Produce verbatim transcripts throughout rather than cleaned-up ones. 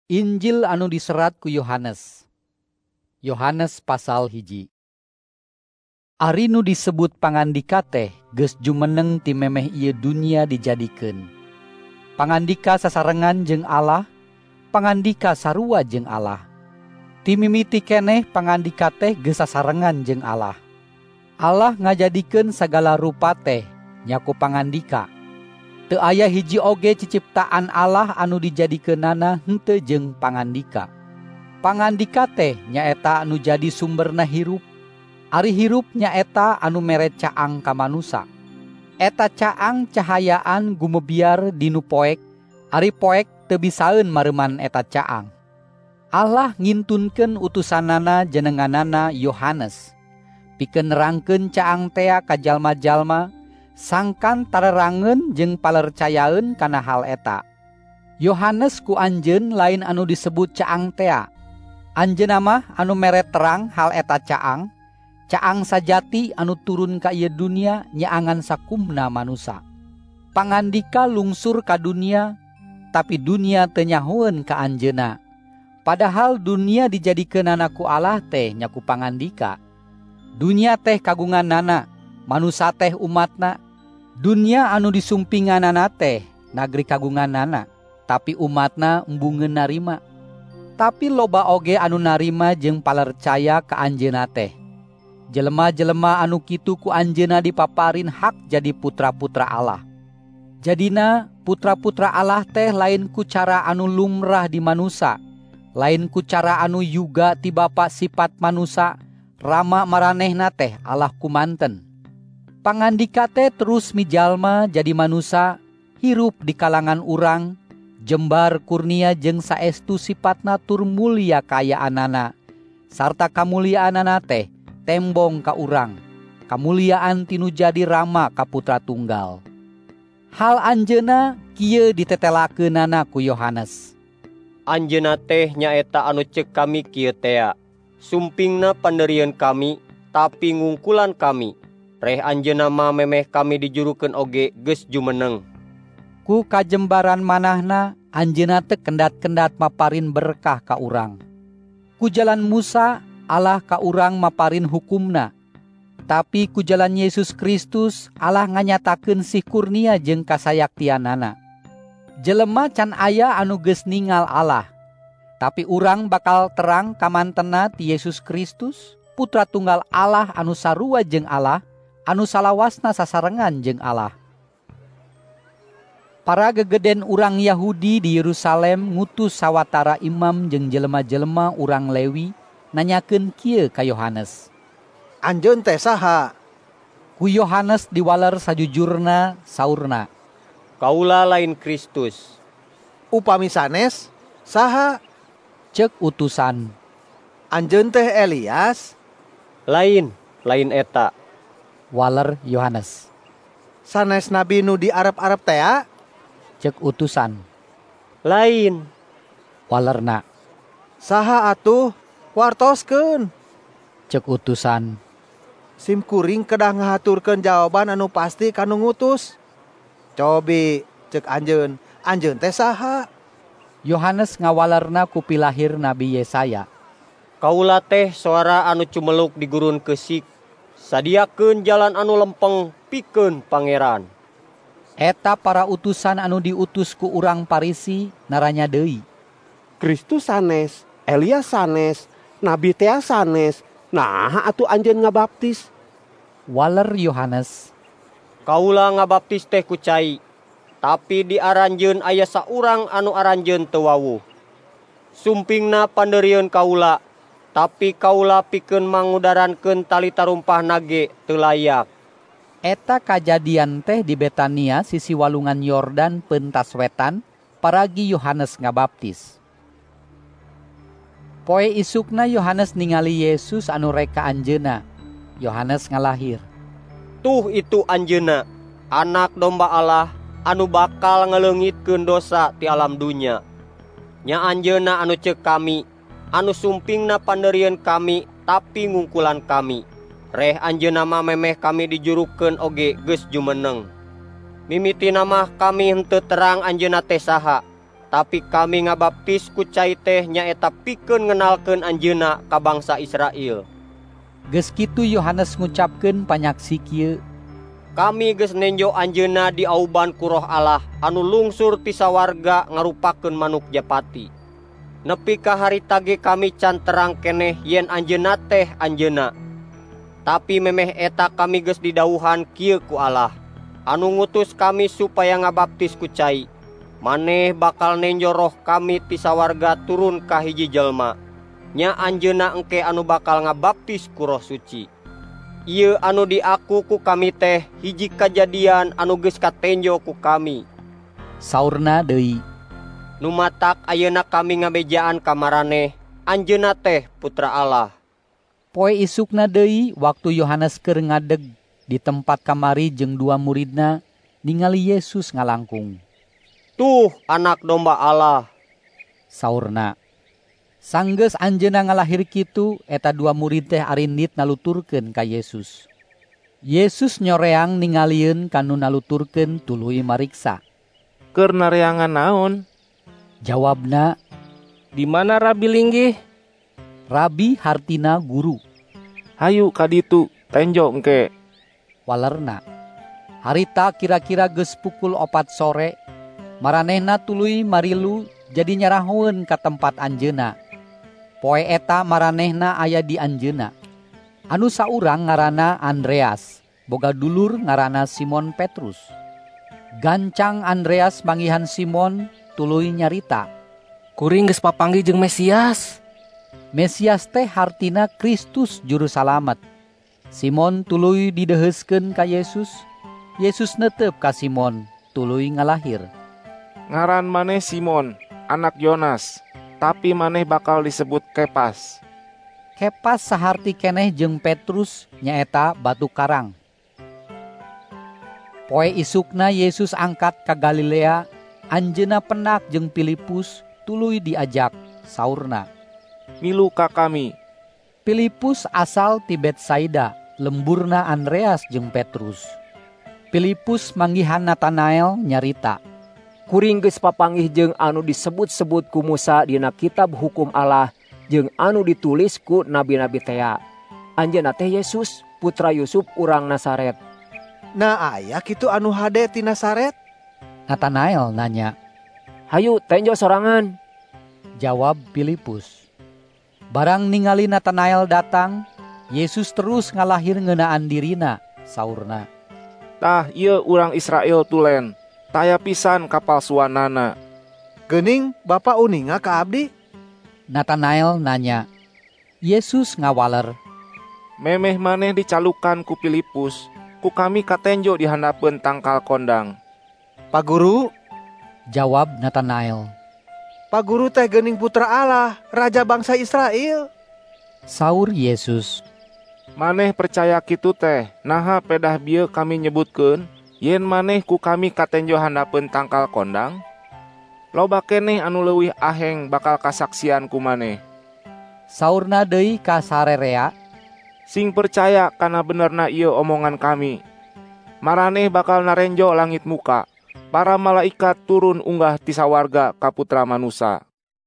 Injil anu diserat ku Yohanes. Yohanes pasal hiji. Ari nu disebut pangandika teh geus jumeneng ti memeh ieu dunia dijadikeun. Pangandika sasarengan jeung Allah, pangandika sarua jeung Allah. Ti mimiti keneh pangandika teh geus sasarengan jeung Allah. Allah ngajadikeun sagala rupa teh nyaku pangandika. Teu aya hiji oge ciciptaan Allah anu dijadikeunana henteu jeung pangandika. Pangandika teh nyaeta anu jadi sumberna hirup. Ari hirup nyaeta anu mere caang ka manusa. Eta caang cahayaan gumebiar dinu poek, ari poek teu bisaeun mareuman eta caang. Allah ngintunkeun utusanana jenenganana Yohanes, pikeun nerangkeun caang tea ka jalma-jalma, sangkan tarerangeun jeung palercayaeun kana hal eta. Yohanes ku anjeun lain anu disebut caang tea. Anjeunna mah anu mere terang hal eta caang, caang sajati anu turun ka ieu dunia nyaangan sakumna manusa. Pangandika lungsur ka dunia, tapi dunia teu nyahoeun ka anjeunna. Padahal dunia dijadikeunana ku Allah teh nyaku pangandika. Dunia teh kagunganana, manusa teh umatna. Dunia anu disumpinganana teh nagri kagunganana, tapi umatna embungeun narima. Tapi loba oge anu narima jeung palercaya ka anjeunna teh. Jelema-jelema anu kitu ku anjeunna dipaparin hak jadi putra-putra Allah. Jadina putra-putra Allah teh lain ku cara anu lumrah di manusa, lain ku cara anu yuga ti bapa sifat manusa, rama maranehna teh Allah kumanten. Pangandika teh terus mijalma jadi manusa, hirup di kalangan urang, jembar kurnia jeung saestu sifatna tur mulia kayaanana, sarta kamuliaanana teh tembong ka urang, kamuliaan tinu jadi rama ka putra tunggal. Hal anjeunna kieu ditetelakeunana ku Yohanes. Anjeunna teh nyaeta anu ceuk kami kieu tea. Sumpingna panderieun kami, tapi ngungkulan kami. Reh anjeunna mah memeh kami dijurukeun oge geus jumeneng. Ku kajembaran manahna anjeunna teh kendat-kendat maparin berkah ka urang. Ku jalan Musa Allah ka urang maparin hukumna. Tapi ku jalan Yesus Kristus Allah nganyatakeun sih kurnia jeung kasayaktianana. Jelema can aya anu geus ningal Allah. Tapi urang bakal terang kamantena ti Yesus Kristus, putra tunggal Allah anu sarua jeung Allah, anu salawasna sasarengan jeung Allah. Para gegeden urang Yahudi di Yerusalem ngutus sawatara imam jeung jelema-jelema urang Lewi nanyakeun kieu ka Yohanes. Anjeun teh saha? Ku Yohanes diwaler sajujurna saurna. Kaula lain Kristus. Upami sanes saha? Ceuk utusan. Anjeun teh Elias? Lain, lain eta. Waler Yohanes. Sanes nabi nu di Arab-Arab tea? Ceuk utusan. Lain. Walerna. Saha atuh? Wartoskeun. Ceuk utusan. Sim kuring kedah ngahaturkeun jawaban anu pasti kanu ngutus. Cobi ceuk anjeun, anjeun teh saha? Yohanes ngawalerna ku pilahir Nabi Yesaya. Kaula teh suara anu cumeluk di gurun keusik, sadiakeun jalan anu lempeng pikeun pangeran. Eta para utusan anu diutus ku urang Parisi naranya deui. Kristus sanes, Elias sanes, Nabi tea sanes, naha atuh anjeun ngabaptis? Waler Yohanes. Kaula ngabaptis teh ku cai, tapi di aranjeun aya saurang anu aranjeun teu wawuh. Sumpingna panderieun kaula, tapi kaula pikeun mangudarankeun tali tarumpahna ge teu layak. Eta kajadian teh di Betania sisi walungan Yordan pentas wetan, paragi Yohanes ngabaptis. Poe isukna Yohanes ningali Yesus anu rek ka anjeunna. Yohanes ngalahir. Tuh itu anjeunna, anak domba Allah anu bakal ngeleungitkeun dosa ti alam dunya. Nya anjeunna anu ceuk kami, anu sumpingna panderieun kami, tapi ngungkulan kami. Reh anjeunna mah memeh kami dijurukeun oge geus jumeneng. Mimitina mah kami henteu terang anjeunna teh saha, tapi kami ngabaptis ku cai teh nyaeta pikeun ngenalkeun anjeunna ka bangsa Israel. Geus kitu Yohanes ngucapkeun panyaksi kieu, kami geus nenjo anjeunna diauban ku Roh Allah anu lungsur ti sawarga ngarupakeun manuk japati. Nepi ka harita ge kami can terang keneh yen anjeunna teh anjeunna. Tapi memeh eta kami geus didawuhan kieu ku Allah, anu ngutus kami supaya ngabaptis ku cai. Maneh bakal nenjo roh kami ti sawarga turun ka hiji jelma. Nya anjeunna engke anu bakal ngabaptis ku Roh Suci. Ieu anu diaku ku kami teh hiji kajadian anu geus katenjo ku kami. Saurna deui, nu matak ayeuna kami ngabejaan ka maraneh, anjeunna teh Putra Allah. Poe isukna deui waktu Yohanes keur ngadeg di tempat kamari jeung dua muridna, ningali Yesus ngalangkung. Tuh anak domba Allah, saurna. Sanggeus anjeunna ngalahir kitu, eta dua murid teh arindit naluturkeun ka Yesus. Yesus nyoreang ningalieun kanu naluturkeun tuluy mariksa. Keur nareangan naon? Jawabna, di mana Rabi linggih? Rabi hartina guru. Hayu ka ditu, tenjo engke. Walerna. Harita kira-kira geus pukul opat sore, maranehna tuluy marilu jadi nyarahoeun ka tempat anjeunna. Poe eta maranehna aya di anjeunna. Anu saurang ngaranna Andreas, boga dulur ngaranna Simon Petrus. Gancang Andreas manggihan Simon tuluy nyarita, kuring geus papanggih jeung Mesias. Mesias teh hartina Kristus juru salamet. Simon tuluy dideheuskeun ka Yesus. Yesus netep ka Simon tuluy ngalahir. Ngaran maneh Simon, anak Yonas, tapi maneh bakal disebut Kepas. Kepas saharti keneh jeung Petrus nyaeta batu karang. Poe isukna Yesus angkat ka Galilea, anjeunna penak jeung Filipus tuluy diajak, saurna, milu ka kami. Filipus asal ti Betsaida, lemburna Andreas jeung Petrus. Filipus manggihan Natanael nyarita, kuring geus papanggih jeung anu disebut-sebut ku Musa dina kitab hukum Allah jeung anu ditulis ku nabi-nabi tea. Anjeunna teh Yesus, putra Yusuf urang Nazaret. Nah aya kitu anu hade ti Nazaret? Natanael nanya. Hayu tenjo sorangan. Jawab Filipus. Barang ningali Natanael datang, Yesus terus ngalahir ngeunaan dirina, saurna. Tah ieu urang Israel tulen, taya pisan kapalsuanana. Geuning Bapa uninga ka abdi? Natanael nanya. Yesus ngawaler. Memeh maneh dicalukan ku Filipus, ku kami katenjo di handapeun tangkal kondang. Pak Guru, jawab Natanael. Pak Guru teh geuning Putra Allah, Raja bangsa Israel. Saur Yesus, maneh percaya kitu teh, naha pedah bieu kami nyebutkeun, yen maneh ku kami katenjo handapeun tangkal kondang? Loba keneh anu leuwih aheng bakal kasaksian ku maneh. Saurna deui ka sarerea, sing percaya kana benerna ieu omongan kami. Maraneh bakal narenjo langit muka, para malaikat turun unggah ti sawarga ka Putra Manusa.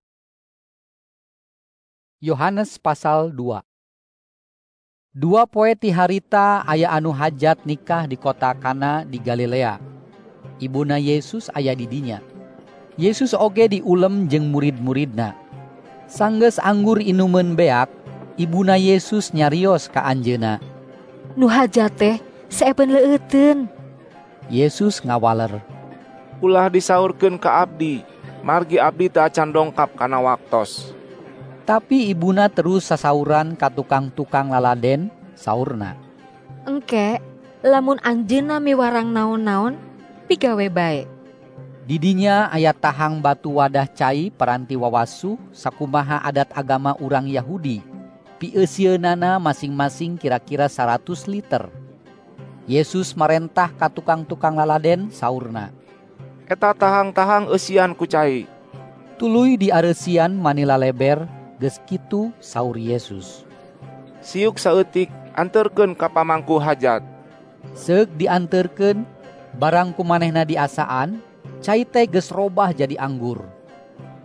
Yohanes pasal dua. Dua poe ti harita aya anu hajat nikah di kota Kana di Galilea. Ibuna Yesus aya di dinya. Yesus oge diulem jeung murid-muridna. Sanggeus anggur inumeun beak, ibuna Yesus nyarios ka anjeunna. Nu hajat teh saebeun leueuteun. Yesus ngawaler. Ulah disaurkeun ka abdi, margi abdi teu acan dongkap kana waktos. Tapi ibuna terus sasauran ka tukang-tukang laladen, saurna. Engke, lamun anjeunna miwarang naon-naon, pigawe bae. Di dinya aya tahang batu wadah cai paranti wawasu sakumaha adat agama urang Yahudi. Pieuseunana masing-masing kira-kira seratus liter. Yesus marentah ka tukang-tukang laladen, saurna. Eta tahang-tahang eusian ku cai. Tuluy diareusian manila leber, geus kitu saur Yesus. Siuk saeutik anterkeun ka pamangku hajat. Seuk dianterkeun, barang kumanehna diasaan, cai teh geus robah jadi anggur.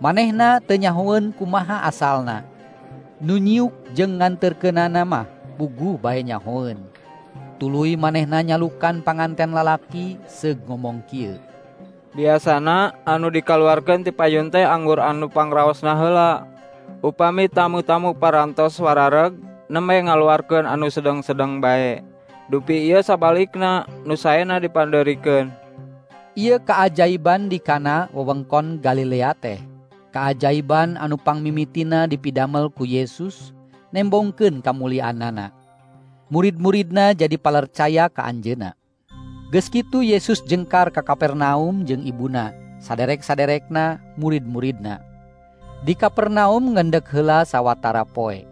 Manehna teu nyahoeun kumaha asalna. Nu nyiuk jeung nganterkeunana mah puguh bae nyahoeun. Tuluy manehna nyalukan panganten lalaki seug ngomong kieu. Biasana anu dikaluarkeun ti payun teh anggur anu pangraosna heula. Upami tamu-tamu parantos warareg nembe ngaluarkeun anu sedeng-sedeng bae. Dupi ieu sabalikna nu saena dipandeurikeun. Ieu kaajaiban di kana wewengkon Galilea teh. Kaajaiban anu pangmimitina dipidamel ku Yesus nembongkeun kamuliaanana. Murid-muridna jadi palercaya ka anjeunna. Geus kitu Yesus jengkar ka Kapernaum jeung ibuna, saderek-saderekna, murid-muridna. Di Kapernaum ngendek heula sawatara poe.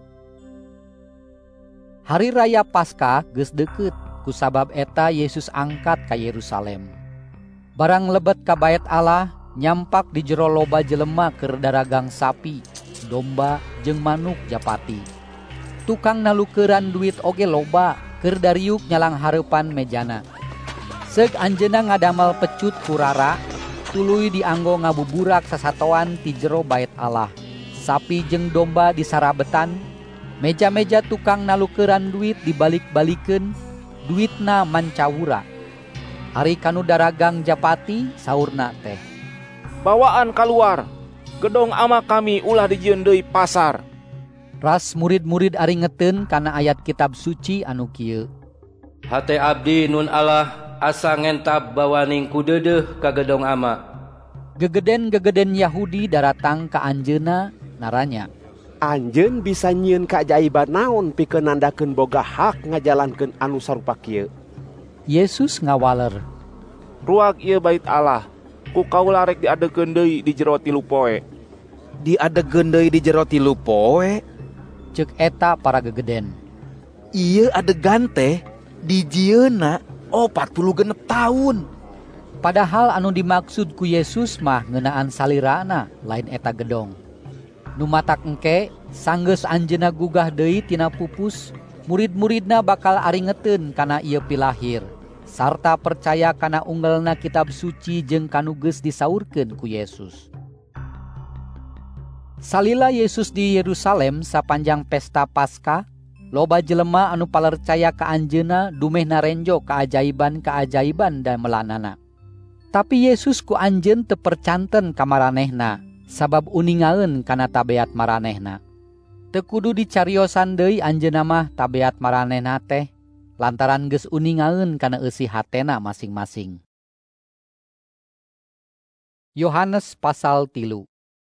Hari raya Paskah geus deukeut, kusabab eta Yesus angkat ka Yerusalem. Barang lebet ka Bait Allah, nyampak di jero loba jelema keur daragang sapi, domba, jeung manuk japati. Tukang nalukeuran duit oge loba keur dariuk nyalang hareupan mejana. Seug anjeunna ngadamel pecut kurara, tuluy dianggo ngabuburak sasatoan ti jero Bait Allah. Sapi jeung domba disarabetan, meja-meja tukang nalukeuran duit dibalik-balikeun, duitna mancawura. Ari kanu daragang japati saurna teh, "Bawaan kaluar, gedong ama kami ulah dijieun deui pasar." Ras murid-murid ari ngeteun kana ayat kitab suci anu kieu. "Hate abdi nun Allah asa ngentab bawaning ku deudeuh ka gedong ama." Gegeden-gegeden Yahudi daratang ka anjeunna naranya, "Anjeun bisa nyieun kaajaiban naon pikeun nandakeun boga hak ngajalankeun anu sarupa kieu?" Yesus ngawaler, "Ruag ieu Bait Allah, ku kaula rek diadegeun deui di jero tilu poe." "Diadegeun deui di jero tilu poe?" ceuk eta para gegeden. "Ieu adegan teh dijieunna opat puluh genep taun." Padahal anu dimaksud ku Yesus mah ngeunaan salirana lain eta gedong. Nu matak engke sanggeus anjeunna gugah deui tina pupus, murid-muridna bakal aringeteun kana ieu pilahir, sarta percaya kana unggelna kitab suci jeung kanu geus disaurkeun ku Yesus. Salila Yesus di Yerusalem sapanjang pesta Paskah, loba jelema anu palercaya ka anjeunna dumeh narenjo kaajaiban-kaajaiban damelanana. Tapi Yesus ku anjeun teu percanten ka maranehna, sabab uningaeun kana tabeat maranehna. Teu kudu dicariosan deui anjeunna mah tabeat maranehna teh, lantaran geus uningaeun kana eusi hatena masing-masing. Yohanes pasal tilu.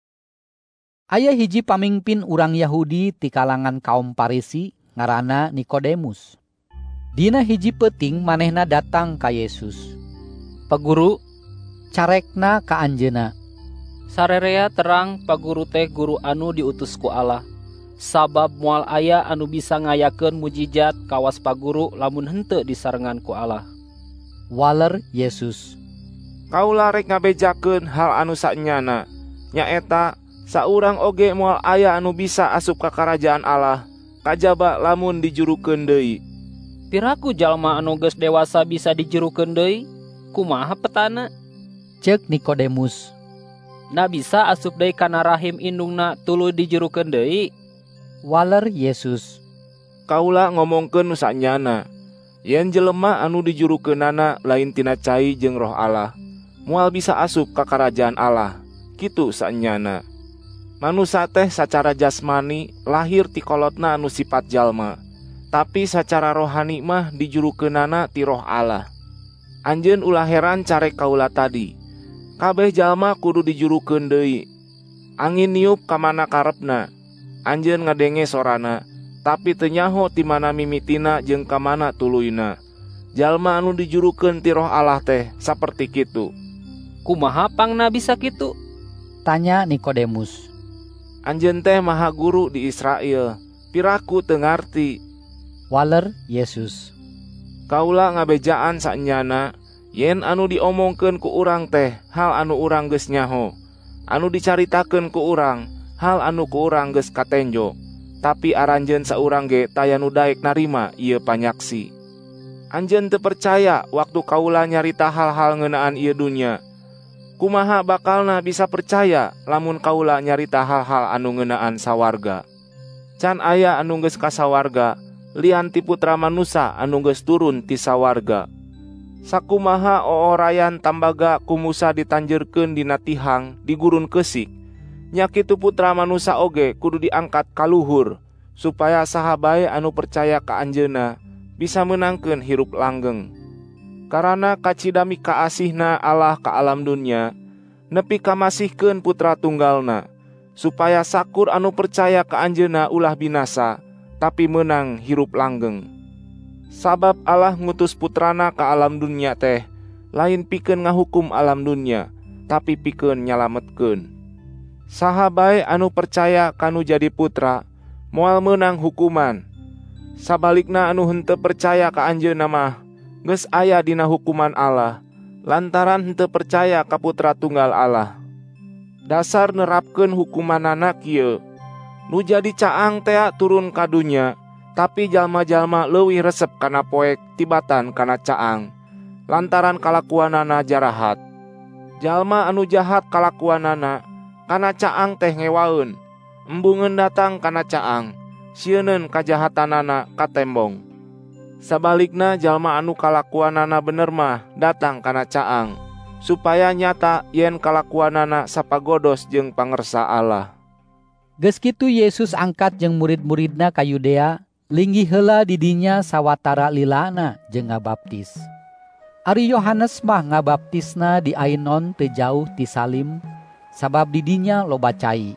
Aya hiji pamingpin urang Yahudi ti kalangan kaum Parisi ngaranna Nikodemus. Dina hiji peuting manehna datang ka Yesus. "Paguru," carekna ka anjeunna, "sarerea terang paguru teh guru anu diutus ku Allah. Sabab moal aya anu bisa ngayakeun mujijat kawas paguru lamun henteu disarengan ku Allah." Waler Yesus, "Kaula rek ngabejakeun hal anu saenyana, nyaeta saurang oge moal aya anu bisa asup ka karajaan Allah, kajaba lamun dijurukeun deui." "Piraku jalma anu geus dewasa bisa dijurukeun deui? Kumaha petana?" ceuk Nikodemus. "Na bisa asup deui kana rahim indungna tuluy dijurukeun deui?" Waler Yesus, "Kaula ngomongkeun nu saenyana, yen jelema anu dijurukeunana lain tina cai jeung Roh Allah, moal bisa asup ka karajaan Allah, kitu saenyana. Manusa teh sacara jasmani lahir ti kolotna anu sifat jalma, tapi sacara rohani mah dijurukeunana ti Roh Allah. Anjeun ulah heran carek kaula tadi, kabeh jalma kudu dijurukeun deui. Angin niup ka mana karepna, anjeun ngadenge sorana, tapi teu nyaho ti mana mimitina jeung ka mana tuluyna. Jalma anu dijurukeun ti Roh Allah teh saperti kitu." "Kumaha pangna bisa kitu?" tanya Nikodemus. "Anjeun teh maha guru di Israel, piraku teu ngarti." Waler Yesus, "Kaula ngabejaan saenyana, yen anu diomongkeun ku urang teh hal anu urang geus nyaho, anu dicaritakeun ku urang hal anu ku urang geus katenjo, tapi aranjeun saurang ge taya nu daek narima ieu panyaksi. Anjeun teu percaya waktu kaula nyarita hal-hal ngeunaan ieu dunya. kumaha bakalna bisa percaya lamun kaula nyarita hal-hal anu ngeunaan sawarga. Can aya anu geus ka sawarga, lian ti Putra Manusa anu geus turun ti sawarga. Sakumaha oorayan tambaga ku Musa ditanjeurkeun dina tihang di gurun keusik, nya kitu Putra Manusa oge kudu diangkat ka luhur, supaya saha bae anu percaya ka Anjeunna bisa menangkeun hirup langgeng. Karana kacidami kaasihna Allah ka alam dunya, nepi kamasihkeun Putra Tunggalna, supaya sakur anu percaya ka Anjeunna ulah binasa, tapi menang hirup langgeng. Sabab Allah ngutus Putrana ka alam dunya teh, lain pikeun ngahukum alam dunya, tapi pikeun nyalametkeun. Saha bae anu percaya kanu jadi putra, moal menang hukuman. Sabalikna anu henteu percaya ka Anjeunna mah, geus aya dina hukuman Allah, lantaran henteu percaya ka Putra Tunggal Allah. Dasar nerapkeun hukumanana kieu, nu jadi caang tea turun ka dunya, tapi jalma-jalma leuwih resep kana poek tibatan kana caang, lantaran kalakuanana jarahat. Jalma anu jahat kalakuanana, kana caang teh ngewaeun, embungeun datang kana caang, sieunneun kajahatanana ka tembong. Sabalikna jalma anu kalakuanana bener mah datang kana caang, supaya nyata yen kalakuanana sapagodos jeung pangersa Allah. Geus kitu Yesus angkat jeung murid-muridna ka Yudea, linggih heula di dinya sawatara lilana jeung ngabaptis. Ari Yohanes mah ngabaptisna di Ainon teu jauh ti Salim, sabab di dinya loba cai.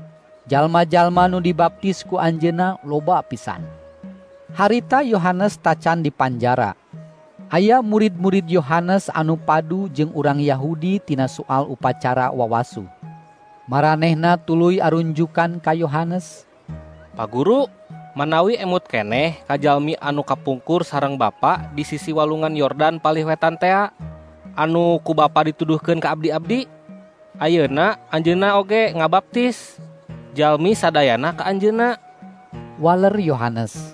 Jalma-jalma nu dibaptis ku Anjeunna loba pisan. Harita Yohanes tacan di panjara. Aya murid-murid Yohanes anu padu jeung urang Yahudi tina soal upacara wawasu. Maranehna tuluy arunjukan ka Yohanes, Pak Guru, manawi emut keneh kajalmi anu kapungkur sareng Bapa di sisi walungan Yordan palih wetan tea, anu ku Bapa dituduhkeun ka abdi-abdi. Ayeuna Anjeunna oge ngabaptis, jalmi sadayana ka Anjeunna. Waler Yohanes,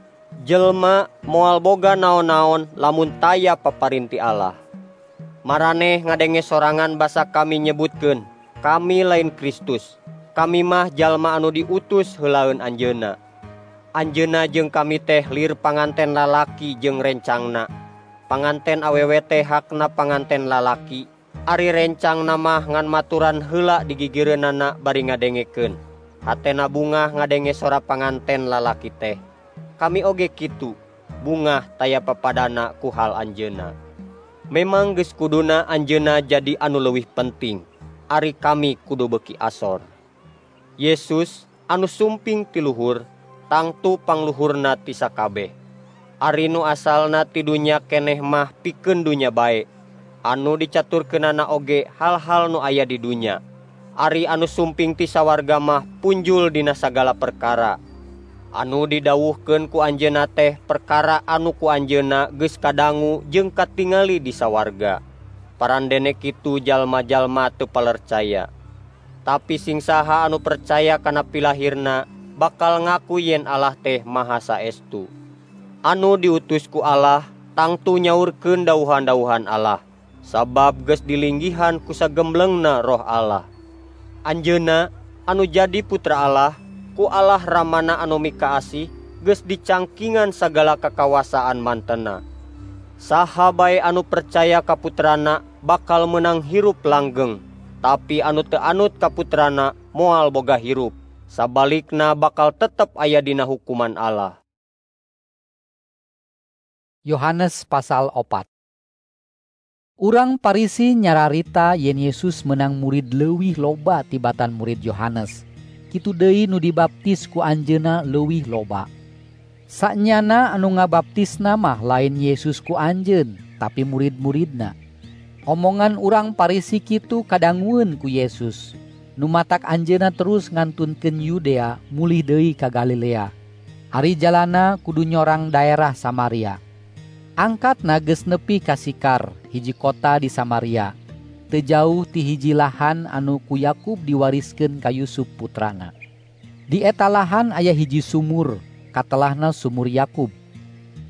Jelma moal boga naon-naon lamun taya paparinti Allah. Maraneh ngadenge sorangan basa kami nyebutkeun, kami lain Kristus. Kami mah jalma anu diutus heulaeun Anjeunna. Anjeunna jeung kami teh lir panganten lalaki jeung rencangna. Panganten awewe teh hakna panganten lalaki. Ari rencangna mah ngan maturan heula di gigireunana bari ngadengekeun. Hatena bungah ngadenge sora panganten lalaki teh. Kami oge kitu, bungah taya papadana ku hal Anjeunna. Memang geus kuduna Anjeunna jadi anu leuwih penting. Ari kami kudu beuki asor. Yesus anu sumping ti luhur, tangtu pangluhurna ti sakabeh. Ari nu asalna ti dunya keneh mah pikeun dunya bae. Anu dicaturkeunana oge hal-hal nu aya di dunya. Ari anu sumping ti sawarga mah punjul dina sagala perkara. Anu didawuhkeun ku Anjeunna teh perkara anu ku Anjeunna geus kadangu jeung katingali di sawarga. Parandene kitu jalma-jalma teu palercaya. Tapi sing saha anu percaya kana pilahirna bakal ngaku yen Allah teh Maha Saestu. Anu diutus ku Allah tangtu nyaurkeun dawuhan-dawuhan Allah, sabab geus dilinggihan ku sagemblengna Roh Allah. Anjeunna anu jadi putra Allah, ku Allah Ramana anu mika asih, geus dicangkingan sagala kakawasaan mantena. Saha bae anu percaya ka Putrana bakal menang hirup langgeng, tapi anu teu anut ka Putrana moal boga hirup. Sabalikna bakal tetep aya dina hukuman Allah. Yohanes pasal opat. Urang Parisi nyararita yen Yesus menang murid leuwih loba tibatan murid Yohanes. Kitu deui nu dibaptis ku Anjeunna leuwih loba. Saknyana anu ngabaptisna mah lain Yesus ku Anjeun, tapi murid-muridna. Omongan urang Parisi kitu kadangueun ku Yesus. Nu matak Anjeunna terus ngantunkeun Yudea mulih deui ka Galilea. Ari jalana kudu nyorang daerah Samaria. Angkatna geus nepi ka Sikar, hiji kota di Samaria. Teu jauh ti hiji lahan anu ku Yakub diwariskeun ka Yusuf putrana. Di eta lahan aya hiji sumur, katelahna sumur Yakub.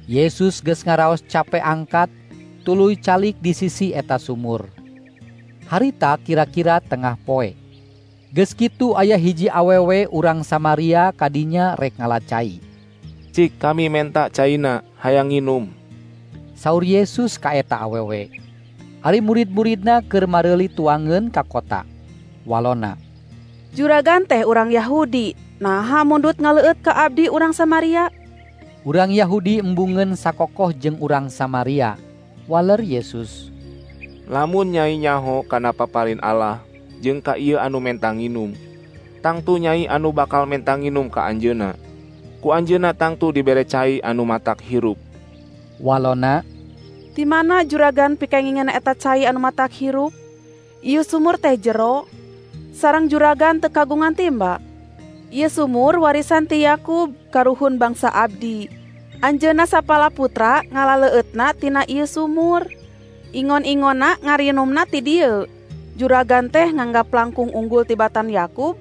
Yesus geus ngaraos cape angkat, tuluy calik di sisi eta sumur. Harita kira-kira tengah poe. Geus kitu aya hiji awewe urang Samaria kadinya rek ngalacai. Cik kami menta caina, hayang nginum. Saur Yesus ka eta awewe. Ari murid-muridna keur mareuli tuangeun ka kota. Walona, juragan teh urang Yahudi, naha mundut ngaleueut ka abdi urang Samaria? Urang Yahudi embungeun sakokoh jeung urang Samaria. Waler Yesus, lamun nyai nyaho kana paparin Allah jeung ka ieu anu mentang nginum, tangtu nyai anu bakal mentang nginum ka anjeunna. Ku anjeunna tangtu dibere cai anu matak hirup. Walona, di mana juragan pikengingan eta cai anu matak hirup? Ieu sumur teh jero, sareng juragan teu kagungan timba. Ieu sumur warisan ti Yakub karuhun bangsa abdi. Anjeunna sapala putra ngalaleueutna tina ieu sumur. Ingon-ingonna ngarienumna ti dieu. Juragan teh nganggap langkung unggul tibatan Yakub.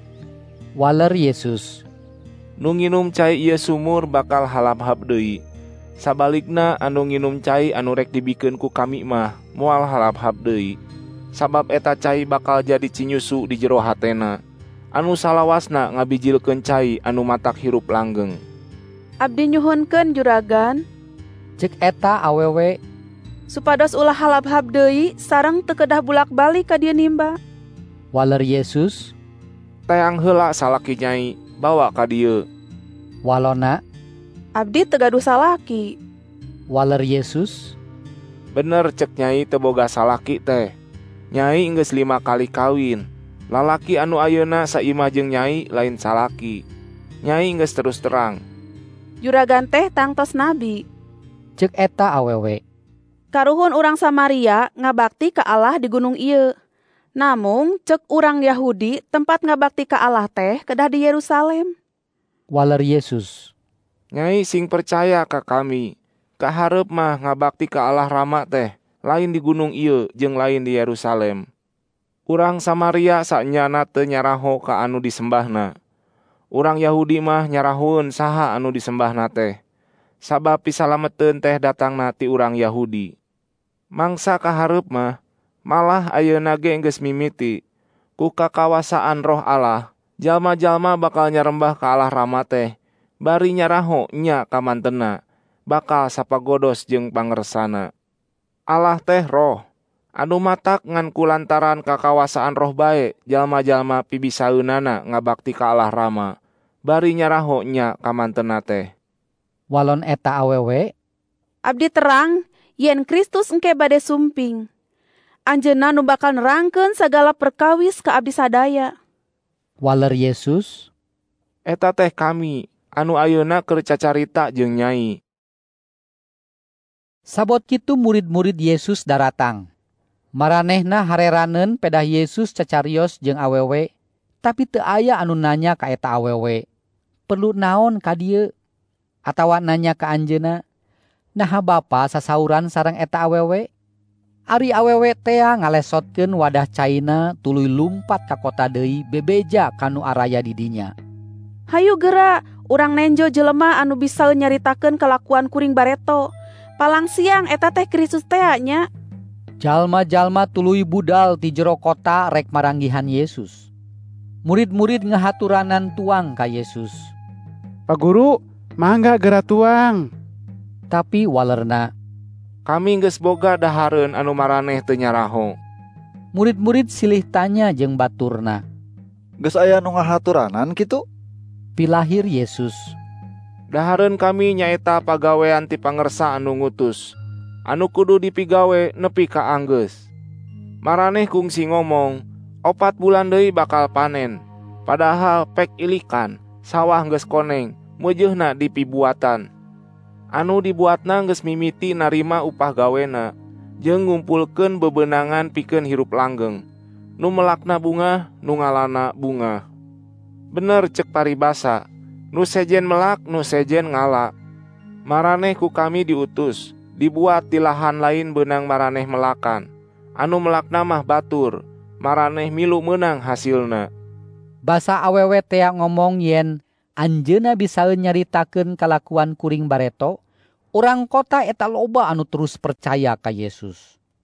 Waler Yesus, nu nginum cai ieu sumur bakal halap-hap deui. Sabalikna anu nginum cai anu rek dibikeun ku kami mah moal halap-hap deui. Sabab eta cai bakal jadi cinyusu di jero hatena. Anu salawasna ngabijilkeun cai anu matak hirup langgeng. Abdi nyuhunkeun juragan, cek eta awewe, supados ulah halap-hap deui sareng teu kedah bulak-balik ka dieu nimba. Waler Yesus, teang heula salaki nyai bawa ka dieu. Walona, abdi teu gaduh salaki. Waler Yesus, bener cek nyai teu boga salaki teh. Nyai geus lima kali kawin. Lalaki anu ayeuna saimah jeung nyai lain salaki. Nyai geus terus terang. Juragan teh tangtos nabi. Cek eta awewe, karuhun urang Samaria ngabakti ka Allah di gunung ieu. Namung cek urang Yahudi tempat ngabakti ka Allah teh kedah di Yerusalem. Waler Yesus, nyai sing percaya ka kami, kaharep mah ngabakti ka Allah Rama teh lain di gunung ieu jeung lain di Yerusalem. Urang Samaria saknyana teu nyaraho ka anu disembahna. Urang Yahudi mah nyarahoeun saha anu disembahna teh. Sabab pisalameteun teh datangna ti urang Yahudi. Mangsa kaharep mah malah ayeuna ge geus mimiti ku kakawasaan Roh Allah, jalma-jalma bakal nyarembah ka Allah Rama teh bari nyaraho nya ka mantena, bakal sapagodos jeung pangersana. Allah teh Roh, anu matak ngan kulantaran kakawasaan Roh bae jalma-jalma pibisaeunana ngabakti ka Allah Rama, bari nyaraho nya ka mantena teh. Walon eta awewe, abdi terang yen Kristus engke bade sumping. Anjeunna nu bakal nerangkeun sagala perkawis ka abdi sadaya. Waler Yesus, eta teh kami anu ayeuna keur cacarita jeung nyai. Sabot kitu murid-murid Yesus daratang. Maranehna hareraneun pedah Yesus cacarios jeung awewe, tapi teu aya anu nanya ka eta awewe, perlu naon ka dieu? Atawa nanya ka anjeunna, naha Bapa sasauran sareng eta awewe? Ari awewe tea ngalesotkeun wadah caina tuluy lumpat ka kota deui bebeja kanu araya di dinya. Hayu geura, urang nenjo jelema anu bisa nyaritakeun kalakuan kuring bareto. Palang siang eta teh Kristus teh nya. Jalma-jalma tuluy budal ti jero kota rek maranggihan Yesus. Murid-murid ngahaturanan tuang ka Yesus. Pak Guru, mangga geura tuang. Tapi walerna, kami geus boga dahareun anu maraneh teu nyaraho. Murid-murid silih tanya jeung baturna, geus aya nu ngahaturanan kitu? Pilahir Yesus, dahareun kami nyaeta pagawean ti pangersa anu ngutus, anu kudu dipigawe nepi ka anggeus. Maraneh kungsi ngomong, opat bulan deui bakal panen, padahal pek ilikan, sawah geus koneng, meujeuhna dipibuatan. Anu dibuatna geus mimiti narima upah gawena, jeung ngumpulkeun bebenangan pikeun hirup langgeng. Nu melakna bunga, nu ngalana bunga. Bener cek paribasa, nu sejen melak, nu sejen ngala. Maraneh ku kami diutus, dibuat di lahan lain benang maraneh melakan. Anu melakna mah batur, maraneh milu meunang hasilna. Basa awewe tea ngomong yen anjeunna bisaeun nyaritakeun kalakuan kuring bareto, urang kota eta loba anu terus percaya ka Yesus.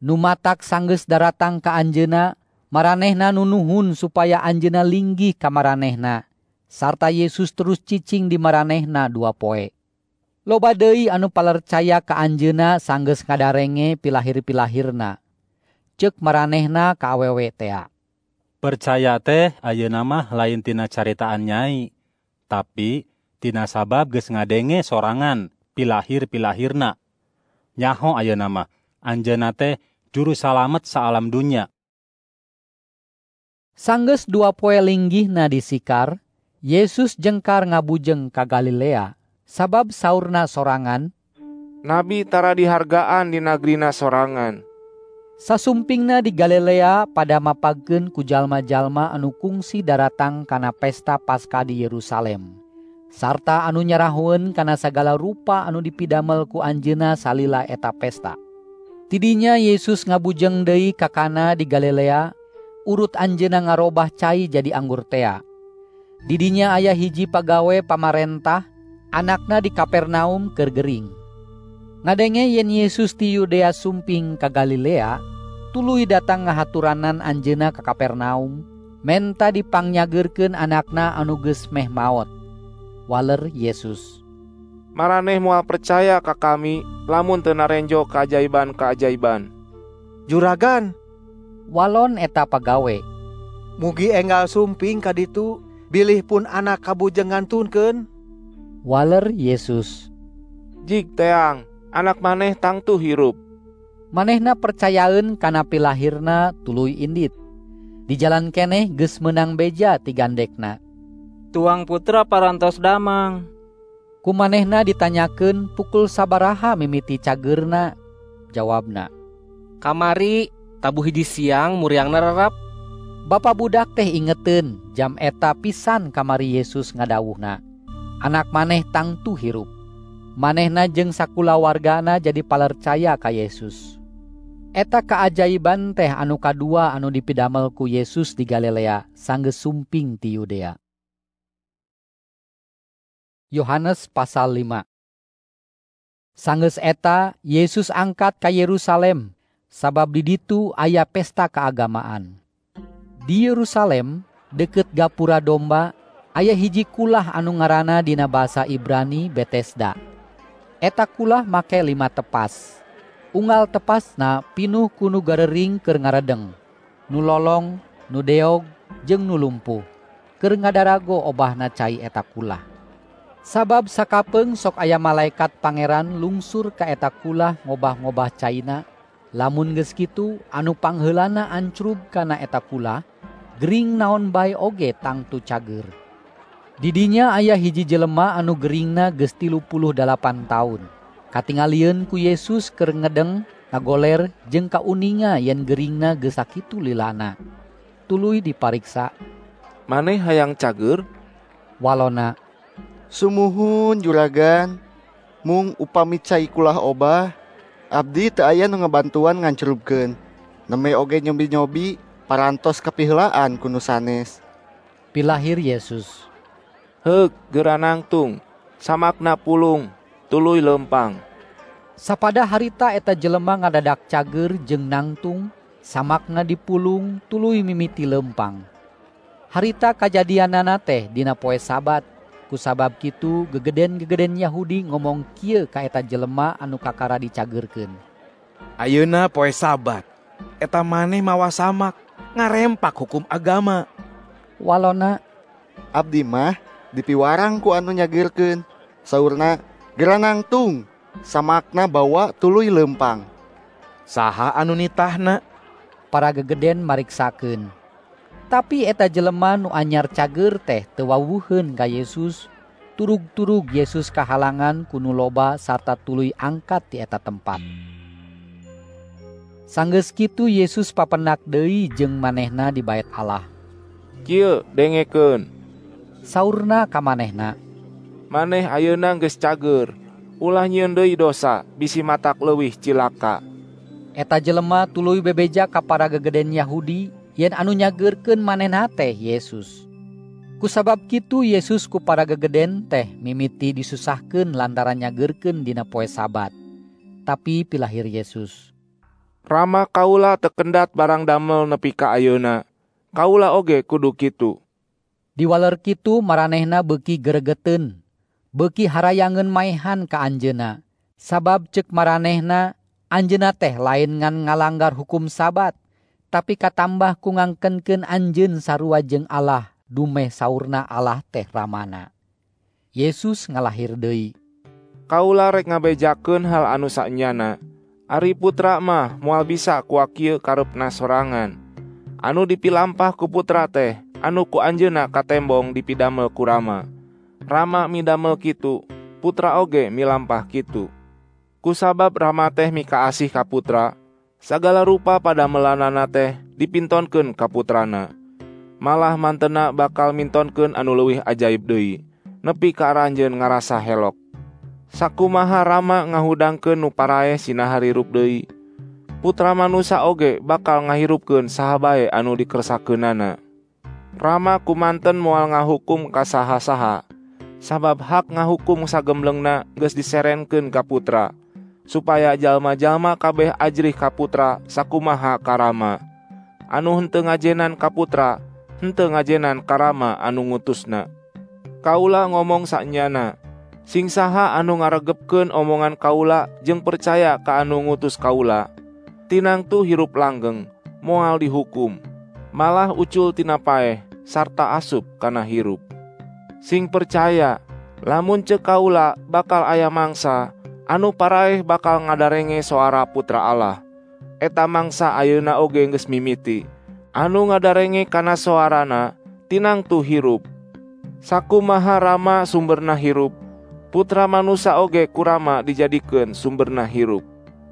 Nu matak sanggeus daratang ka anjeunna, maranehna nunuhun supaya anjeunna linggih ka maranehna. Sarta Yesus terus cicing di maranehna dua poe. Loba deui anu palercaya ka anjeunna sanggeus ngadarenge pilahir-pilahirna. Ceuk maranehna ka awewe tea. Percaya teh ayeuna mah lain tina caritaan Nyai, tapi tina sabab geus ngadenge sorangan pilahir-pilahirna. Nyaho ayeuna mah anjeunna teh juru salamet saalam dunya. Sanggeus dua poe linggihna disikar, Yesus jengkar ngabujeng ka Galilea, sabab saurna sorangan, Nabi tara dihargaan di nagrina sorangan. Sasumpingna di Galilea pada mapagkeun ku jalma-jalma anu kungsi daratang kana pesta Paskah di Yerusalem, sarta anu nyarahoeun kana sagala rupa anu dipidamel ku anjeunna salila eta pesta. Tidinya Yesus ngabujeng deui ka Kana di Galilea, urut anjeunna ngarobah cai jadi anggur tea. Didinya aya hiji pagawe pamarentah, anakna di Kapernaum keur gering. Ngadenge yen Yesus ti Yudea sumping ka Galilea, tuluy datang ngahaturanan anjeunna ka Kapernaum, menta dipangnyageureun anakna anu geus meh maot. Waler Yesus, Maraneh moal percaya ka kami lamun teu narenjo kaajaiban-kaajaiban. Juragan, walon eta pagawe, mugi enggal sumping ka ditu, bilih pun anak kabujeng ngantunkeun. Waler Yesus, Jig teang, anak maneh tangtu hirup. Manehna percayaeun kana pilahirna tuluy indit. Di jalan keneh geus meunang beja ti gandekna. Tuang putra parantos damang. Ku manehna ditanyakeun pukul sabaraha mimiti cageurna. Jawabna, Kamari tabuh hiji siang muriangna rerap. Bapa budak teh ingeteun jam eta pisan kamari Yesus ngadawuhna. Anak maneh tangtu hirup. Manehna jeung sakulawargana jadi palercaya ka Yesus. Eta kaajaiban teh anu kadua anu dipidamel ku Yesus di Galilea sanggeus sumping ti Yudea. Yohanes pasal lima. Sanggeus eta Yesus angkat ka Yerusalem, sabab di ditu aya pesta keagamaan. Di Yerusalem deukeut gapura domba aya hiji kulah anu ngaranna dina basa Ibrani Betesda. Eta kulah make lima tepas. Unggal tepasna pinuh ku nu garering keur ngaredeng, nu lolong, nu deog, jeung nu lumpuh. Keur ngadarago obahna cai eta kulah. Sabab sakapeung sok aya malaikat pangeran lungsur ka eta kulah ngobah-ngobah caina, lamun geus kitu anu pangheulana ancrub kana eta kulah, gering naon bae oge tangtu cager. Didinya aya hiji jelema anu geringna geus tilu puluh dalapan taun. Katingalieun ku Yesus keur ngedeng, ngagoler jeung kauninga yen geringna geus sakitu lilana. Tuluy dipariksa. Maneh hayang cager? Walona, Sumuhun juragan, mung upami cai kulah obah, abdi teu aya nu ngabantuan ngancrubkeun. Neme oge nyobi-nyobi parantos kapiheulaan ku nu sanes. Pilahir Yesus, Heug geranangtung, samakna pulung, tuluy lempang. Sapada harita eta jelema ngadadak cager jeung nangtung, samakna dipulung, tuluy mimiti lempang. Harita kajadianana teh dina poe Sabat. Kusabab kitu gegeden-gegeden Yahudi ngomong kieu ka eta jelema anu kakara dicageurkeun. Ayeuna poe Sabat, eta maneh mawa samak, ngarempak hukum agama. Walona, abdi mah dipiwarang ku anu nyageurkeun. Saurna, geranangtung, samakna bawa tuluy lempang. Saha anu nitahna? Para gegeden mariksakeun. Tapi eta jelema nu anyar cager teh teu wawuheun ka Yesus. Turug-turug Yesus kahalangan ku nu loba sarta tuluy angkat ti eta tempat. Sanggeus kitu Yesus papendak deui jeung manehna di bait Allah. Kieu dengekeun. Saurna ka manehna, Maneh ayeuna geus cager, ulah nyieun deui dosa, bisi matak leuwih cilaka. Eta jelema tuluy bebeja ka para gegeden Yahudi yen anu nyageurkeun manehna teh Yesus. Kusabab kitu Yesus ku para gegeden teh mimiti disusahkeun lantaran nyageurkeun dina poe Sabat. Tapi pilahir Yesus, Rama kaula tekendat barang damel nepi ka ayeuna. Kaula oge kudu kitu. Diwaler kitu maranehna beuki geregeteun, beuki harayangeun maehan ka anjeunna. Sabab ceuk maranehna anjeunna teh lain ngan ngalanggar hukum Sabat, tapi katambah ku ngangkenkeun anjeun sarua jeung Allah, dumeh saurna Allah teh ramana. Yesus ngalahir deui. Kaula rek ngabejakeun hal anu saenyana. Ari putra mah moal bisa kuak kieu kareupna sorangan. Anu dipilampah ku putra teh, anu ku anjeunna katembong dipidamel ku Rama. Rama midamel kitu, putra oge milampah kitu. Kusabab Rama teh mika asih ka putra, sagala rupa pada melanana teh dipintonkeun ka putrana. Malah mantena bakal mintonkeun anu leuwih ajaib deui, nepi ka aranjeun ngarasa helok. Sakumaha Rama ngahudangkeun nu parae sinaha hirup deui, putra manusia oge bakal ngahirupkeun saha bae anu dikersakeunana. Rama kumanten moal ngahukum ka saha-saha, sabab hak ngahukum sagemblengna geus diserenkeun ka putra, supaya jalma-jalma kabeh ajrih ka putra sakumaha ka Rama. Anu henteu ngajenan ka putra, henteu ngajenan ka Rama anu ngutusna. Kaula ngomong saenyana, sing saha anu ngaregepkeun omongan kaula jeung percaya ka anu ngutus kaula, tinang tu hirup langgeng, moal dihukum, malah ucul tina paeh sarta asup kana hirup. Sing percaya, lamun ceuk kaula bakal aya mangsa anu paraeh bakal ngadarenge suara Putra Allah. Eta mangsa ayeuna oge geus mimiti, anu ngadarenge kana suarana tinang tu hirup. Sakumaha Rama sumberna hirup, putra manusia oge ku Rama dijadikeun sumberna hirup.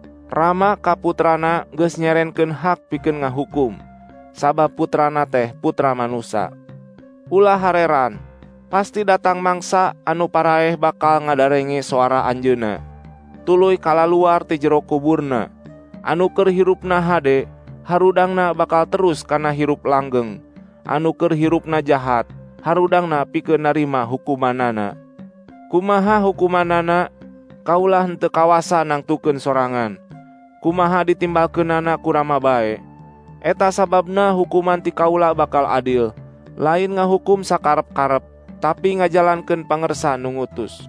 Rama ka putrana geus nyerenkeun hak pikeun ngahukum, sabab putrana teh putra manusia. Ulah hareran, pasti datang mangsa anu paraeh bakal ngadarenge suara anjeunna. Tuluy kalaluar ti jero kuburna, anu keur hirupna hade, harudangna bakal terus kana hirup langgeng. Anu keur hirupna jahat, harudangna pikeun narima hukumanana. Kumaha hukumanana, kaula henteu kawasa nangtukeun sorangan. Kumaha ditimbalkeunana ku Rama bae. Eta sababna hukuman ti kaula bakal adil, lain ngahukum sakarep-karep, tapi ngajalankeun pangersa nu ngutus.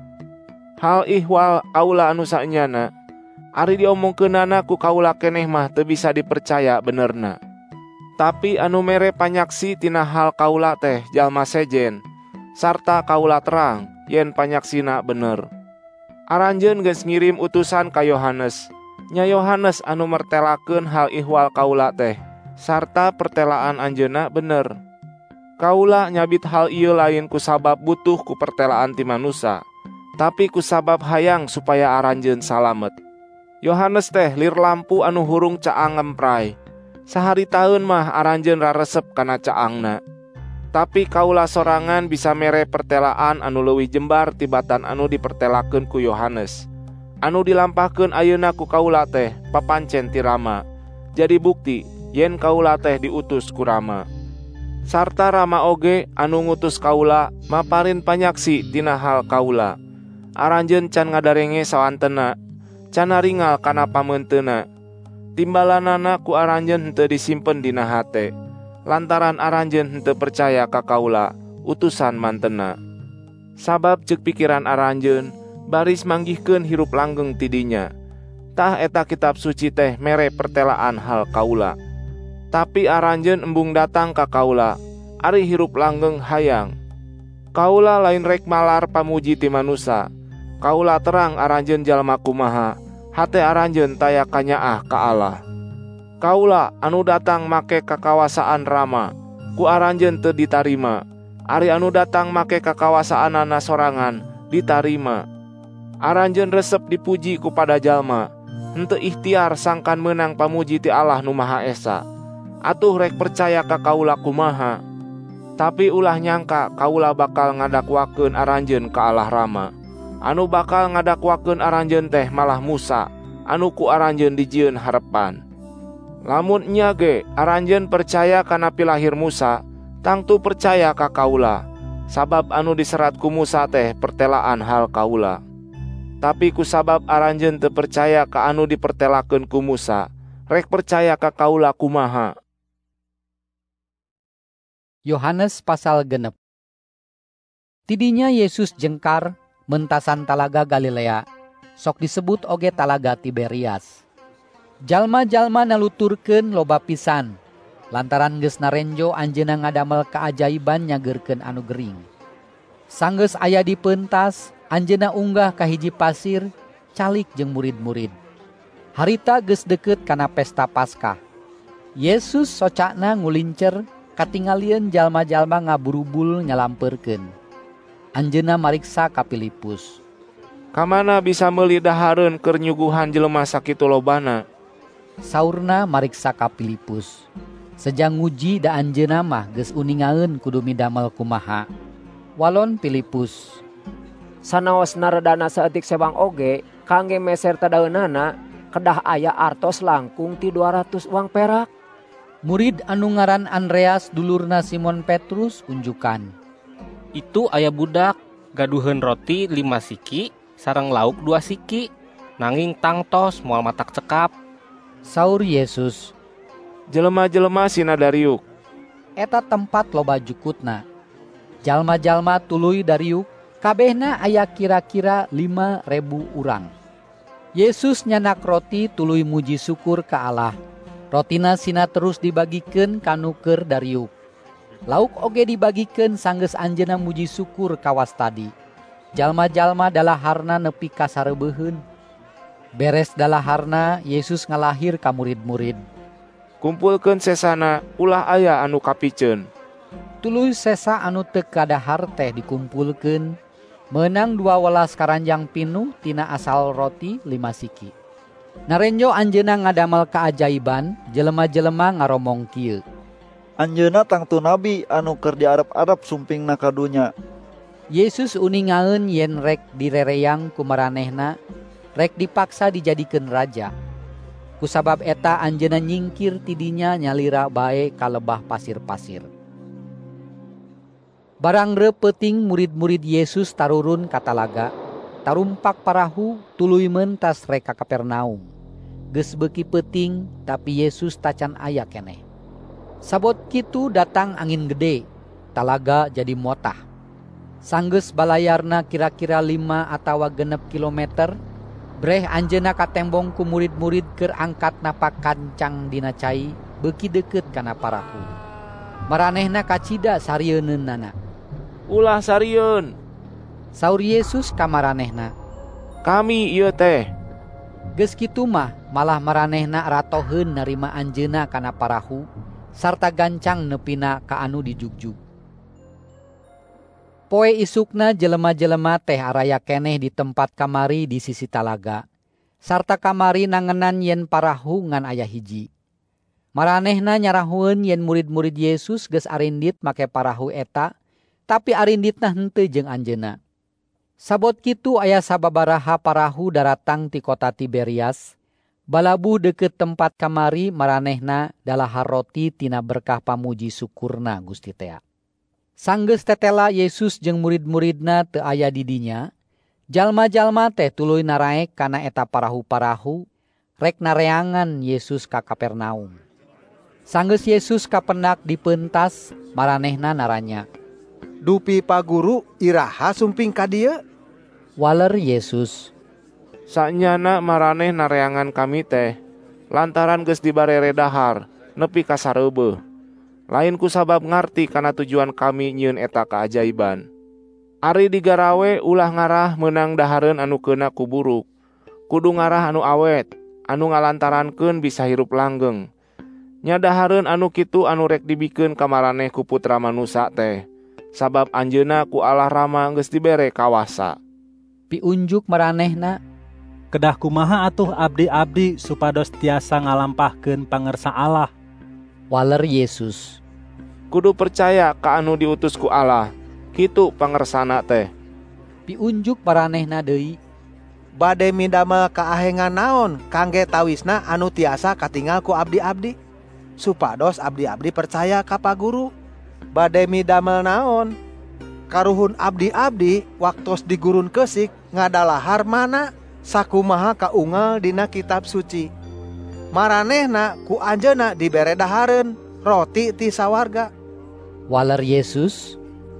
Hal ihwal kaula anu saenyana, ari diomongkeunana ku kaula keneh mah teu bisa dipercaya benerna. Tapi anu mere panyaksi tina hal kaula teh jalma sejen, sarta kaula terang yen panyaksina bener. Aranjeun geus ngirim utusan ka Yohanes, nya Yohanes anu mertelakeun hal ihwal kaula teh, sarta pertelaan anjeunna bener. Kaula nyabit hal ieu lain kusabab butuh ku pertelaan ti manusia, tapi kusabab hayang supaya aranjeun salamet. Yohanes teh lir lampu anu hurung caang ngemprai. Sahari taun mah aranjeun raresep kana caangna. Tapi kaula sorangan bisa mere pertelaan anu leuwih jembar tibatan anu dipertelakeun ku Yohanes. Anu dilampahkeun ayeuna ku kaula teh papancen ti Rama. Jadi bukti yen kaula teh diutus ku Rama. Sarta Rama oge anu ngutus kaula maparin panyaksi tina hal kaula. Aranjeun can ngadarenge sawantena, can naringal kana pameunteuna. Timbalanana ku aranjeun henteu disimpen dina hate, lantaran aranjeun henteu percaya ka kaula, utusan mantena. Sabab ceuk pikiran aranjeun, baris manggihkeun hirup langgeng ti dinya. Tah eta kitab suci teh mere pertelaan hal kaula. Tapi aranjeun embung datang ka kaula, ari hirup langgeng hayang. Kaula lain rek malar pamuji ti manusia. Kaula terang aranjeun jalma kumaha, hate aranjeun taya kanyaah ka Allah. Kaula anu datang make kakawasaan Rama, ku aranjeun teu ditarima. Ari anu datang make kakawasaanana sorangan, ditarima. Aranjeun resep dipuji ku pada jalma, henteu ikhtiar sangkan menang pamuji ti Allah nu Maha Esa. Atuh rek percaya ka kaula kumaha. Tapi ulah nyangka kaula bakal ngadakwakeun aranjeun ka Allah Rama. Anu bakal ngadakwakeun aranjeun teh malah Musa, anu ku aranjeun dijieun harepan. Lamun nya ge aranjeun percaya kana pilahir Musa, tangtu percaya ka kaula, sabab anu diserat ku Musa teh pertelaan hal kaula. Tapi ku sabab aranjeun teu percaya ka anu dipertelakeun ku Musa, Rek percaya ka kaula kumaha. Yohanes pasal genep. Tidinya Yesus jengkar mentasan talaga Galilea, sok disebut oge talaga Tiberias. Jalma-jalma naluturkeun loba pisan, lantaran geus narenjo anjeunna ngadamel kaajaiban nyageurkeun anu gering. Sanggeus aya di pentas, anjeunna unggah ka hiji pasir, calik jeung murid-murid. Harita geus deukeut kana pesta Paskah. Yesus socakna ngulincer katingalieun jalma-jalma ngaburubul nyalampeurkeun. Anjeunna mariksa ka Filipus. Kamana bisa meuli dahareun keur nyuguhan jelema sakitu lobana? Saurna mariksa ka Filipus. Sejang nguji da anjeunna mah geus uningaeun kudu midamel kumaha. Walon Filipus. Sanaos naredana saeutik sebang oge kangge meser tadaeunana kedah aya artos langkung ti dua ratus uang perak. Murid anu ngaran Andreas dulurna Simon Petrus unjukan. Itu aya budak gaduheun roti lima siki sareng lauk dua siki, nanging tangtos moal matak cekap. Saur Yesus. Jelema-jelema sina dariuk. Eta tempat loba jukutna. Jalma-jalma tuluy dariuk, kabehna aya kira-kira lima ribu urang. Yesus nyanak roti tuluy muji syukur ka Allah. Rotina sina terus dibagikeun kanu keur dariuk. Lauk oge dibagikeun sanggeus anjeunna muji syukur ka wastadi. Jalma-jalma dalaharna nepi ka sareubeheun. Beres dalaharna Yesus ngalahir ka murid-murid. Kumpulkeun sesana ulah aya anu kapiceun. Tuluy sesa anu teu kadahar teh dikumpulkeun, meunang dua welas karanjang pinuh tina asal roti lima siki. Narenjo anjeunna ngadamel kaajaiban, jelema-jelema ngaromong kieu. Anjeunna tangtu nabi anu keur diarep-arep sumpingna ka dunya. Yesus uningaeun yen rek direreang ku maranehna, rek dipaksa dijadikeun raja. Kusabab eta anjeunna nyingkir tidinya nyalira bae ka lebah pasir-pasir. Barang repeuting murid-murid Yesus tarurun ka talaga, tarumpak parahu tuluy mentas rek ka Kapernaum. Geus beuki peuting tapi Yesus tacan aya keneh. Sabot kitu datang angin gede, talaga jadi motah. Sanggeus balayarna kira-kira lima atawa genep kilometer, breh anjeunna katembong ku murid-murid keur angkat napak kancang dina cai, beuki deukeut kana parahu. Maranehna kacida sarieunneunana. Ulah sarieun. Saur Yesus ka maranehna. Kami ieu teh. Geus kitu mah malah maranehna ratoheun narima anjeunna kana parahu, sarta gancang nepina ka anu dijugjug. Poe isukna jelema-jelema teh araya keneh di tempat kamari di sisi talaga, sarta kamari nangenan yen parahu ngan aya hiji. Maranehna nyarahueun yen murid-murid Yesus geus arindit make parahu eta, tapi arinditna henteu jeung anjeunna. Sabot kitu aya sababaraha parahu daratang ti kota Tiberias, balabu deukeut tempat kamari maranehna dalahar roti tina berkah pamuji syukurna Gusti tea. Sanggeus tetela Yesus jeung murid-muridna teu aya di dinya, jalma-jalma teh tuluy naraek kana eta parahu-parahu, rek nareangan Yesus ka Kapernaum. Sanggeus Yesus kapendak di pentas, maranehna naranya. Dupi Pak Guru iraha sumping ka dieu? Waler Yesus. Sanyana maraneh nareangan kami teh, lantaran geus dibarere dahar, nepi ka sareubeung. Lain kusabab ngarti kana tujuan kami nyieun eta kaajaiban. Ari digarawe ulah ngarah meunang dahareun anu keuna ku buruk. Kudu ngarah anu awet, anu ngalantarankeun bisa hirup langgeng. Nya dahareun anu kitu anu rek dibikeun ka maraneh ku Putra Manusa teh, sabab anjeunna ku Allah Rama geus dibere kawasa. Piunjuk maranehna. Kedah kumaha atuh abdi-abdi supados tiasa ngalampahkeun pangersa Allah? Waler Yesus. Kudu percaya ka anu diutus ku Allah, kitu pangersana teh. Piunjuk maranehna deui. Bade midamel kaahengan naon kangge tawisna anu tiasa katinggal ku abdi-abdi? Supados abdi-abdi percaya ka Pak Guru. Bade midamel naon? Karuhun abdi-abdi waktos digurun keusik ngadalahar mana sakumaha kaunggal dina kitab suci. Maranehna ku anjeunna dibere dahareun roti ti sawarga. Waler Yesus,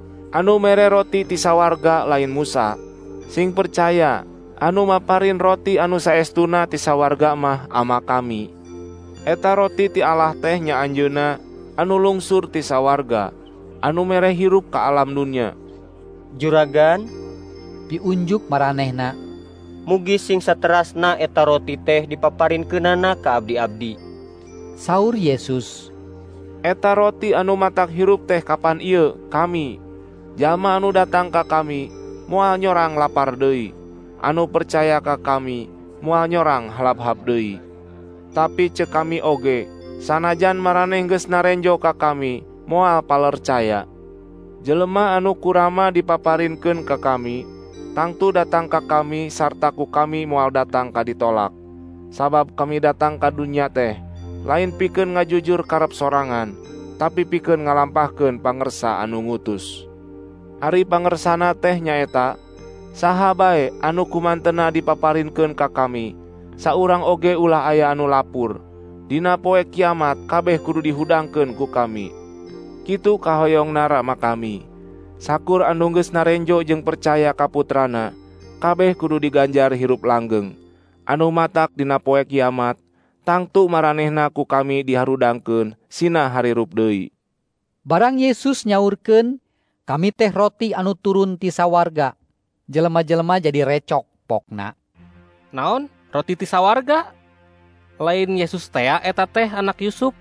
anu mere roti ti sawarga lain Musa. Sing percaya anu maparin roti anu saestuna ti sawarga mah ama kami. Eta roti ti Allah teh nya anjeunna anu lungsur ti sawarga, anu mere hirup ka alam dunia. Juragan, piunjuk maranehna, mugi sing saterasna eta roti teh dipaparinkeunana ka abdi-abdi. Saur Yesus, eta roti anu matak hirup teh kapan ieu kami. Jalma anu datang ka kami moal nyorang lapar deui, anu percaya ka kami moal nyorang halap-halap deui. Tapi ceuk kami oge, sanajan maraneh geus narenjo ka kami moal palercaya. Jelema anu kurama dipaparinkeun ka kami, tangtu datang ka kami sarta ku kami moal datang ka ditolak. Sabab kami datang ka dunia teh lain pikeun ngajujur karep sorangan, tapi pikeun ngalampahkeun pangersa anu ngutus. Ari pangersana teh nyaeta, saha bae anu kumantena dipaparinkeun ka kami, saurang oge ulah aya anu lapur. Dina poe kiamat kabeh kudu dihudangkeun ku kami. Kitu kahoyong narama kami. Sakur anu geus narenjo jeung percaya ka Putrana, kabeh kudu diganjar hirup langgeng. Anu matak dina poe kiamat, tangtu maranehna ku kami diharudangkeun sina harirup deui. Barang Yesus nyaurkeun, kami teh roti anu turun ti sawarga. Jelema-jelema jadi recok pokna. Naon? Roti ti sawarga? Lain Yesus tea eta teh anak Yusuf.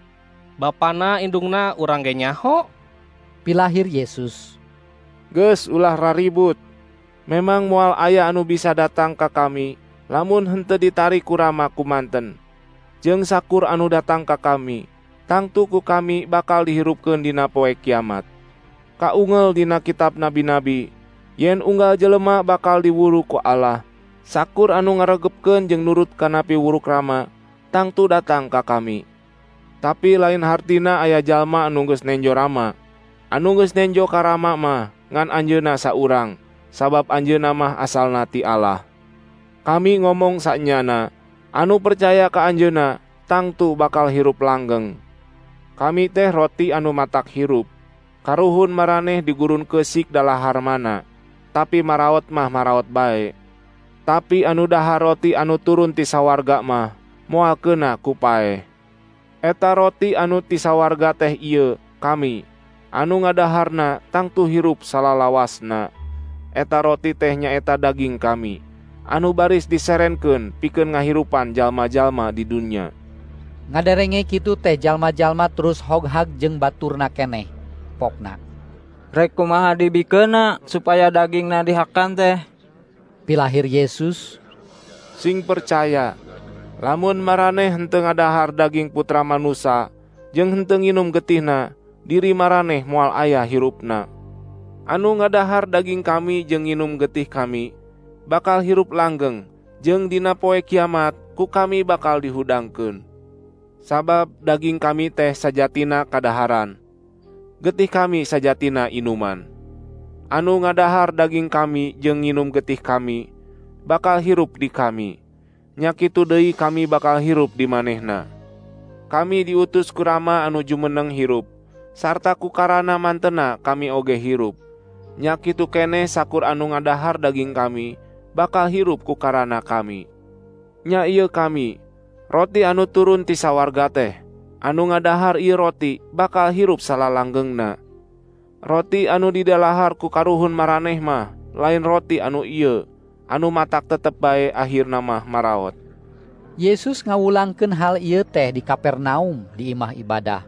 Bapana indungna urang ge nyaho. Pilahir Yesus, geus ulah raribut. Memang moal aya anu bisa datang ka kami, lamun henteu ditarik ku Rama kumanten. Jeung sakur anu datang ka kami, tangtu ku kami bakal dihirupkeun dina poe kiamat. Kaungel dina kitab nabi-nabi, yen unggal jelema bakal diwuru ku Allah. Sakur anu ngaregepkeun jeung nurut kana piwuruk Rama, tangtu datang ka kami. Tapi lain hartina aya jalma anu geus nenjo Rama. Anu geus nenjo ka Rama mah ngan anjeunna saurang, sabab anjeunna mah asalna ti Allah. Kami ngomong saknyana, anu percaya ka anjeunna tangtu bakal hirup langgeng. Kami teh roti anu matak hirup. Karuhun maraneh digurun keusik dalahar mana, tapi maraot mah maraot bae. Tapi anu dahar roti anu turun ti sawarga mah moal keuna ku pae. Eta roti anu ti sawarga teh ieu kami, anu ngadaharna tangtu hirup salalawasna. Eta roti teh nyaeta daging kami, anu baris diserenkeun pikeun ngahirupan jalma-jalma di dunia. Ngadarenge kitu teh jalma-jalma terus hoghag jeung baturna keneh. Pokna, rek kumaha dibikeunna supaya dagingna dihakan teh? Pilahir Yesus, sing percaya, lamun maraneh henteu ngadahar daging Putra Manusa jeung henteu nginum getihna, diri maraneh moal aya hirupna. Anu ngadahar daging kami jeung nginum getih kami, bakal hirup langgeng, jeung dina poe kiamat ku kami bakal dihudangkeun. Sabab daging kami teh sajatina kadaharan, getih kami sajatina inuman. Anu ngadahar daging kami jeung nginum getih kami, bakal hirup di kami. Nya kitu deui kami bakal hirup di manehna. Kami diutus ku Rama anu jumeneng hirup, sarta ku karana mantena kami oge hirup. Nya kitu keneh sakur anu ngadahar daging kami, bakal hirup ku karana kami. Nya ieu kami, roti anu turun ti sawarga teh, anu ngadahar ieu roti bakal hirup salalanggengna. Roti anu didalahar ku karuhun maraneh mah lain roti anu ieu, anu matak tetep bae akhirna mah maraot. Yesus ngawulangkeun hal ieu teh di Kapernaum di imah ibadah.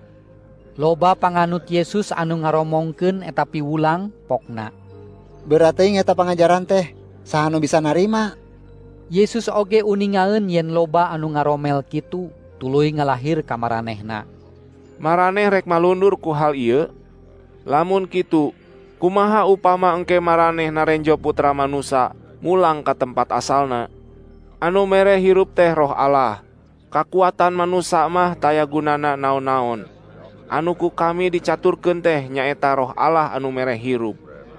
Loba panganut Yesus anu ngaromongkeun eta piwulang pokna. Berarti eta pangajaran teh saha anu bisa narima? Yesus oge uningaeun yen loba anu ngaromel kitu tuluy ngalahir ka maranehna. Maraneh rek malundur ku hal ieu? Lamun kitu, kumaha upama engke maraneh narenjo Putra Manusa mulang ka tempat asalna? Anu mere hirup teh Roh Allah. Kakuatan manusa mah taya gunana naon-naon. Anu ku kami dicaturkeun teh nyaeta Roh Allah anu mere hirup.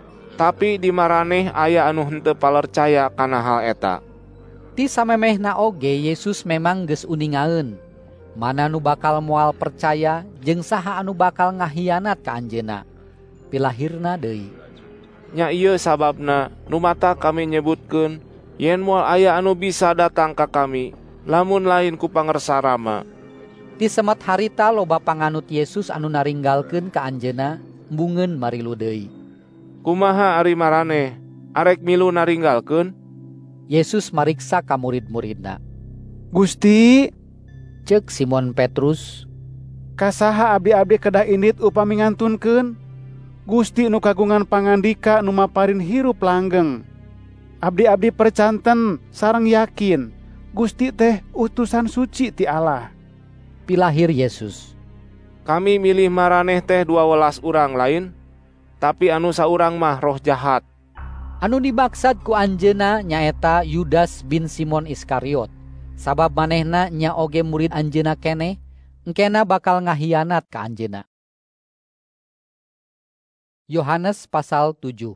Tapi di maraneh aya anu henteu palercaya kana hal eta. Ti samemehna oge Yesus memang geus uningaeun. Mana nu bakal moal percaya jeung saha anu bakal ngahianat ka anjeunna. Pilahirna deui. Nya ieu sababna nu mata kami nyebutkeun yen moal aya anu bisa datang ka kami lamun lain ku pangersa Rama. Di semet harita loba panganut Yesus anu naringgalkeun ka anjeunna embungeun marilu deui. Kumaha ari maraneh arek milu naringgalkeun? Yesus mariksa ka murid-muridna. Gusti, cek Simon Petrus, kasaha abdi-abdi kedah indit upami ngantunkeun? Gusti nu kagungan pangandika nu maparin hirup langgeng. Abdi-abdi percanten sareng yakin Gusti teh utusan suci ti Allah. Pilahir Yesus. Kami milih maraneh teh dua welas urang lain, tapi anu saurang mah roh jahat. Anu dibaksad ku anjeunna nyaeta Yudas bin Simon Iskariot. Sabab manehna nya oge murid anjeunna keneh, engkena bakal ngahianat ka anjeunna. Yohanes pasal tujuh.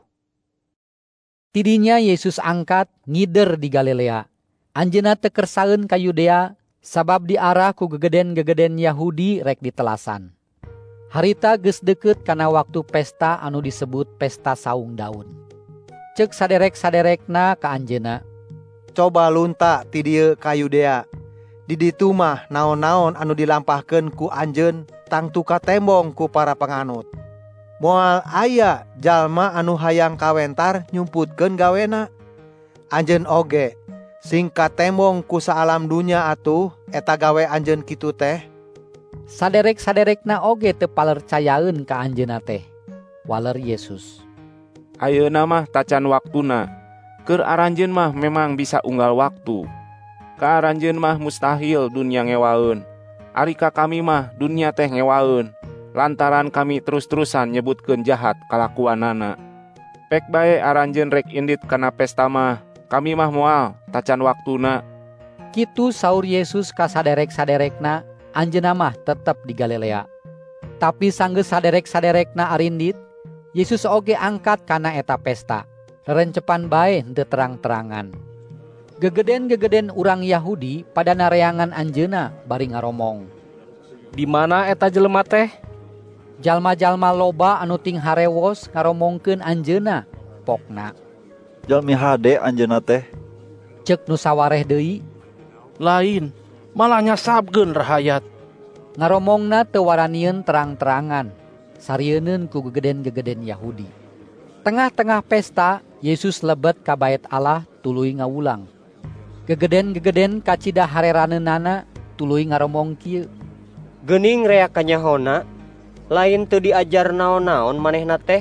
Tidinya Yesus angkat ngider di Galilea. Anjeunna teu kersaeun ka Yudea sabab diarah ku gegeden-gegeden Yahudi rek ditelasan. Harita geus deukeut kana waktu pesta anu disebut pesta saung daun. Cek saderek-saderekna ka anjeunna, coba lunta ti dieu ka Yudea. Di ditu mah naon-naon anu dilampahkeun ku anjeun tangtu katembong ku para panganut. Moal aya jalma anu hayang kawentar nyumputkeun gawena. Anjeun oge sing katembong ku saalam dunya atuh eta gawe anjeun kitu teh. Saderek-saderekna oge teu palercayaeun ka anjeunna teh. Waler Yesus. Ayeuna mah tacan waktuna. Keur aranjeun mah memang bisa unggal waktu. Ka aranjeun mah mustahil dunia ngewaeun. Ari ka kami mah dunia teh ngewaeun. Lantaran kami terus-terusan nyebutkeun jahat kalakuanana. Pek bae aranjeun rek indit kana pesta mah, kami mah moal tacan waktuna. Kitu saur Yesus ka saderek-saderekna, anjeunna mah tetep di Galilea. Tapi sanggeus saderek-saderekna arindit, Yesus oge angkat kana eta pesta. Rerencepan bae henteu terang-terangan. Gegeden-gegeden urang Yahudi pada nareangan anjeunna bari ngaromong. Di mana eta jelema teh? Jalma-jalma loba anu ting harewos ngaromongkeun anjeunna, pokna. Jalmi hade anjeunna teh. Cek nu sawareh deui. Lain, malah nyasabkeun rahayat. Ngaromongna teu waranieun terang-terangan, sarieunun ku gegeden-gegeden Yahudi. Tengah-tengah pesta, Yesus lebet ka bait Allah tuluy ngawulang. Gegeden-gegeden kacida hareraneunana tuluy ngaromong kieu. Geuning rea kanyahona, lain teu diajar naon-naon manehna teh?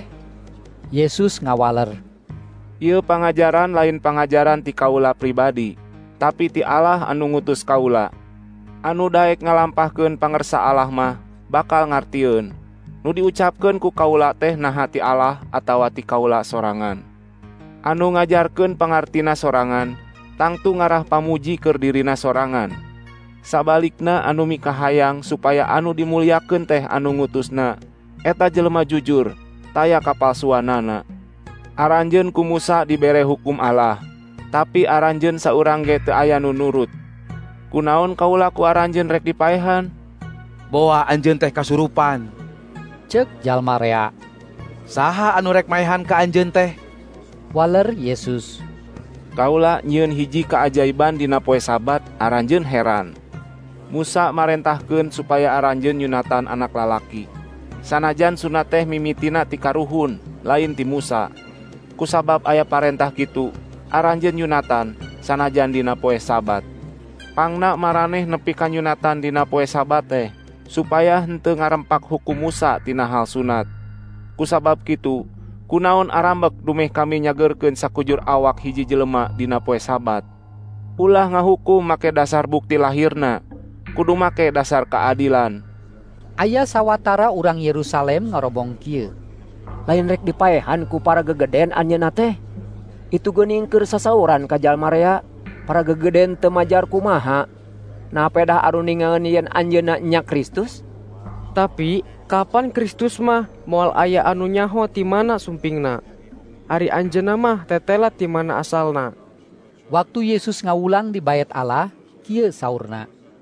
Yesus ngawaler. Ieu pangajaran lain pangajaran ti kaula pribadi, tapi ti Allah anu ngutus kaula. Anu daek ngalampahkeun pangersa Allah mah bakal ngartieun. Nu diucapkeun ku kaula teh naha ti Allah atawa ti kaula sorangan. Anu ngajarkeun pangartina sorangan, tangtu ngarah pamuji keur dirina sorangan. Sabalikna anu mikahayang supaya anu dimulyakeun teh anu ngutusna, eta jelema jujur, taya kapalsuanana. Aranjeun ku Musa dibere hukum Allah, tapi aranjeun saurang ge teu aya nu nurut. Kunaon kaula ku aranjeun rek dipaehan? Boa anjeun teh kasurupan. Cek jalma rea. Saha anu rek maehan ka anjeun teh? Waler Yesus. Kaula nyieun hiji kaajaiban dina poe Sabat, aranjeun heran. Musa marentahkeun supaya aranjeun nyunatan anak lalaki. Sanajan sunat teh mimitina ti karuhun, lain ti Musa. Kusabab aya parentah kitu, aranjeun nyunatan sanajan dina poe Sabat. Pangna maraneh nepi ka nyunatan dina poe Sabat teh, supaya henteu ngarempak hukum Musa tina hal sunat. Kusabab kitu, kunaon arambek dumeh kami nyageurkeun sakujur awak hiji jelema dina poe Sabat. Ulah ngahukum make dasar bukti lahirna, kudu make dasar keadilan. Aya sawatara urang Yerusalem ngarobong kieu. Lain rek dipaehan ku para gegeden anjeunna teh. Itu geuning keur sasauran ka jalma rea, para gegeden teu majar kumaha. Nah pedah anu ningaeun yen anjeunna nya Kristus? Tapi kapan Kristus mah moal aya anu nyaho ti mana sumpingna? Ari anjeunna mah tetela ti mana asalna. Waktu Yesus ngawulang di bait Allah, kieu saurna.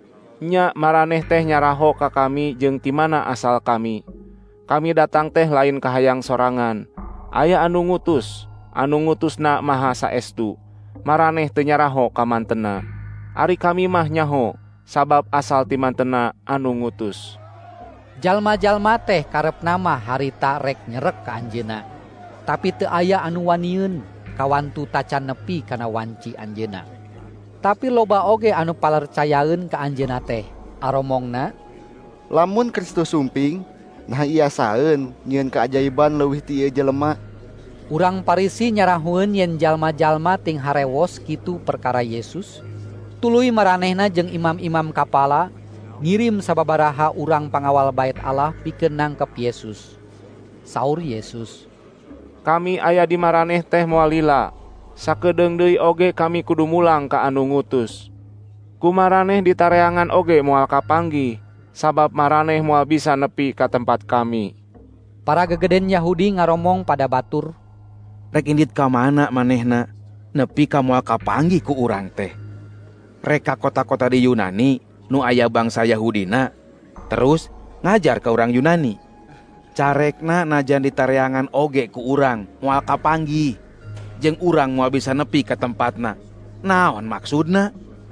Nya maraneh teh nyaraho ka kami jeung ti mana asal kami. Kami datang teh lain kahayang sorangan. Aya anu ngutus, anu ngutusna maha saestu. Maraneh teu nyaraho ka mantena. Ari kami mah nyaho, sabab asal ti mantena anu ngutus. Jalma-jalma teh karepna mah harita rek nyerek ka anjeunna. Tapi teu aya anu wanieun kawantu tacan nepi kana wanci anjeunna. Tapi loba oge anu palercayaeun ka anjeunna teh. Aromongna, lamun Kristus sumping, nah iya saeun nyieun keajaiban leuwih ti ieu jelema. Urang Parisi nyarahueun yen jalma-jalma ting harewos kitu perkara Yesus. Tuluy maranehna jeung imam-imam kapala ngirim sababaraha urang pangawal bait Allah pikeun nangkep Yesus. Saur Yesus, kami aya di maraneh teh moal lila. Sakedeung deui oge kami kudu mulang ka anu ngutus. Ku maraneh di tareangan oge moal kapanggih, sabab maraneh moal bisa nepi ka tempat kami. Para gegeden Yahudi ngaromong pada batur, rek indit ka mana manehna nepi ka moal kapanggih ku urang teh. Reka kota-kota di Yunani nu aya bangsa Yahudina, terus ngajar ke urang Yunani. Carekna najan ditareangan oge ku urang moal kapanggih, jeung urang moal bisa nepi ka tempatna. Naon maksudna?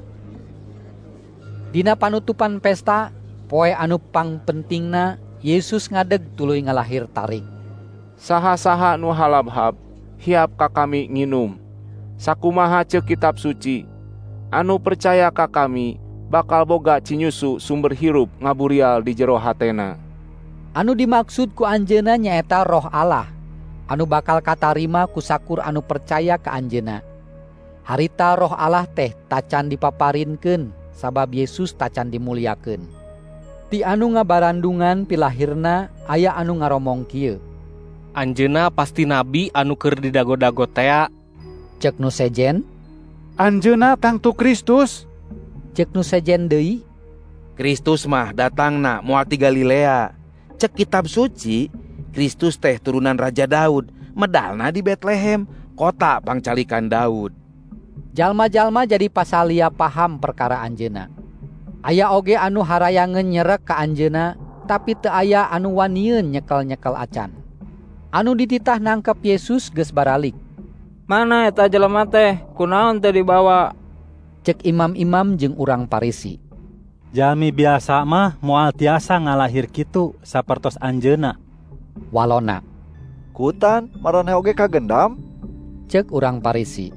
Dina panutupan pesta, poe anu pangpentingna, Yesus ngadeg tuluy ngalahir tarik. Saha-saha nu halabhab, hiap ka kami nginum. Sakumaha ceuk kitab suci, anu percaya ka kami bakal boga cinyusu sumber hirup ngaburial di jero hatena. Anu dimaksud ku anjeunna nyaeta Roh Allah, anu bakal katarima ku sakur anu percaya ka anjeunna. Harita Roh Allah teh tacan dipaparinkeun, sabab Yesus tacan dimuliakeun. Ti anu ngabarandungan pilahirna aya anu ngaromong kieu, anjeunna pasti nabi anu keur didago-dago tea. Ceuk nu sejen, anjeunna tangtu Kristus. Ceuk nu sejen deui, Kristus mah datangna moal ti Galilea. Cek kitab suci, Kristus teh turunan Raja Daud, medalna di Betlehem, kota pangcalikan Daud. Jalma-jalma jadi pasalia paham perkara anjeunna. Aya oge anu harayangeun nyerek ka anjeunna, tapi teu aya anu wanieun nyekel-nyekel acan. Anu dititah nangkep Yesus geus baralik. Mana eta jelema teh? Kunaon teu dibawa? Cek imam-imam jeung urang Parisi. Jalmi biasa mah moal tiasa ngalahir kitu sapertos anjeunna. Walona, kutan maraneh oge kagendam? Cek urang Parisi.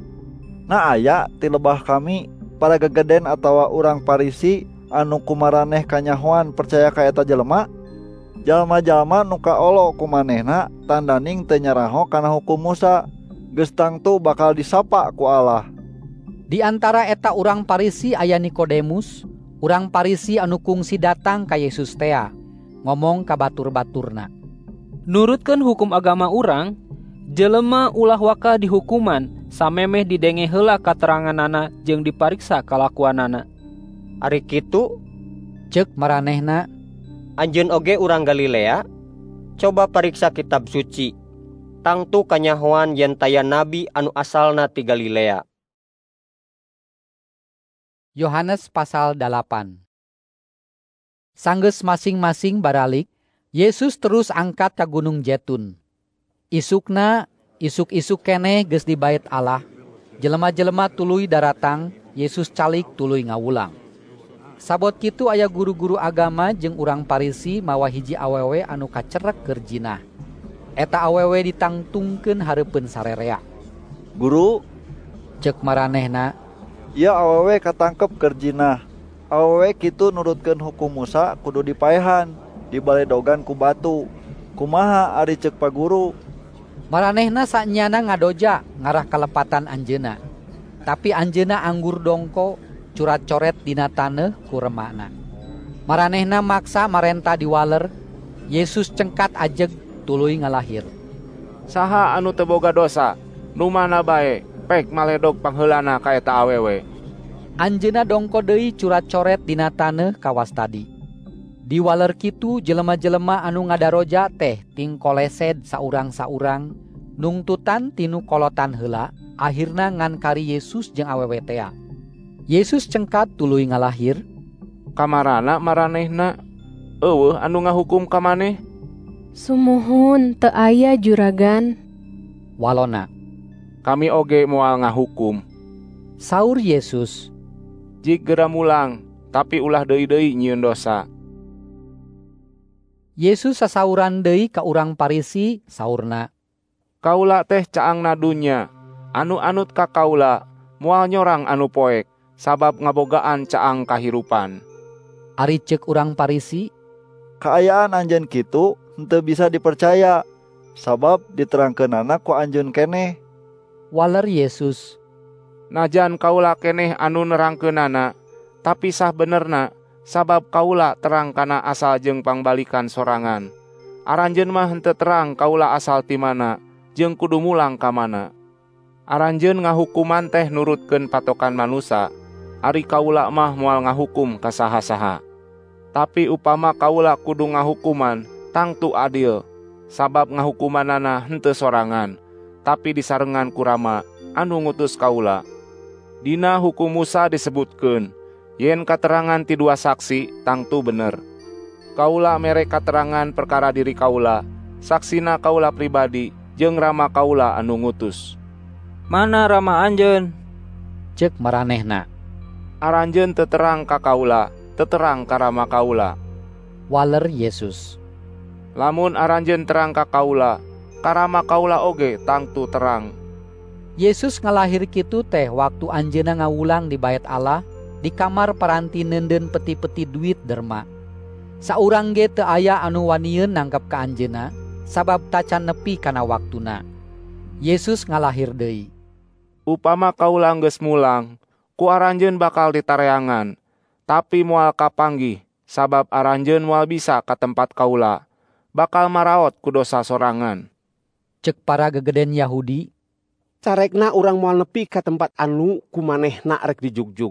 Na aya ti lebah kami para gegeden atawa urang Parisi anu kumaraneh kanyahoan percaya ka eta jelema? Jalma-jalma nu kaolo kumanehna tandaning teu nyaraho kana hukum Musa, geus tangtu bakal disapa ku Allah. Di antara eta urang Parisi aya Nikodemus, urang Parisi anu kungsi datang ka Yesus tea, ngomong ka batur-baturna. Nurutkeun hukum agama urang, jelema ulah waka dihukuman samemeh didenge heula kateranganana jeung dipariksa kalakuanana. Ari kitu, ceuk maranehna, anjeun oge urang Galilea, coba pariksa kitab suci. Tangtu kanyahoan yen taya nabi anu asalna ti Galilea. Yohanes pasal dalapan. Sanggeus masing-masing baralik, Yesus terus angkat ka Gunung Jetun. Isukna, isuk-isuk keneh geus di bait Allah. Jelema-jelema tuluy daratang, Yesus calik tuluy ngawulang. Sabot kitu aya guru-guru agama jeung urang Parisi mawa hiji awewe anu kacerek keur jinah. Eta awewe ditangtungkeun hareupeun sarerea. Guru, ceuk maranehna, ieu awewe katangkep keur jinah. Awewe kitu nurutkeun hukum Musa kudu dipaehan, dibaledogan ku batu. Kumaha ari ceuk Pak Guru? Maranehna sanyana ngadoja ngarah kalepatan anjeunna. Tapi anjeunna anggur dongko curat coret dina taneuh ku remakna. Maranehna maksa marenta di waler. Yesus cengkat ajeg tuluy ngalahir. Saha anu teu boga dosa, nu mana bae pek maledog pangheulana ka eta awewe. Anjeunna dongko deui curat coret dina taneuh kawas tadi. Di waler kitu jelema-jelema anu ngadaroja teh ting kolesed saurang-saurang nungtutan tinu kolotan heula, akhirna ngan kari Yesus jeung awewe tea. Yesus cengkat tuluy ngalahir. Kamarana maranehna? Eueuh anu ngahukum ka maneh? Sumuhun teu aya juragan. Walona. Kami oge moal ngahukum. Saur Yesus. Jik geura mulang, tapi ulah deui-deui nyieun dosa. Yesus sasauran deui ka urang Parisi, saurna. Kaula teh caangna dunya, anu anut ka kaula moal nyorang anu poek, sabab ngabogaan caang kahirupan. Ari ceuk urang Parisi, kaayaan anjeun kitu henteu bisa dipercaya, sabab diterangkeunana ku anjeun keneh. Waler Yesus. Najan kaula keneh anu nerangkeunana, tapi sah benerna, sabab kaula terang kana asal jeung pangbalikan sorangan. Aranjeun mah henteu terang kaula asal ti mana, jeung kudu mulang ka mana. Aranjeun ngahukuman teh nurutkeun patokan manusa, ari kaula mah moal ngahukum ka saha-saha. Tapi upama kaula kudu ngahukuman, tangtu adil, sabab ngahukumanana henteu sorangan, tapi disarengan ku Rama anu ngutus kaula. Dina hukum Musa disebutkeun, yen katerangan ti dua saksi tangtu bener. Kaula mere katerangan perkara diri kaula, saksina kaula pribadi jeung Rama kaula anu ngutus. Mana Rama anjeun? Ceuk maranehna. Aranjeun teu terang ka kaula, teu terang ka Rama kaula. Waler Yesus. Lamun aranjeun terang ka kaula, ka Rama kaula oge tangtu terang. Yesus ngalahir kitu teh waktu anjeunna ngawulang di bait Allah, di kamar paranti neundeun peti-peti duit derma. Saurang ge teu aya anu wanieun nangkep ka anjeunna, sabab tacan nepi kana waktuna. Yesus ngalahir deui. Upama kaula geus mulang, ku aranjeun bakal ditareangan, tapi moal kapanggih, sabab aranjeun moal bisa ka tempat kaula, bakal maraot ku dosa sorangan. Ceuk para gegeden Yahudi, carekna urang moal nepi ka tempat anu kumanehna rek dijugjug.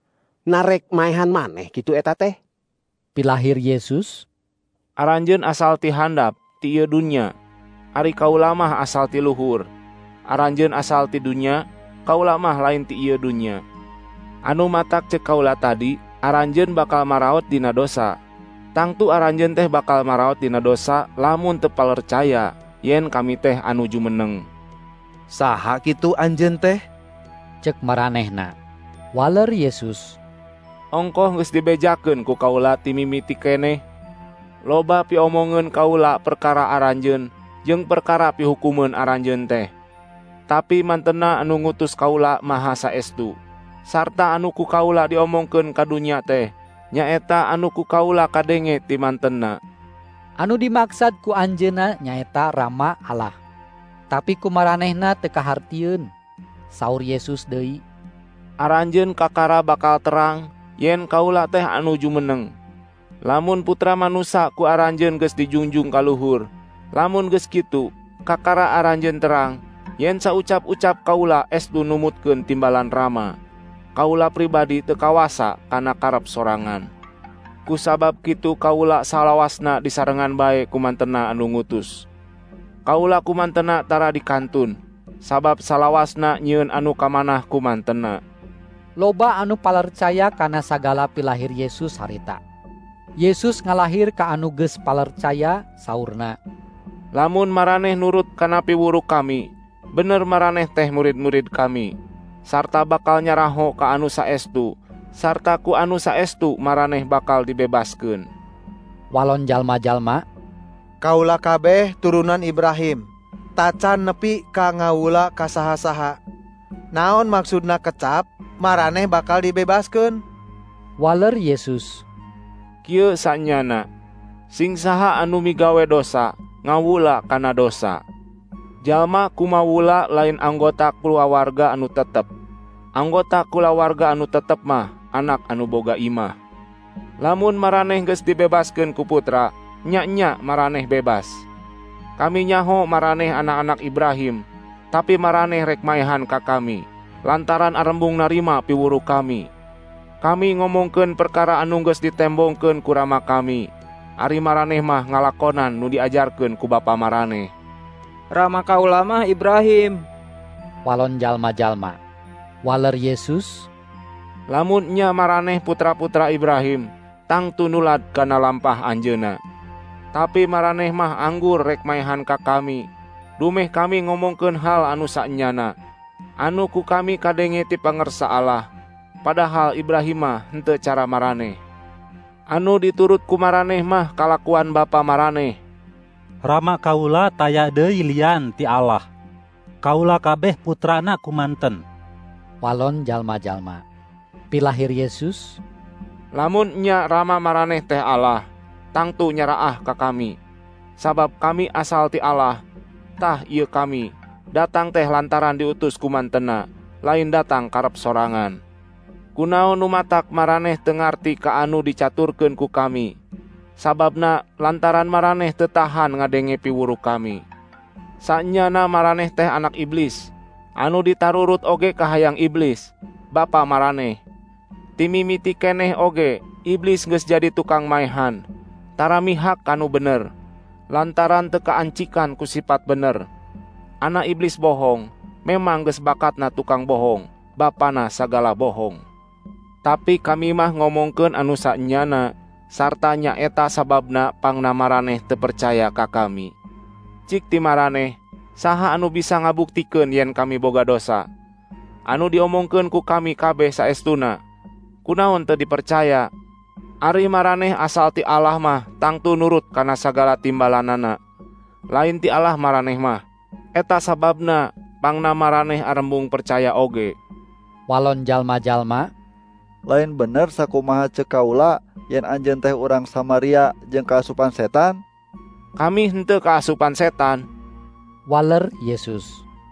Narek maehan maneh kitu eta teh? Pilahir Yesus. Aranjeun asal ti handap ti ieu dunya, ari kaula mah asal ti luhur. Aranjeun asal ti dunya, kaula mah lain ti ieu dunya. Anu matak ceuk kaula tadi, aranjeun bakal maraot dina dosa. Tangtu aranjeun teh bakal maraot dina dosa lamun teu palercaya yen kami teh anu jumeneng. Saha kitu anjeun teh? Ceuk maranehna. Waler Yesus. Ongkoh geus dibejakeun ku kaula ti mimiti keneh. Loba piomongeun kaula perkara aranjeun jeung perkara pihukumeun aranjeun teh. Tapi mantena anu ngutus kaula maha saestu, sarta anu ku kaula diomongkeun ka dunya teh nyaeta anu ku kaula kadenge ti mantenna. Anu dimaksad ku anjeunna nyaeta Rama Allah. Tapi ku maranehna teu kahartieun. Saur Yesus deui. Aranjeun kakara bakal terang yen kaula teh anu jumeneng. Lamun putra manusia ku aranjeun geus dijunjung ka luhur, lamun geus kitu kakara aranjeun terang yen saucap-ucap kaula esdu numutkeun timbalan Rama. Kaula pribadi teu kawasa kana karep sorangan. Kusabab kitu kaula salawasna disarengan bae ku mantena anu ngutus. Kaula kumantena tara dikantun, sabab salawasna nyieun anu kamanah kumantena. Loba anu palercaya kana sagala pilahir Yesus harita. Yesus ngalahir ka anu geus palercaya, saurna. Lamun maraneh nurut kana piwuruk kami, bener maraneh teh murid-murid kami, sarta bakal nyaraho ka anu saestu, sarta ku anu saestu maraneh bakal dibebaskeun. Walon jalma-jalma, kaula kabeh turunan Ibrahim, tacan nepi ka ngawula ka saha-saha. Naon maksudna kecap, maraneh bakal dibebaskeun? Waler Yesus. Kieu sanyana, sing saha anu migawe dosa, ngawula kana dosa. Jalma kumawula lain anggota kulawarga anu tetep. Anggota kulawarga anu tetep mah anak anu boga imah. Lamun maraneh geus dibebaskeun ku putra, nya-nya maraneh bebas. Kami nyaho maraneh anak-anak Ibrahim, tapi maraneh rek maehan ka kami, lantaran arembung narima piwuru kami. Kami ngomongkeun perkara anu geus ditembongkeun ku Rama kami, ari maraneh mah ngalakonan nu diajarkeun ku bapa maraneh. Rama kaula mah Ibrahim. Walon jalma-jalma. Waler Yesus. Lamun nya maraneh putra-putra Ibrahim, tang tunulad kana lampah anjeuna. Tapi maraneh mah anggur rek maehan ka kami. Dumeh kami ngomongkeun hal anu saenyana. Anu ku kami kadenge ti pangersa Allah. Padahal Ibrahim mah henteu cara maraneh. Anu diturut ku maraneh mah kalakuan bapa maraneh. Rama kaula taya deui lian ti Allah. Kaula kabeh putrana kumanten. Walon jalma-jalma. Pilahir Yesus. Lamun nya rama maraneh teh Allah, tangtu nyaraah ka kami. Sabab kami asal ti Allah. Tah ieu kami datang teh lantaran diutus kumantena, lain datang karep sorangan. Kunaon nu matak maraneh teu ngarti ka anu dicaturkeun ku kami. Sababna lantaran maraneh teu tahan ngadenge piwuruk kami. Saenyana maraneh teh anak iblis, anu ditarurut oge ka hayang iblis, bapa maraneh. Timimiti keneh oge, iblis geus jadi tukang maehan, tara mihak kanu bener, lantaran teu kaancikan ku sifat bener. Anak iblis bohong, memang geus bakatna tukang bohong, bapana sagala bohong. Tapi kami mah ngomongkeun anu saenyana, sarta nyaeta sababna pangna maraneh teu percaya ka kami. Cik ti maraneh, saha anu bisa ngabuktikeun yen kami boga dosa? Anu diomongkeun ku kami kabeh saestuna. Kunaon teu dipercaya? Ari maraneh asal ti Allah mah tangtu nurut kana sagala timbalanana. Lain ti Allah maraneh mah. Eta sababna pangna maraneh arembung percaya oge. Walon jalma-jalma. Lain bener sakumaha ceuk kaula yen anjeun teh urang Samaria jeung kaasupan setan? Kami henteu kaasupan setan. Waler Yesus.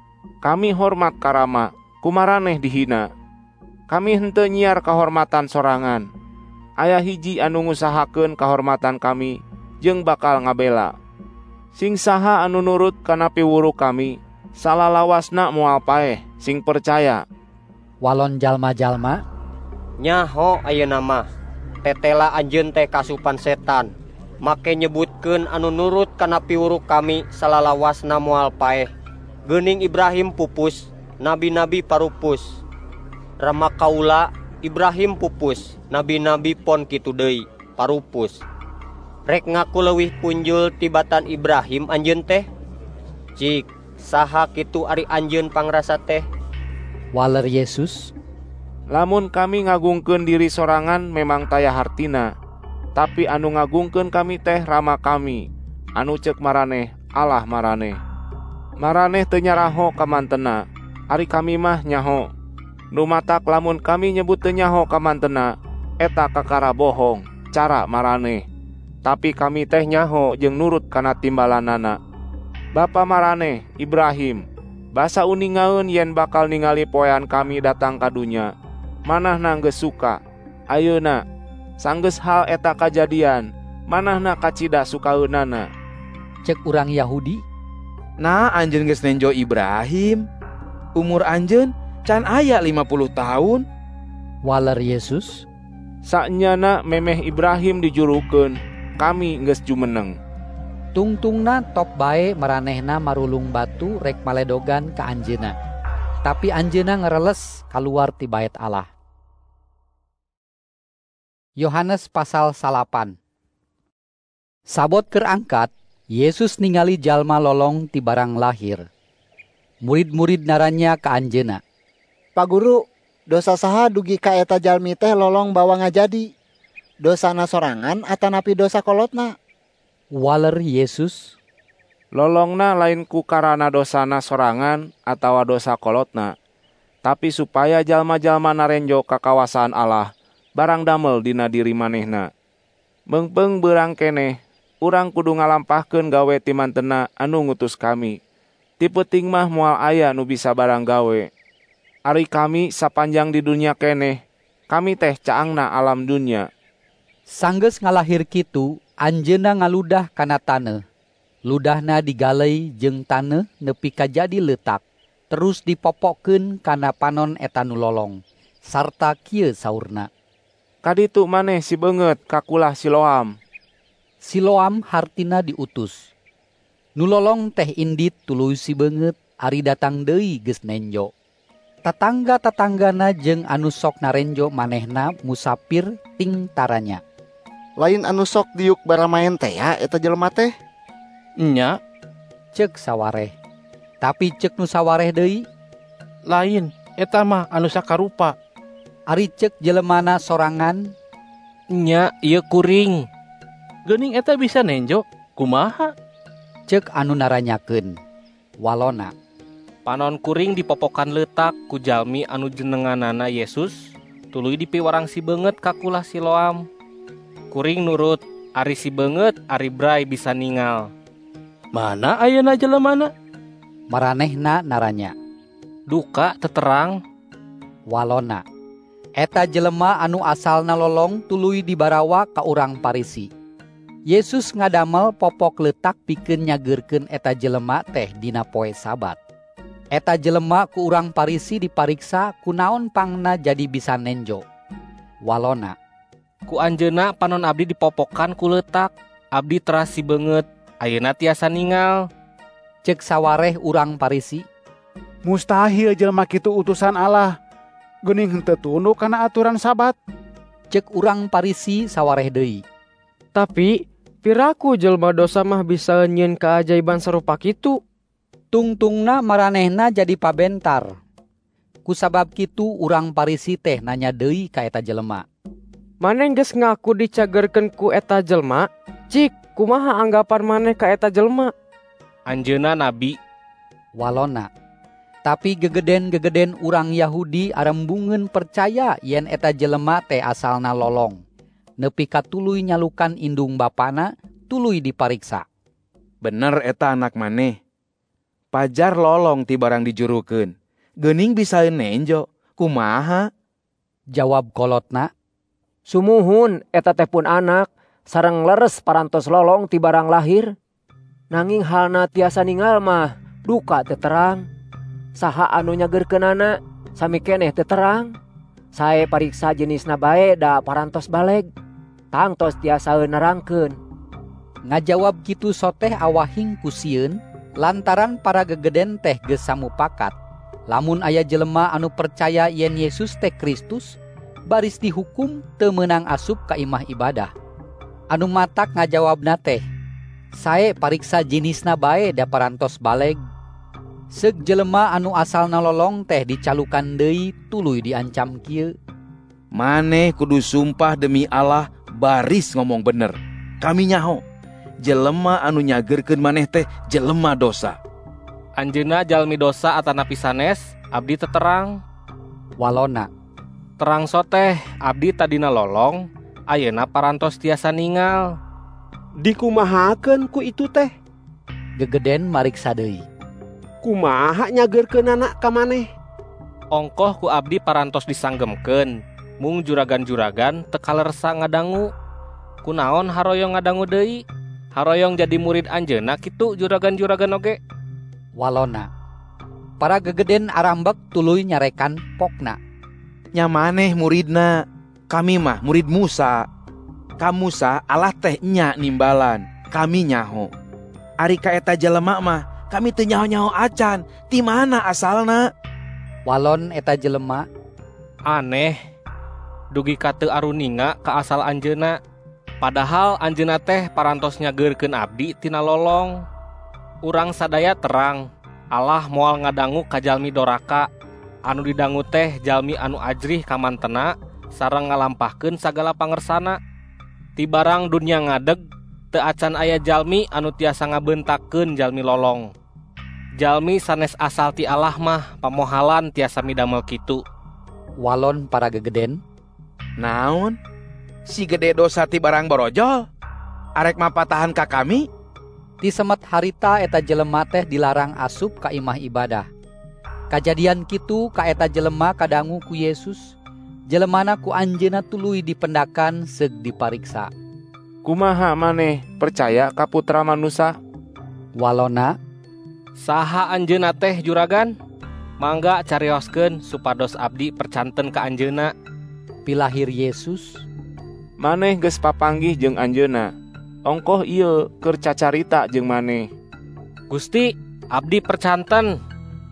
Kami hormat karama, kumaraneh dihina. Kami henteu nyiar kahormatan sorangan. Aya hiji anu ngusahakeun kahormatan kami jeung bakal ngabela. Sing saha anu nurut kana piwuruk kami, salalawasna moal paeh, sing percaya. Walon jalma-jalma. Nyaho ayeuna mah tetela anjeun teh kasupan setan, make nyebutkeun anu nurut kana piwuruk kami salalawasna moal paeh. Geuning Ibrahim pupus, nabi-nabi parupus. Rama kaula Ibrahim pupus, nabi-nabi pon kitu deui parupus. Rek ngaku leuwih punjul tibatan Ibrahim anjeun teh? Cik, saha kitu ari anjeun pangrasa teh? Waler Yesus. Lamun kami ngagungkeun diri sorangan memang taya hartina, tapi anu ngagungkeun kami teh rama kami, anu ceuk maraneh Allah maraneh. Maraneh teu nyaraho ka mantena, ari kami mah nyaho. Nu matak lamun kami nyebut teu nyaho ka mantena, eta kakara bohong, cara maraneh. Tapi kami teh nyaho jeung nurut kana timbalanana. Bapa maraneh Ibrahim, basa uningaeun yen bakal ningali poean kami datang ka dunya. Manahna geus suka. Ayeuna sanggeus hal eta kajadian, manahna kacida sukaeunana. Cek urang Yahudi. Nah anjeun geus nenjo Ibrahim. Umur anjeun can aya lima puluh tahun. Waler Yesus. Saenyana memeh Ibrahim dijurukeun, kami geus jumeneng. Tungtungna top bae maranehna marulung batu rek maledogan ka anjeunna. Tapi anjeunna ngareles kaluar ti bait Allah. Yohanes pasal salapan. Sabot keur angkat, Yesus ningali jalma lolong ti barang lahir. Murid-murid naranya ka anjeunna. Pak Guru, dosa saha dugi ka eta jalmi teh lolong bawa ngajadi? Dosana sorangan atanapi dosa kolotna? Waler Yesus. Lolongna lain ku karana dosana sorangan atawa dosa kolotna, tapi supaya jalma-jalma narenjo ka kawasan Allah, barang damel dina diri manehna. Beungpeung beurang keneh, urang kudu ngalampahkeun gawe ti mantena anu ngutus kami. Ti peuting mah moal aya nu bisa barang gawe. Ari kami sapanjang di dunia keneh, kami teh caangna alam dunia. Sanggeus ngalahir kitu, anjeunna ngaludah kana taneuh. Ludahna digalei jeung taneuh nepi ka jadi leutak, terus dipopokkeun kana panon eta nu lolong. Sarta kieu saurna. Kaditu maneh si beungeut ka kulah Siloam. Siloam hartina diutus. Nu lolong teh indit tuluy si beungeut ari datang deui geus nenjo. Tatangga-tatanggana jeung anu sok narenjo manehna musafir ting taranya. Lain anu sok diuk baramaen teh ya eta jelema teh? Nya, cek sawareh. Tapi cek nu sawareh deui, lain eta mah anu sakarupa. Ari cek jelemana sorangan, nya ieu kuring. Geuning eta bisa nenjo, kumaha? Cek anu naranyakeun, walona. Panon kuring dipopokan letak ku jalmi anu jenenganana Yesus, tuluy dipiwarang si beungeut ka kulah Siloam. Kuring nurut, ari si beungeut ari bray bisa ningal. Mana ayeuna jelemana? Maranehna naranya, duka teterang. Walona. Eta jelema anu asalna lolong tuluy dibarawa ka urang Parisi. Yesus ngadamel popok letak pikeun nyageurkeun eta jelema teh dina poe Sabat. Eta jelema ku urang Parisi dipariksa kunaon pangna jadi bisa nenjo. Walona. Ku anjeunna panon abdi dipopokan ku letak, abdi teras si beungeut, ayeuna tiasa ningal. Cek sawareh urang Parisi, mustahil jelema kitu utusan Allah. Geuning henteu tunduk kana aturan Sabat. Cek urang Parisi sawareh deui, tapi piraku jelema dosa mah bisa nyieun kaajaiban sarupa kitu? Tungtungna maranehna jadi pabentar. Kusabab kitu urang Parisi teh nanya deui ka eta jelema, maneh geus ngaku dicagerkeun ku eta jelema? Cik, kumaha anggapan maneh ka eta jelema? Anjeunna nabi. Walona. Tapi gegeden-gegeden urang Yahudi arembungeun percaya yen eta jelema teh asalna lolong. Nepi ka tuluy nyalukan indung bapana, tuluy dipariksa. Bener eta anak maneh. Pajar lolong ti barang dijurukeun. Geuning bisa nenjo, kumaha? Jawab kolotna, sumuhun eta teh pun anak, sareng leres parantos lolong ti barang lahir. Nanging halna tiasa ningal mah, duka teu terang. Saha anu nyageurkeunana, sami keneh teu terang. Sae pariksa jenisna bae da parantos baleg. Tangtos tiasa nerangkeun. Ngajawab kitu soteh awahing ku sieun, lantaran para gegeden teh geus samupakat. Lamun aya jelema anu percaya yen Yesus teh Kristus, baris dihukum teu meunang asup ka imah ibadah. Anu matak ngajawabna teh, sae pariksa jenisna bae da parantos baleg. Seug jelema anu asalna lolong teh dicalukan deui tuluy diancam kieu. Maneh kudu sumpah demi Allah baris ngomong bener. Kami nyaho, jelema anu nyageurkeun maneh teh jelema dosa. Anjeunna jalmi dosa atanapi sanes, abdi teu terang. Walona. Terang soteh abdi tadina lolong, ayeuna parantos tiasa ningal. Dikumahakeun ku itu teh? Gegeden mariksa deui. Kumaha nyageurkeun anak ka maneh? Ongkoh ku abdi parantos disanggemkeun, mung juragan-juragan teu kalersa ngadangu. Kunaon haroyong ngadangu deui? Haroyong jadi murid anjeunna kitu juragan-juragan oge. Walona. Para gegeden arambek tuluy nyarekan pokna. Nya maneh muridna, kami mah murid Musa. Ka Musa Allah teh nya nimbalan, kami nyaho. Ari ka eta jelema mah kami teu nyaho-nyaho acan, ti mana asalna? Walon eta jelema, aneh, dugi ka teu aruninga ka asal anjeunna. Padahal anjeunna teh parantos nyageurkeun abdi tina lolong. Urang sadaya terang, Allah moal ngadangu ka jalmi doraka. Anu didangu teh jalmi anu ajrih ka mantena sareng ngalampahkeun sagala pangersana. Ti barang dunia ngadeg, teu acan aya jalmi anu tiasa ngabeuntakeun jalmi lolong. Jalmi sanes asal ti Allah mah pamohalan tiasa midamel kitu. Walon para gegeden, naon? Si gede dosa ti barang borojol? Arek mapatahan ka kami? Ti semet harita eta jelema teh dilarang asup ka imah ibadah. Kajadian kitu ka eta jelema kadangu ku Yesus. Jelemana ku anjeunna tuluy dipendakan seug dipariksa. Kumaha maneh percaya ka Putra Manusa? Walona, saha anjeunna teh juragan? Mangga carioskeun supados abdi percanten ka anjeunna. Pilahir Yesus, maneh geus papanggih jeung anjeunna. Ongkoh ieu keur cacarita jeung maneh. Gusti, abdi percanten.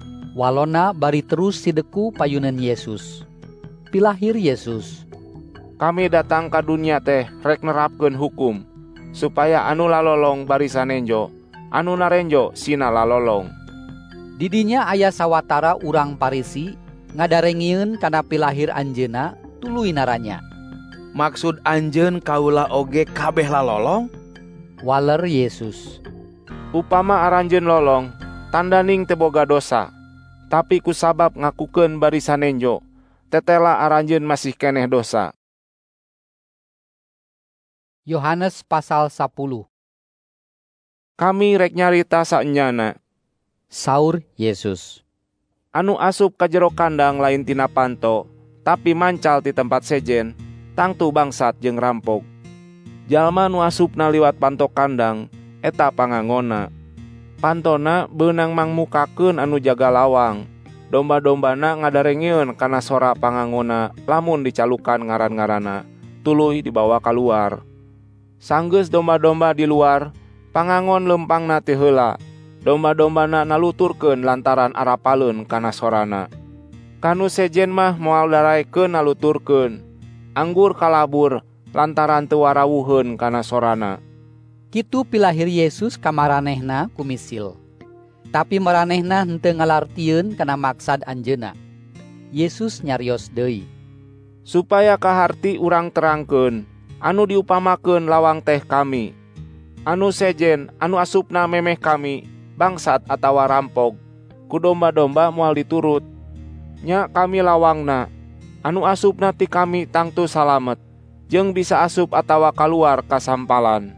Walona bari terus sideku payunan Yesus. Pilahir Yesus, Kami datang ka dunia teh rek nerapkeun hukum, supaya anu lalolong barisan nenjo, anu narenjo sina lalolong. Didinya aya sawatara urang Parisi ngadarengieun kana pilahir anjeunna tuluy naranya. Maksud anjeun kaula oge kabeh lalolong? Waler Yesus. Upama aranjeun lolong, tandaning teu boga dosa, tapi kusabab ngakukeun barisan nenjo, tetela aranjeun masih keneh dosa. Yohanes pasal sepuluh. Kami rek nyarita saenyana. Saur Yesus. Anu asup ka jero kandang lain tina panto, tapi mancal di tempat sejen, tangtu bangsat jeung rampok. Jalma nu asupna liwat panto kandang, eta pangangona. Pantona beunang mangmukakeun anu jaga lawang. Domba-dombana ngadarengieun kana sora pangangona lamun dicalukan ngaran-ngaranna, tuluy dibawa kaluar. Sanggeus domba-domba di luar, pangangon lempangna teu heula. Domba-dombana naluturkeun lantaran arapaleun kana sorana. Kanu sejen mah moal daraekeun naluturkeun. Anggur kalabur lantaran teu warawuheun kana sorana. Kitu pilahir Yesus ka maranehna kumisil. Tapi maranehna henteu ngalartieun kana maksad anjeunna. Yesus nyarios deui. Supaya kaharti urang terangkeun, anu diupamakeun lawang teh kami. Anu sejen, anu asupna memeh kami, bangsat atawa rampog, ku domba-domba moal diturut. Nya kami lawangna, anu asupna ti kami tangtu salamet, jeung bisa asup atawa kaluar ka sampalan.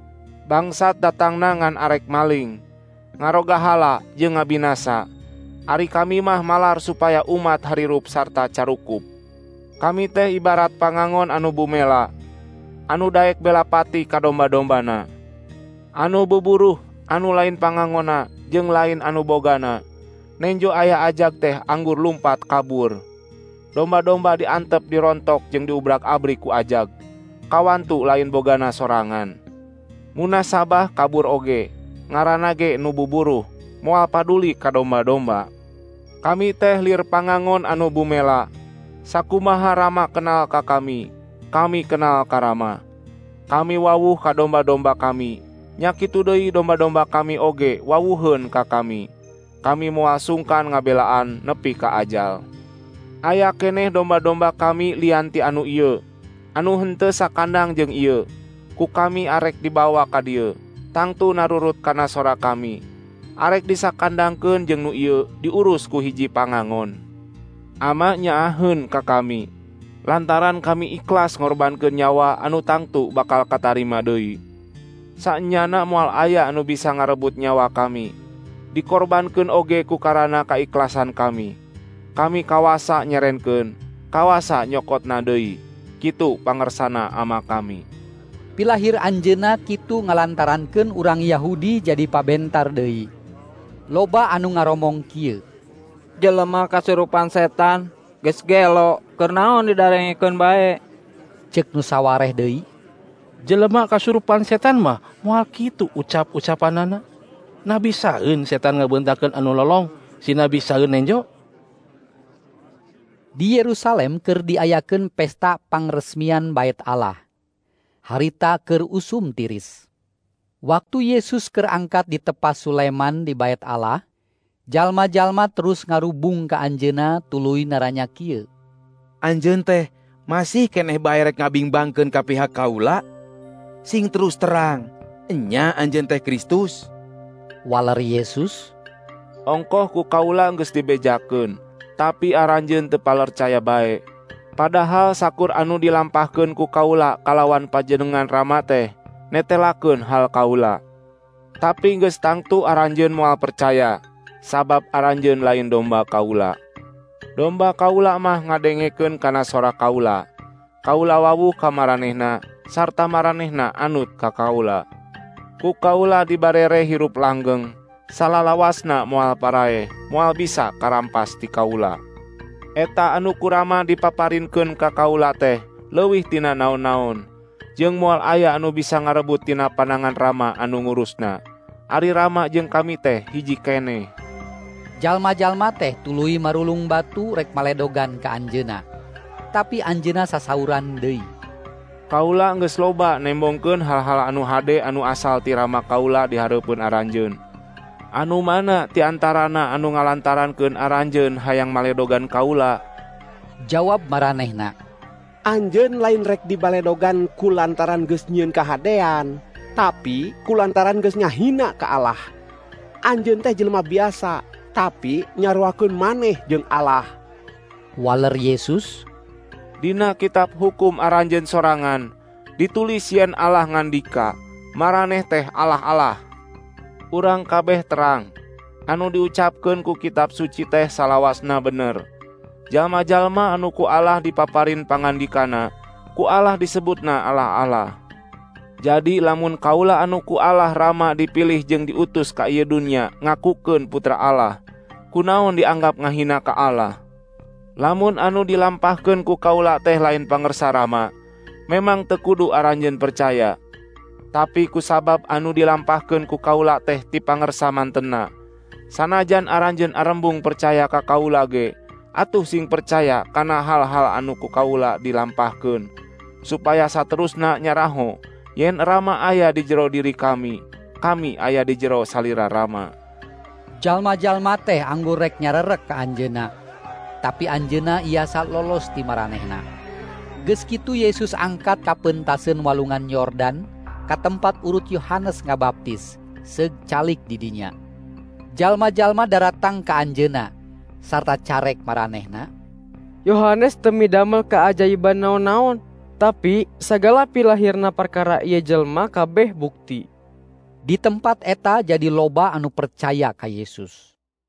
Bangsat datangna ngan arek maling, ngaroga hala jeung ngabinasa. Ari kami mah malar supaya umat harirup sarta carukup. Kami teh ibarat pangangon anu bumela, anu daek bela pati ka domba-dombana. Anu buburuh, anu lain pangangona, jeung lain anu bogana. Nenjo aya ajag teh anggur lumpat kabur. Domba-domba diantep dirontok jeung diubrak-abrik ku ajag. Kawantu lain bogana sorangan. Munasabah kabur oge, ngaranna ge nu buburuh, moal paduli ka domba-domba. Kami teh lir pangangon anu bumela. Sakumaha Rama kenal ka kami, kami kenal ka Rama. Kami wawuh ka domba-domba kami. Nya kitu deui domba-domba kami oge wawuheun ka kami. Kami moal sungkan ngabelaan nepi ka ajal. Aya keneh domba-domba kami lian ti anu ieu, anu henteu sakandang jeung ieu. Ku kami arek dibawa ka dieu, tangtu narurut kana sora kami. Arek disakandangkeun jeung nu ieu diurus ku hiji pangangon. Ama nyaaheun ka kami, lantaran kami ikhlas ngorbankeun nyawa anu tangtu bakal katarima deui. Saenyana moal aya anu bisa ngarebut nyawa kami, dikorbankeun oge ku karana kaikhlasan kami. Kami kawasa nyerenkeun, kawasa nyokotna deui. Kitu pangersana ama kami. Pilahir anjeunna kitu ngalantarankeun urang Yahudi jadi pabentar deui. Loba anu ngaromong kieu. Jelema kasurupan setan, geus gelo, keur naon didarengikeun bae? Ceuk nu sawareh deui. Jelema kasurupan setan mah moal kitu ucap-ucapanana. Nabi saeun setan ngabeuntakeun anu lolong, si nabi saeun nenjo. Di Yerusalem keur diayakeun pesta pangresmian Bait Allah. Harita keur usum tiris. Waktu Yesus keur angkat di tepas Sulaiman di Bait Allah, jalma-jalma terus ngarubung ka anjeunna tuluy naranya kieu. Anjeun teh masih keneh bae rek ngabingbangkeun ka pihak kaula? Sing terus terang, enya anjeun teh Kristus? Waler Yesus. Ongkoh ku kaula geus dibejakeun, tapi aranjeun teu palercaya bae. Padahal sakur anu dilampahkeun ku kaula kalawan panjenengan Rama teh netelakeun hal kaula. Tapi geus tangtu aranjeun moal percaya, sabab aranjeun lain domba kaula. Domba kaula mah ngadengekeun kana sora kaula. Kaula wawuh ka maranehna, sarta maranehna anut ka kaula. Ku kaula dibarere hirup langgeng, salalawasna moal parae, moal bisa karampas ti kaula. Eta anu kurama dipaparinkeun ka kaula teh leuwih tina naon-naon, jeung moal aya anu bisa ngarebut tina panangan Rama anu ngurusna. Ari Rama jeung kami teh hiji keneh. Jalma-jalma teh tuluy marulung batu rek maledogan ka anjeunna. Tapi anjeunna sasauran deui. Kaula geus loba nembongkeun hal-hal anu hade anu asal ti rama kaula di hareupeun aranjeun. Anu mana ti antarana anu ngalantarankeun aranjeun hayang maledogan kaula? Jawab maranehna, Anjeun lain rek dibaledogan ku lantaran geus nyieun kahadean, tapi ku lantaran geus ngahina ka Allah. Anjeun teh jelema biasa, tapi nyaruakeun maneh jeung Allah. Waler Yesus, Dina kitab hukum aranjeun sorangan ditulis yen Allah ngandika, maraneh teh Allah-Allah. Urang kabeh terang, anu diucapkeun ku kitab suci teh salawasna bener. Jalma-jalma anu ku Allah dipaparin pangandikana, ku Allah disebutna Allah-Allah. Jadi lamun kaula anu ku Allah rama dipilih jeung diutus ka ieu dunya ngakukeun putra Allah, kunaon dianggap ngahina ka Allah? Lamun anu dilampahkeun ku kaula teh lain pangersa rama, memang teu kudu aranjeun percaya. Tapi kusabab anu dilampahkeun ku kaula teh ti pangersa mantenna, sanajan aranjeun arembung percaya ka kaula ge, atuh sing percaya kana hal-hal anu ku kaula dilampahkeun, supaya saterusna nyaraho yen rama aya di jero diri kami, kami aya di jero salira rama. Jalma-jalma teh anggur rek nyarerek ka anjeunna, tapi anjeunna iasa lolos ti maranehna. Geus kitu Yesus angkat ka peuntaseun walungan Yordan, ka tempat urut Yohanes ngabaptis, seug calik di dinya. Jalma-jalma daratang ka anjeunna, sarta carek maranehna, Yohanes teu midamel kaajaiban naon-naon, tapi sagala pilahirna perkara ieu jelma kabeh bukti. Di tempat eta jadi loba anu percaya ka Yesus.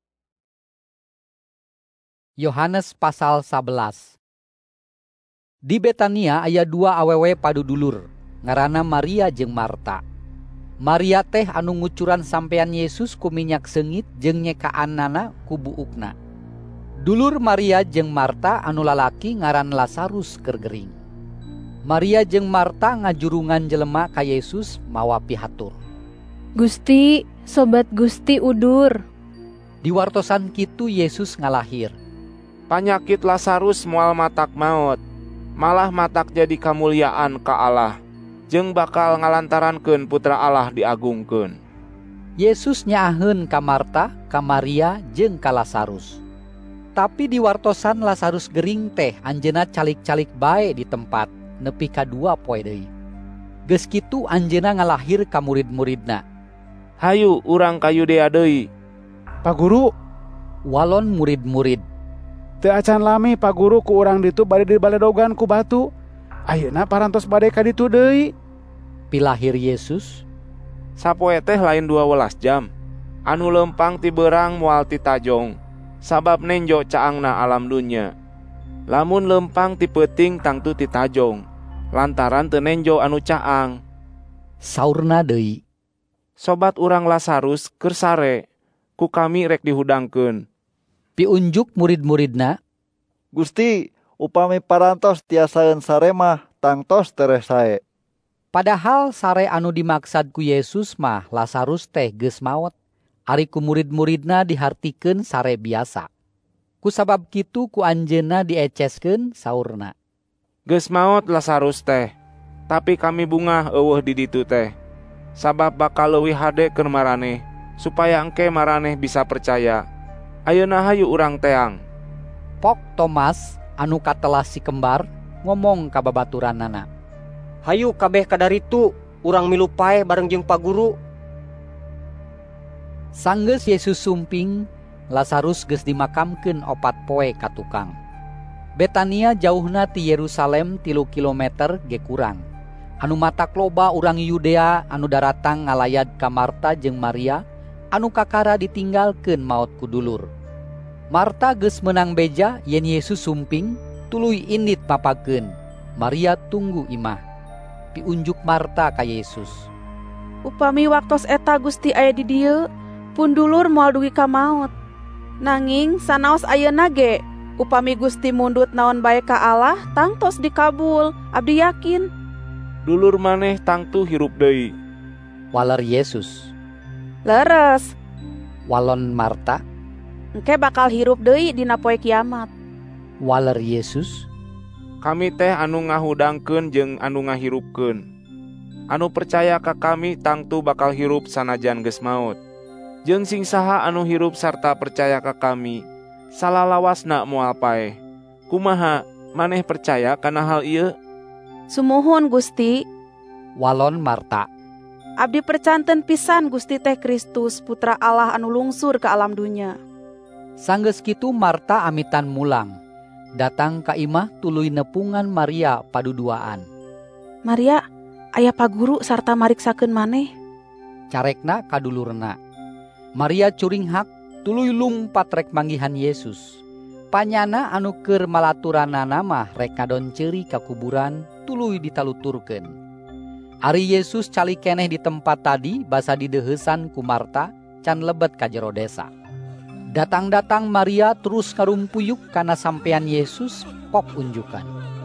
Yohanes pasal sebelas. Di Betania aya dua awewe padudulur, ngaranna Maria jeung Marta. Maria teh anu ngucuran sampean Yesus ku minyak seungit jeung nyekaannana ku buukna. Dulur Maria jeung Marta anu lalaki ngaran Lazarus keur gering. Maria jeung Marta ngajurungan jelema ka Yesus mawa pihatur. Gusti, sobat Gusti udur. Diwartosan kitu Yesus ngalahir. Panyakit Lazarus moal matak maot, malah matak jadi kamuliaan ka Allah, jeung bakal ngalantarankeun putra Allah diagungkeun. Yesus nyaaheun ka Marta, ka Maria, jeung ka Lazarus. Tapi diwartosan Lazarus gering teh anjeunna calik-calik bae di tempat, nepi ka dua poe deui. Geus kitu anjeunna ngalahir ka murid-muridna. Hayu urang ka Yudea deui. Pak Guru, walon murid-murid. Teu acan lami Pak Guru ku urang ditu bade dibaledogan ku batu. Ayeuna parantos bade ka ditu deui. Pilahir Yesus, sapoe teh lain dua welas jam. Anu lempang ti beurang moal ti tajong, sabab nenjo caangna alam dunya. Lamun lempang ti peuting tangtu ti tajong, lantaran teu nenjo anu caang. Saurna deui, sobat urang Lazarus keur sare, ku kami rek dihudangkeun. Piunjuk murid-muridna, Gusti, upami parantos tiasaeun sare mah tangtos tereh sae. Padahal sare anu dimaksad ku Yesus mah Lazarus teh geus maot. Ari ku murid-muridna dihartikeun sare biasa. Ku sabab kitu ku anjeunna dieceskeun saurna. Geus maot Lazarus teh, tapi kami bungah eueuh di ditu teh. Sabab bakal leuwih hade keur maraneh, supaya engke maraneh bisa percaya. Ayeuna hayu urang teang. Pok Tomas anu katelah si kembar ngomong ka babaturanana, Hayu kabeh kadaritu, urang milu pae bareng jeung Pak Guru. Sanggeus Yesus sumping, Lazarus geus dimakamkeun opat poe ka tukang. Betania jauhna ti Yerusalem tilu kilometer ge kurang. Anu matak loba urang Yudea anu daratang ngalayad ka Marta jeung Maria, anu kakara ditinggalkeun maot ku dulur. Marta geus meunang beja yen Yesus sumping, tuluy indit papakeun. Maria tunggu imah. Piunjuk Marta ka Yesus, Upami waktos eta Gusti aya di dieu, pun dulur moal dugi ka maot. Nanging sanaos ayeuna ge, upami Gusti mundut naon bae ka Allah, tangtos dikabul, abdi yakin. Dulur maneh tangtu hirup deui. Waler Yesus, Leres. Walon Marta, engke bakal hirup deui dina poe kiamat. Waler Yesus, kami teh anu ngahudangkeun jeung anu ngahirupkeun. Anu percaya ka kami tangtu bakal hirup sanajan geus maot. Jeung sing saha anu hirup sarta percaya ka kami, salalawasna moal paeh. Kumaha maneh percaya kana hal ieu? Sumuhun Gusti. Walon Marta. Abdi percanten pisan Gusti teh Kristus putra Allah anu lungsur ke alam dunya. Sanggeus kitu Marta amitan mulang. Datang ka imah tuluy nepungan Maria paduduaan. Maria, aya paguru sarta mariksakeun maneh. Carekna kadulurna. Maria curing hak tuluy lumpat rek manggihan Yesus. Panyana anu keur malaturanana mah rek ngadon ceuri ka kuburan tuluy ditaluturkeun. Ari Yesus cali keneh di tempat tadi basa dideheusan ku Marta can lebet ka jero desa. Datang-datang Maria terus ngarumpuyuk kana sampean Yesus pok unjukan.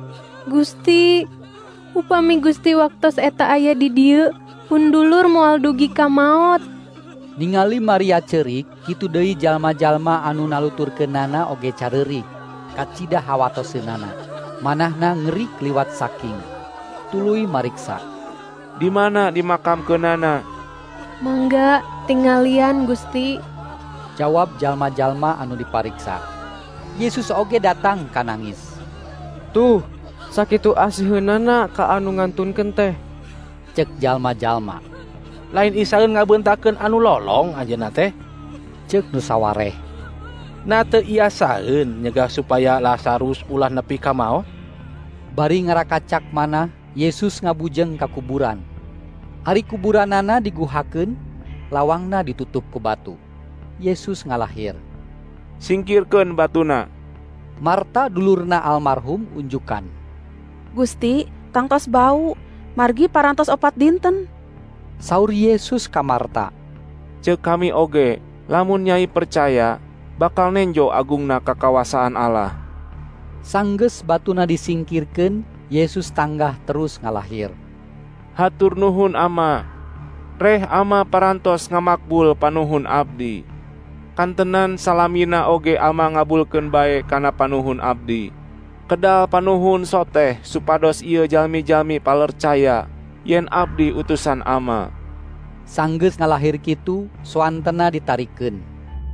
Gusti, upami Gusti waktos eta aya di dieu, pun dulur moal dugi ka maot. Ningali Maria ceurik, kitu deui jalma-jalma anu naluturkeunana oge careurik, kacida hawatoseunana. Manahna ngeurik liwat saking. Tuluy mariksa. Di mana dimakamkeunana? Mangga tinggalian Gusti. Jawab jalma-jalma anu dipariksa. Yesus oge datang ka nangis. Tuh, sakitu asiheunana ka anu ngantunkeun teh. Cek jalma-jalma. Lain isaeun ngabeuntakeun anu lolong ajeuna teh. Cek nu sawareh. Na teu iasaeun nyegah supaya Lazarus ulah nepi ka maot. Bari ngarakacak mana Yesus ngabujeng ka kuburan. Ari kuburanana diguhakeun, lawangna ditutup ku batu. Yesus ngalahir. Singkirkeun batuna. Marta dulurna almarhum unjukan. Gusti, tangtos bau, margi parantos opat dinten. Saur Yesus ka Marta. Ceuk kami oge, lamun Nyai percaya, bakal nenjo agungna kakawasaan Allah. Sanggeus batuna disingkirkeun, Yesus tanggah terus ngalahir. Hatur nuhun Ama. Reh Ama parantos ngamakbul panuhun abdi. Kantenan salamina oge Ama ngabulkeun bae kana panuhun abdi. Kedal panuhun soteh supados ieu jalmi-jalmi palercaya yen abdi utusan Ama. Sanggeus ngalahir kitu, soantena ditarikeun.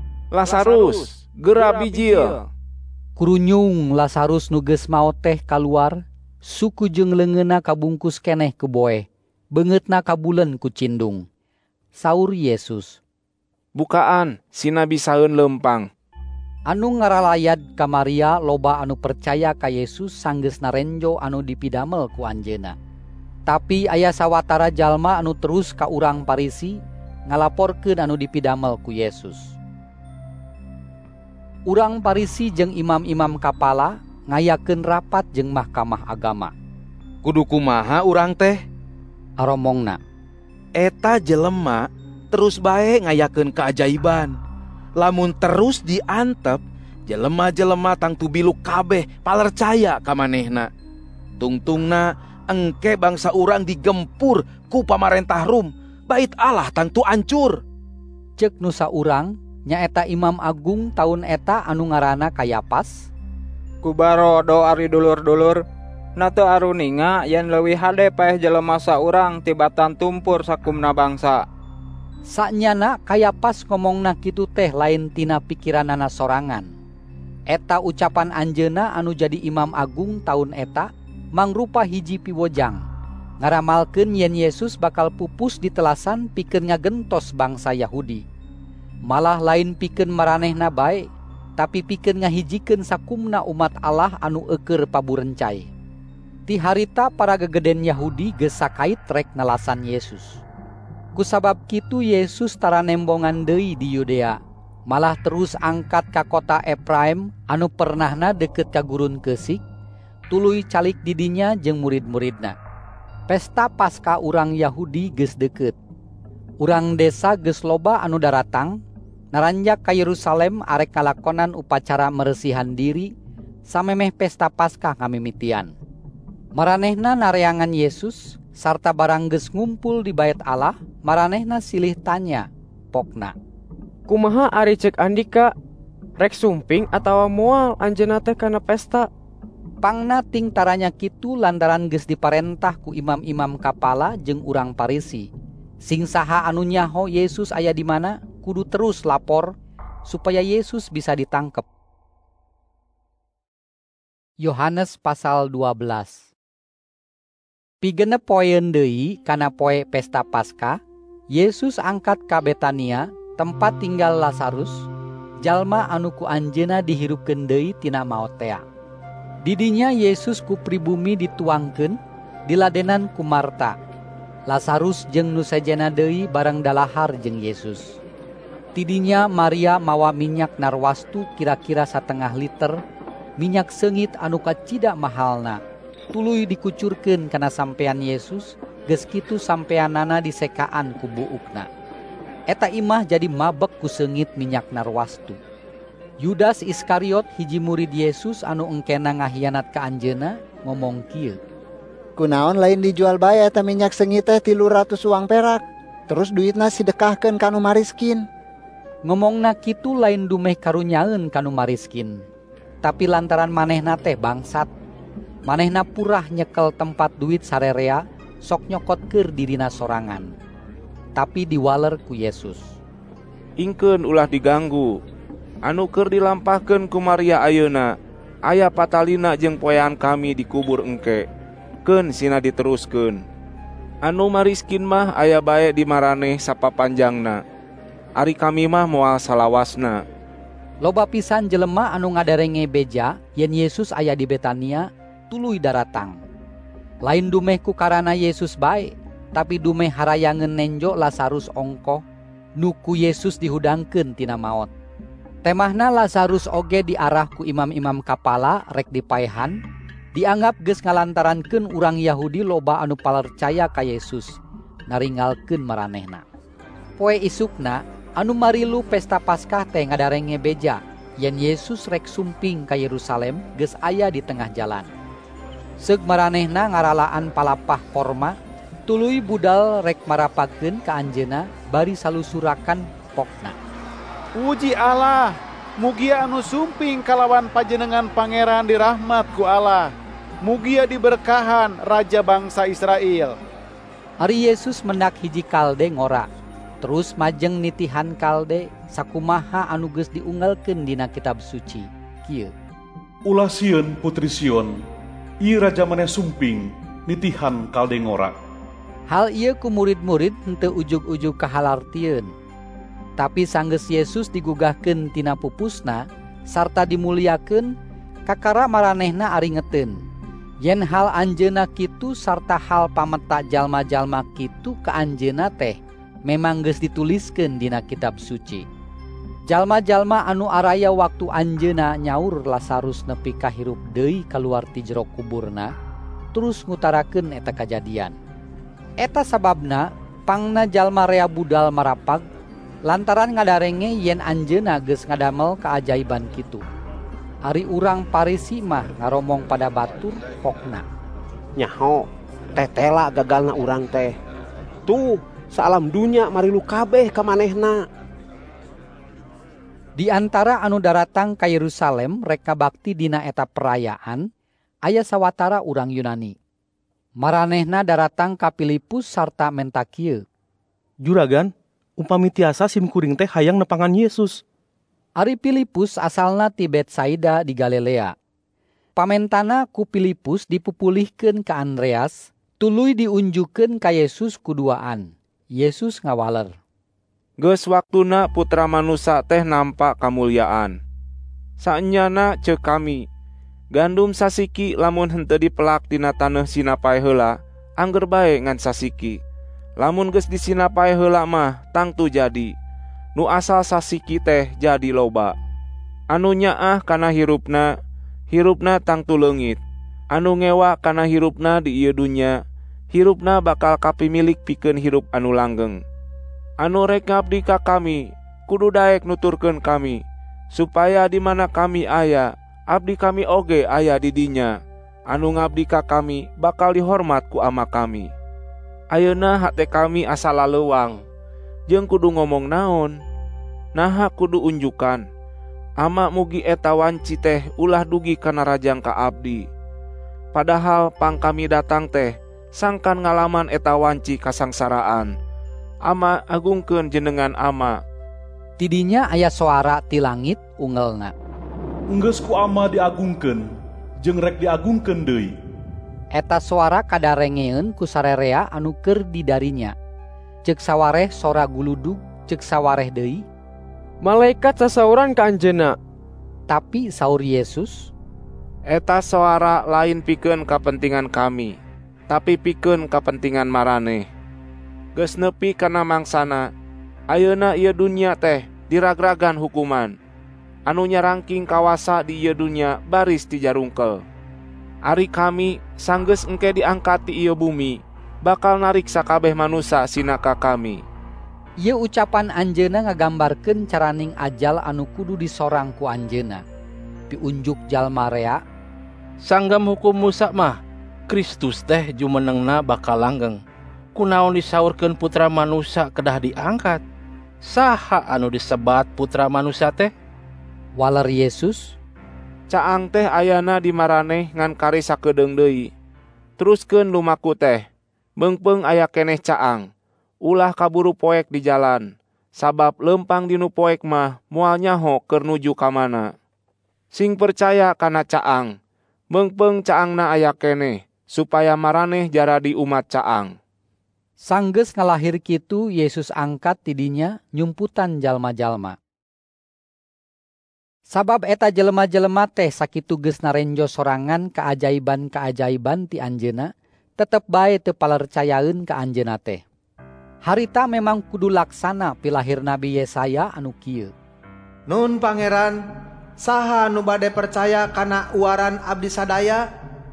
Lazarus, geura bijil. Kurunyung Lazarus nu geus maot teh kaluar. Suku jeung leungeunna kabungkus keneh ku boeh, beungeutna kabulen ku cindung. Saur Yesus, bukaan sina bisaeun leumpang. Anu ngaralayad ka Maria loba anu percaya ka Yesus sanggeus narenjo anu dipidamel ku anjeunna. Tapi aya sawatara jalma anu terus ka urang Parisi ngalaporkeun anu dipidamel ku Yesus. Urang Parisi jeung imam-imam kapala ngayakeun rapat jeung Mahkamah Agama. Kudu kumaha urang teh? Aromongna. Eta jelema terus bae ngayakeun keajaiban. Lamun terus diantep, jelema-jelema tangtu biluk kabeh palercaya ka manehna. Tungtungna engke bangsa urang digempur ku pamarentah Rum, bait Allah tangtu ancur. Ceuk nu saurang nyaeta Imam Agung taun eta anu ngaranna Kayapas. Kubarodo ari dulur-dulur, na teu aruninga yen leuwih hade paeh jelema saurang tibatan tumpur sakumna bangsa. Saknyana Kayapas ngomongna kitu teh lain tina pikiranana sorangan. Eta ucapan anjeunna anu jadi Imam Agung taun eta mangrupa hiji piwojang. Ngaramalkeun yen Yesus bakal pupus di telasan pikeun ngagentos bangsa Yahudi. Malah lain pikeun maranehna bae, tapi pikeun ngahijikeun sakumna umat Allah anu eukeur paburencai. Ti harita para gegeden Yahudi geus sakait rek nalasan Yesus. Kusabab kitu Yesus tara nembongan deui di Yudea, malah terus angkat ka kota Efraim anu pernahna deukeut ka gurun Keusik, tuluy calik di dinya jeung murid-muridna. Pesta Paskah urang Yahudi geus deukeut. Urang desa geus loba anu daratang, naranjak ka Yerusalem arek ngalakonan upacara meresihan diri samemeh pesta Paskah ngamimitian. Maranehna nareangan Yesus sarta barang geus ngumpul di bait Allah, maranehna silih tanya pokna. Kumaha ari ceuk Andika? Rek sumping atawa moal anjeunna teh kana pesta? Pangna ting taranya kitu lantaran geus diparentah ku imam-imam kapala jeung urang Parisi. Sing saha anu nyaho Yesus aya di mana kudu terus lapor supaya Yesus bisa ditangkep. Yohanes pasal dua belas. Pigenep poeun deui kana poe pesta Paskah, Yesus angkat ka Betania, tempat tinggal Lazarus, jalma anu ku anjeunna dihirupkeun deui tina maot tea. Didinya Yesus ku pribumi dituangkeun, diladenan ku Marta. Lazarus jeung nu sajena deui bareng dalahar jeung Yesus. Tidinya Maria mawa minyak narwastu kira-kira satengah liter, minyak seungit anu kacida mahalna. Tuluy dikucurkeun kana sampean Yesus, geus kitu sampeanana disekaan ku buukna. Eta imah jadi mabek ku seungit minyak narwastu. Yudas Iskariot hiji murid Yesus anu engkena ngahianat ka anjeunna ngomong kieu. Kunaon lain dijual bae eta minyak seungit teh tilu ratus uang perak, terus duitna sidekahkeun ka nu mariskin. Ngomongna kitu lain dumeh karunyaeun ka nu mariskin, tapi lantaran manehna teh bangsat. Manehna purah nyekel tempat duit sarerea, sok nyokot keur dirina sorangan. Tapi diwaler ku Yesus. Ingkeun ulah diganggu. Anu keur dilampahkeun ku Maria ayeuna, aya patalina jeung poean kami dikubur engke. Keun sina diteruskeun. Anu mariskin mah aya bae di maraneh sapapanjangna. Ari kami mah moal salawasna. Loba pisan jelema anu ngadarenge beja yen Yesus aya di Betania, tuluy daratang. Lain dumeh ku karana Yesus bae, tapi dumeh harayangeun nenjo Lazarus ongkoh, nu ku Yesus dihudangkeun tina maot. Temahna Lazarus oge diarah ku imam-imam kapala rek dipaehan, dianggap geus ngalantarankeun urang Yahudi loba anu palercaya ka Yesus, naringgalkeun maranehna. Poe isukna, anu marilu pesta Paskah teh ngadarenge beja, yen Yesus rek sumping ka Yerusalem geus aya di tengah jalan. Seug maranehna ngaralaan palapah korma, tuluy budal rek marapakeun ka anjeunna bari salusurakan pokna. Puji Allah, mugia anu sumping kalawan panjenengan pangeran dirahmat ku Allah. Mugia diberkahan raja bangsa Israel. Ari Yesus mendak hiji kalde ngora, terus majeng nitihan kalde sakumaha anu geus diunggalkeun dina kitab suci. Kieu. Ulah sieun putri Sion, ieu raja maneh sumping nitihan kalde ngora. Hal ieu ku murid-murid henteu ujug-ujug kahalartieun. Tapi sanggeus Yesus digugahkeun tina pupusna sarta dimuliakeun, kakara maranehna aringeteun yen hal anjeunna kitu sarta hal pameta jalma-jalma kitu ka anjeunna teh memang geus dituliskeun dina kitab suci. Jalma-jalma anu araya waktu anjeunna nyaur Lazarus nepi ka hirup deui kaluar ti jero kuburna, terus ngutarakeun eta kajadian. Eta sababna pangna jalma rea budal marapag lantaran ngadarenge yen anjeunna geus ngadamel kaajaiban kitu. Ari urang Parisi mah ngaromong pada batur pokna. Nyaho, tetela gagalna urang teh. Tuh, salam dunya marilu kabeh ka manehna. Di antara anu daratang ka Yerusalem rek kabakti dina eta perayaan, aya sawatara urang Yunani. Maranehna daratang ka Filipus sarta menta kieu. Juragan, umpami tiasa simkuring teh hayang nepangan Yesus. Ari Filipus asalna ti Betsaida di Galilea. Pamentana ku Filipus dipupulihkeun ka Andreas, tuluy diunjukeun ka Yesus kuduaan. Yesus ngawaler. Geus waktuna Putra Manusa teh nampa kamulyaan. Saenyana ceuk kami, gandum sasiki lamun henteu dipelak tina taneuh sinapae heula, angger bae ngan sasiki. Lamun geus disinapae heula mah tangtu jadi. Nu asal sasiki teh jadi loba. Anu nyaah kana hirupna, hirupna tangtu leungit. Anu ngewa kana hirupna di ieu dunya, hirupna bakal kapimilik pikeun hirup anu langgeng. Anu rek ngabdi ka kami, kudu daek nuturkeun kami, supaya di mana kami aya, abdi kami oge aya di dinya. Anu ngabdi ka kami bakal dihormat ku ama kami. Ayeuna hate kami asa laleuwang, jeung kudu ngomong naon? Naha kudu unjukan. Ama mugi eta wanci teh ulah dugi kana rajang ka abdi. Padahal pang kami datang teh sangkan ngalaman eta wanci kasangsaraan. Ama agungkeun jenengan ama. Tidinya aya suara ti langit ungelna. Enggeus ku ama diagungkeun, jeung rek diagungkeun deui. Eta suara kadarengeun ku sararea anu keur di darinya. Ceuk sawareh sora guludug, ceuk sawareh deui, malaikat sasauran ka anjeunna. Tapi saur Yesus, eta suara lain pikeun kapentingan kami, tapi pikeun kapentingan maraneh. Geus nepi kana mangsana, ayeuna ieu dunya teh diragragan hukuman. Anu nyarangking kawasa di ieu dunya baris dijarungkel. Ari kami sanggeus engke diangkat ti ieu bumi, bakal narik sakabeh manusa sina ka kami. Ieu ucapan anjeunna ngagambarkeun caraning ajal anu kudu disorang ku anjeunna. Piunjuk jalma rea, sanggam hukum Musa mah Kristus teh jumenengna bakal langgeng. Kunaon disaurkeun putra manusia kedah diangkat? Saha anu disebat putra manusia teh? Waler Yesus, caang teh ayana di maraneh ngan kari sakedeung deui. Teruskeun lumaku teh, beungpeung aya keneh caang. Ulah kaburu poek di jalan, sabab lempang dinu poek mah moal nyaho keur nuju ka mana. Sing percaya kana caang, beungpeung caangna aya keneh, supaya maraneh jaradi umat caang. Sanggeus ngalahir kitu Yesus angkat tidinya nyumputan jalma-jalma. Sabab eta jelema-jelema teh sakitu geus narenjo sorangan kaajaiban-kaajaiban ti anjeunna, tetep bae teu palercayaeun ka anjeunna teh. Harita memang kudu laksana pilahir Nabi Yesaya anu kieu. Nun Pangeran, saha nu bade percaya kana uaran abdi sadaya?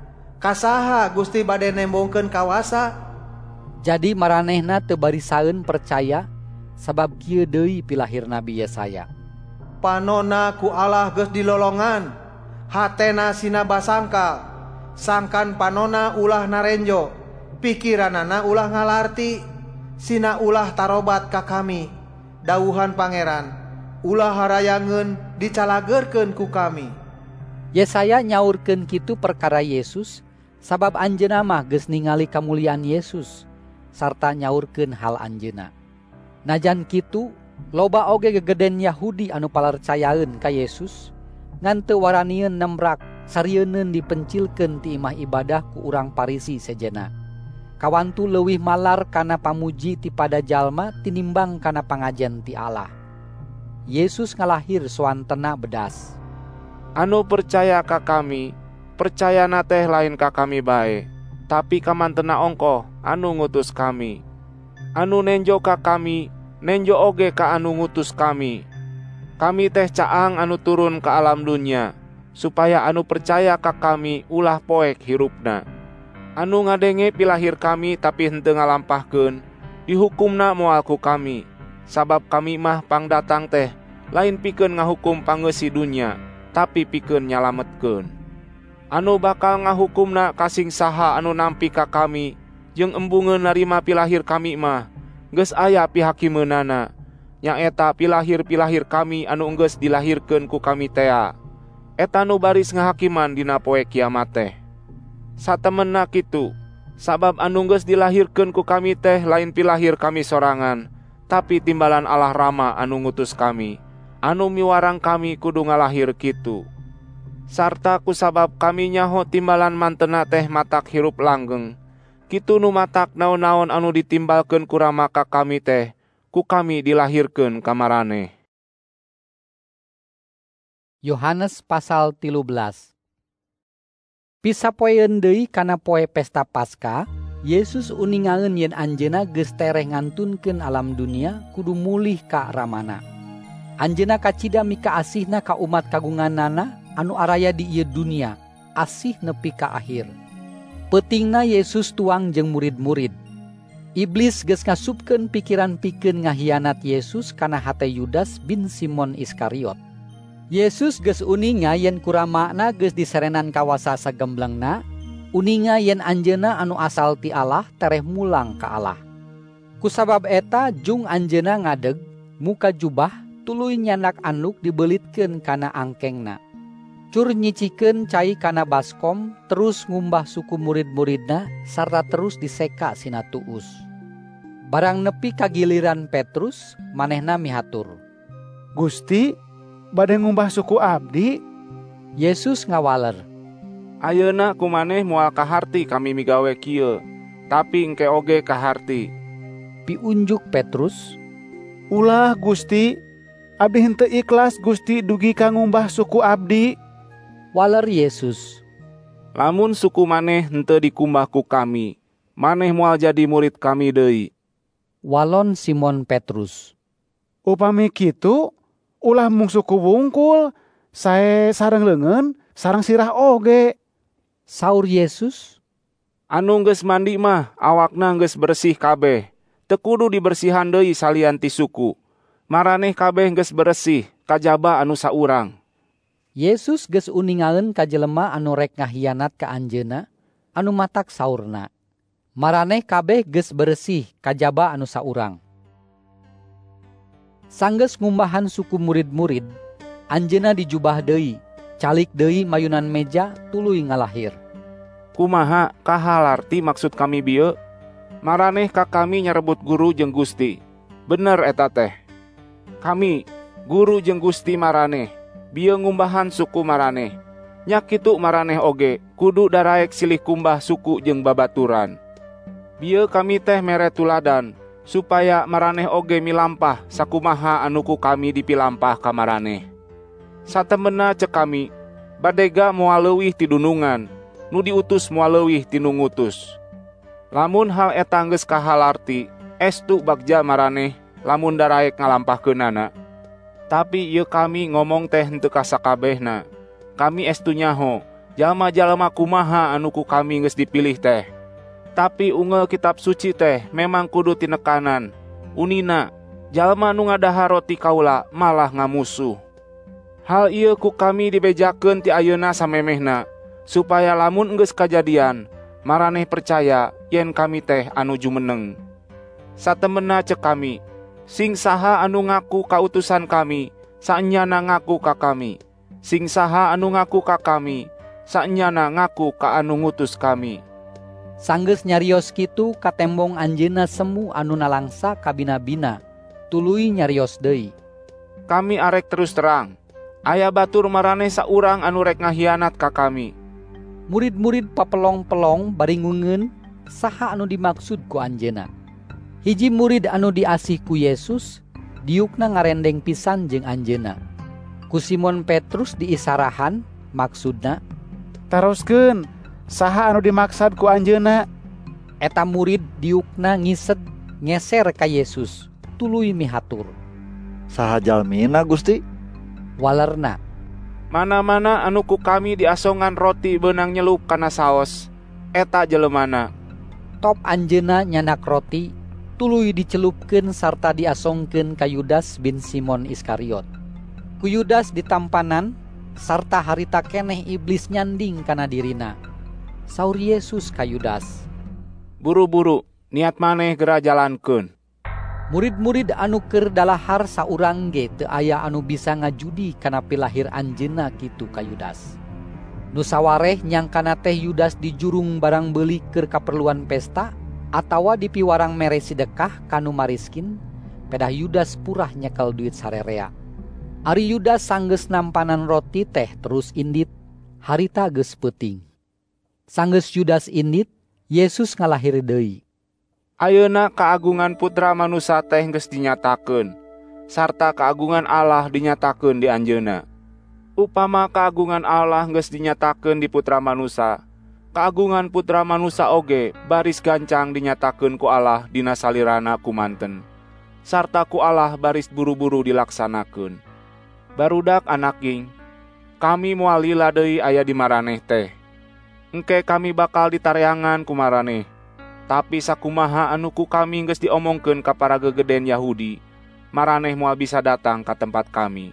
Kasaha Gusti bade nembongkeun kawasa? Jadi maranehna teu barisaeun percaya sabab kieu deui pilahir Nabi Yesaya. Panona ku Allah geus dilolongan, hatena sina basangkal, sangkan panona ulah narenjo, pikiranana ulah ngalarti, sina ulah tarobat ka kami. Dawuhan Pangeran, ulah harayangeun dicalageurkeun ku kami. Yesaya nyaurkeun kitu perkara Yesus, sabab anjeunna mah geus ningali kamuliaan Yesus, sarta nyaurkeun hal anjeunna. Najan kitu, loba oge gegeden Yahudi anu palercayaeun ka Yesus, ngan teu waranieun nembrak sarieunneun dipencilkeun ti imah ibadah ku urang Parisi sejenna. Kawantu leuwih malar kana pamuji ti pada jalma tinimbang kana pangajen ti Allah. Yesus ngalahir swantena bedas. Anu percaya ka kami, percayana teh lain ka kami bae, tapi kamantena ongkoh anu ngutus kami. Anu nenjo ka kami, nenjo oge ka anu ngutus kami. Kami teh caang anu turun ka alam dunya, supaya anu percaya ka kami ulah poek hirupna. Anu ngadenge pilahir kami tapi henteu ngalampahkeun, dihukumna moal ku kami, sabab kami mah pangdatang teh lain pikeun ngahukum pangeusi dunya, tapi pikeun nyalametkeun. Anu bakal ngahukumna kasing saha anu nampi ka kami, jeung embungeun narima pilahir kami mah geus aya pihakimeunana, nyaeta pilahir-pilahir kami anu geus dilahirkeun ku kami tea. Eta nu baris ngahakiman dina poe kiamat teh. Satemenna kitu, sabab anu geus dilahirkeun ku kami teh lain pilahir kami sorangan, tapi timbalan Allah Rama anu ngutus kami, anu miwarang kami kudu ngalahir kitu. Sarta kusabab kami nyaho timbalan mantena teh matak hirup langgeng, kitu nu matak naon-naon anu ditimbalkeun ku Rama ka kami teh, ku kami dilahirkeun ka maraneh. Yohanes pasal tilu belas. Pisapoeun deui kana poe pesta Paskah, Yesus uningaeun yen anjeunna geus tereh ngantunkeun alam dunia kudu mulih ka Ramana. Anjeunna kacida mika asihna ka umat kagunganana anu araya di ieu dunia, asih nepi ka akhir. Peutingna Yesus tuang jeung murid-murid. Iblis geus ngasupkeun pikiran pikeun ngahianat Yesus kana hate Yudas bin Simon Iskariot. Yesus geus uninga yen kuramana geus diserenan kawasa sagemblengna, uninga yen anjeunna anu asal ti Allah tereh mulang ka Allah. Kusabab eta jung anjeunna ngadeg, muka jubah, tuluy nyandak anduk dibeulitkeun kana angkengna. Cur nyicikeun cai kana baskom, terus ngumbah suku murid-muridna sarta terus diseka sina tuus. Barang nepi kagiliran Petrus, manehna mihatur, Gusti, bade ngumbah suku abdi? Yesus ngawaler, Ayeuna kumaneh moal kaharti kami migawe kieu, tapi engke oge kaharti. Piunjuk Petrus, Ulah Gusti, abdi henteu ikhlas Gusti dugi ka ngumbah suku abdi. Waler Yesus, Lamun suku maneh henteu dikumbah ku kami, maneh moal jadi murid kami deui. Walon Simon Petrus, Upami kitu, ulah mung suku wungkul, sae sareng leungeun, sareng sirah oge. Saur Yesus, Anu geus mandi mah awakna geus bersih kabeh, teu kudu dibersihan deui salian ti suku. Maraneh kabeh geus bersih, kajaba anu saurang. Yesus geus uningaeun ka jelema anu rek ngahianat ka anjeunna, anu matak saurna, maraneh kabeh geus bersih, kajaba anu saurang. Sanggeus ngumbahan suku murid-murid, anjeunna dijubah deui, calik deui mayunan meja tuluy ngalahir. Kumaha kahalarti maksud kami bieu? Maraneh ka kami nyarebut guru jeung Gusti. Bener eta teh. Kami guru jeung Gusti maraneh, bieu ngumbahan suku maraneh. Nya kitu maraneh oge kudu daraek silih kumbah suku jeung babaturan. Bieu kami teh mere tuladan supaya maraneh oge milampah sakumaha anu ku kami dipilampah ka maraneh. Satemena cek kami badega moal leuwih ti dunungan, nu diutus moal leuwih ti nu ngutus. Lamun hal eta geus kahalarti, estu bagja maraneh lamun daraek ngalampahkeunana. Tapi ieu kami ngomong teh henteu ka sakabehna. Kami estu nyaho, jalma-jalma kumaha anu ku kami geus dipilih teh. Tapi ungeul kitab suci teh memang kudu tinekanan. Unina, jalma nu ngadahar roti kaula malah ngamusuh. Hal ieu ku kami dibejakeun ti ayeuna samemehna, supaya lamun geus kajadian, maraneh percaya yen kami teh anu jumeneng. Satemena cek kami, sing saha anu ngaku ka utusan kami, saenyana ngaku ka kami. Sing saha anu ngaku ka kami, saenyana ngaku ka anu ngutus kami. Sanggeus nyarios kitu katembong anjeunna semu anu nalangsa ka bina-bina, tuluy nyarios deui. Kami arek terus terang, aya batur maraneh saurang anu rek ngahianat ka kami. Murid-murid papelong-pelong bari ngungeun saha anu dimaksud ku anjeunna. Hiji murid anu diasih ku Yesus, diukna ngarendeng pisan jeung anjeunna. Ku Simon Petrus diisarahan, maksudna, Taroskeun, saha anu dimaksud ku anjeunna? Eta murid diukna ngised ngeser ka Yesus, tuluy mihatur, Saha jalmina Gusti? Walerna, Mana-mana anu ku kami diasongan roti beunang nyelup kana saos, eta jelemana. Top anjeunna nyanak roti, tuluy dicelupkeun sarta diasongkeun ka Yudas bin Simon Iskariot. Ku Yudas ditampanan, sarta harita keneh iblis nyanding kana dirina. Saur Yesus ka Yudas, Buru-buru, niat maneh gera jalankeun. Murid-murid anu keur dalahar saurang ge teu aya anu bisa ngajudi kana pilahir anjeunna kitu ka Yudas. Nu sawareh nyangkana teh Yudas dijurung barang beuli keur kaperluan pesta atawa dipiwarang mere sedekah kanu mariskin, pedah Yudas purah nyekel duit sarerea. Ari Yudas sanggeus nampanan roti teh terus indit, harita geus peuting. Sanggeus Yudas indit, Yesus ngalahir deui. Ayeuna kaagungan Putra Manusa teh geus dinyatakeun, sarta kaagungan Allah dinyatakeun di anjeunna. Upama kaagungan Allah geus dinyatakeun di Putra Manusa, kaagungan Putra Manusa oge baris gancang dinyatakeun ku Allah dina salirana kumanten, sarta ku Allah baris buru-buru dilaksanakeun. Barudak anak ging, kami moal lila deui aya di maraneh teh. Engke kami bakal ditareangan ku maraneh. Tapi sakumaha anu ku kami geus diomongkeun ka para gegeden Yahudi, maraneh moal bisa datang ka tempat kami.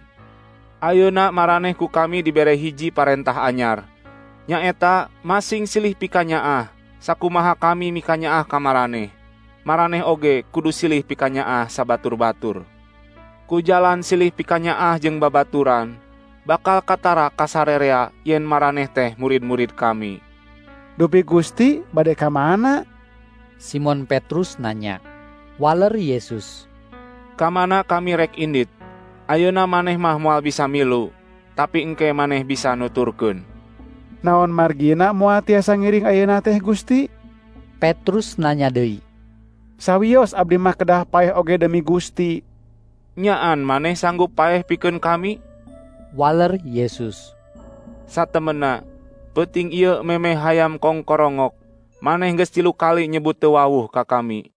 Ayeuna maraneh ku kami dibere hiji parentah anyar, nyaeta masing silih pikanyaah, sakumaha kami mikanyaah ka maraneh. Maraneh oge kudu silih pikanyaah sabatur-batur. Ku jalan silih pikanyaah jeung babaturan, bakal katara kasarerea yen maraneh teh murid-murid kami. Dupi Gusti bade ka mana? Simon Petrus nanya. Waler Yesus. Kamana kami rek indit. Ayeuna maneh mah moal bisa milu, tapi engke maneh bisa nuturkeun. Naon margina moal tiasa ngiring ayeuna teh Gusti? Petrus nanya deui. Sawios abdi mah kedah paeh oge demi Gusti. Nyaan maneh sanggup paeh pikeun kami? Waler Yesus. Satemena, peuting ieu memeh hayam kongkorongok, maneh geus tilu kali nyebut teu wawuh ka kami.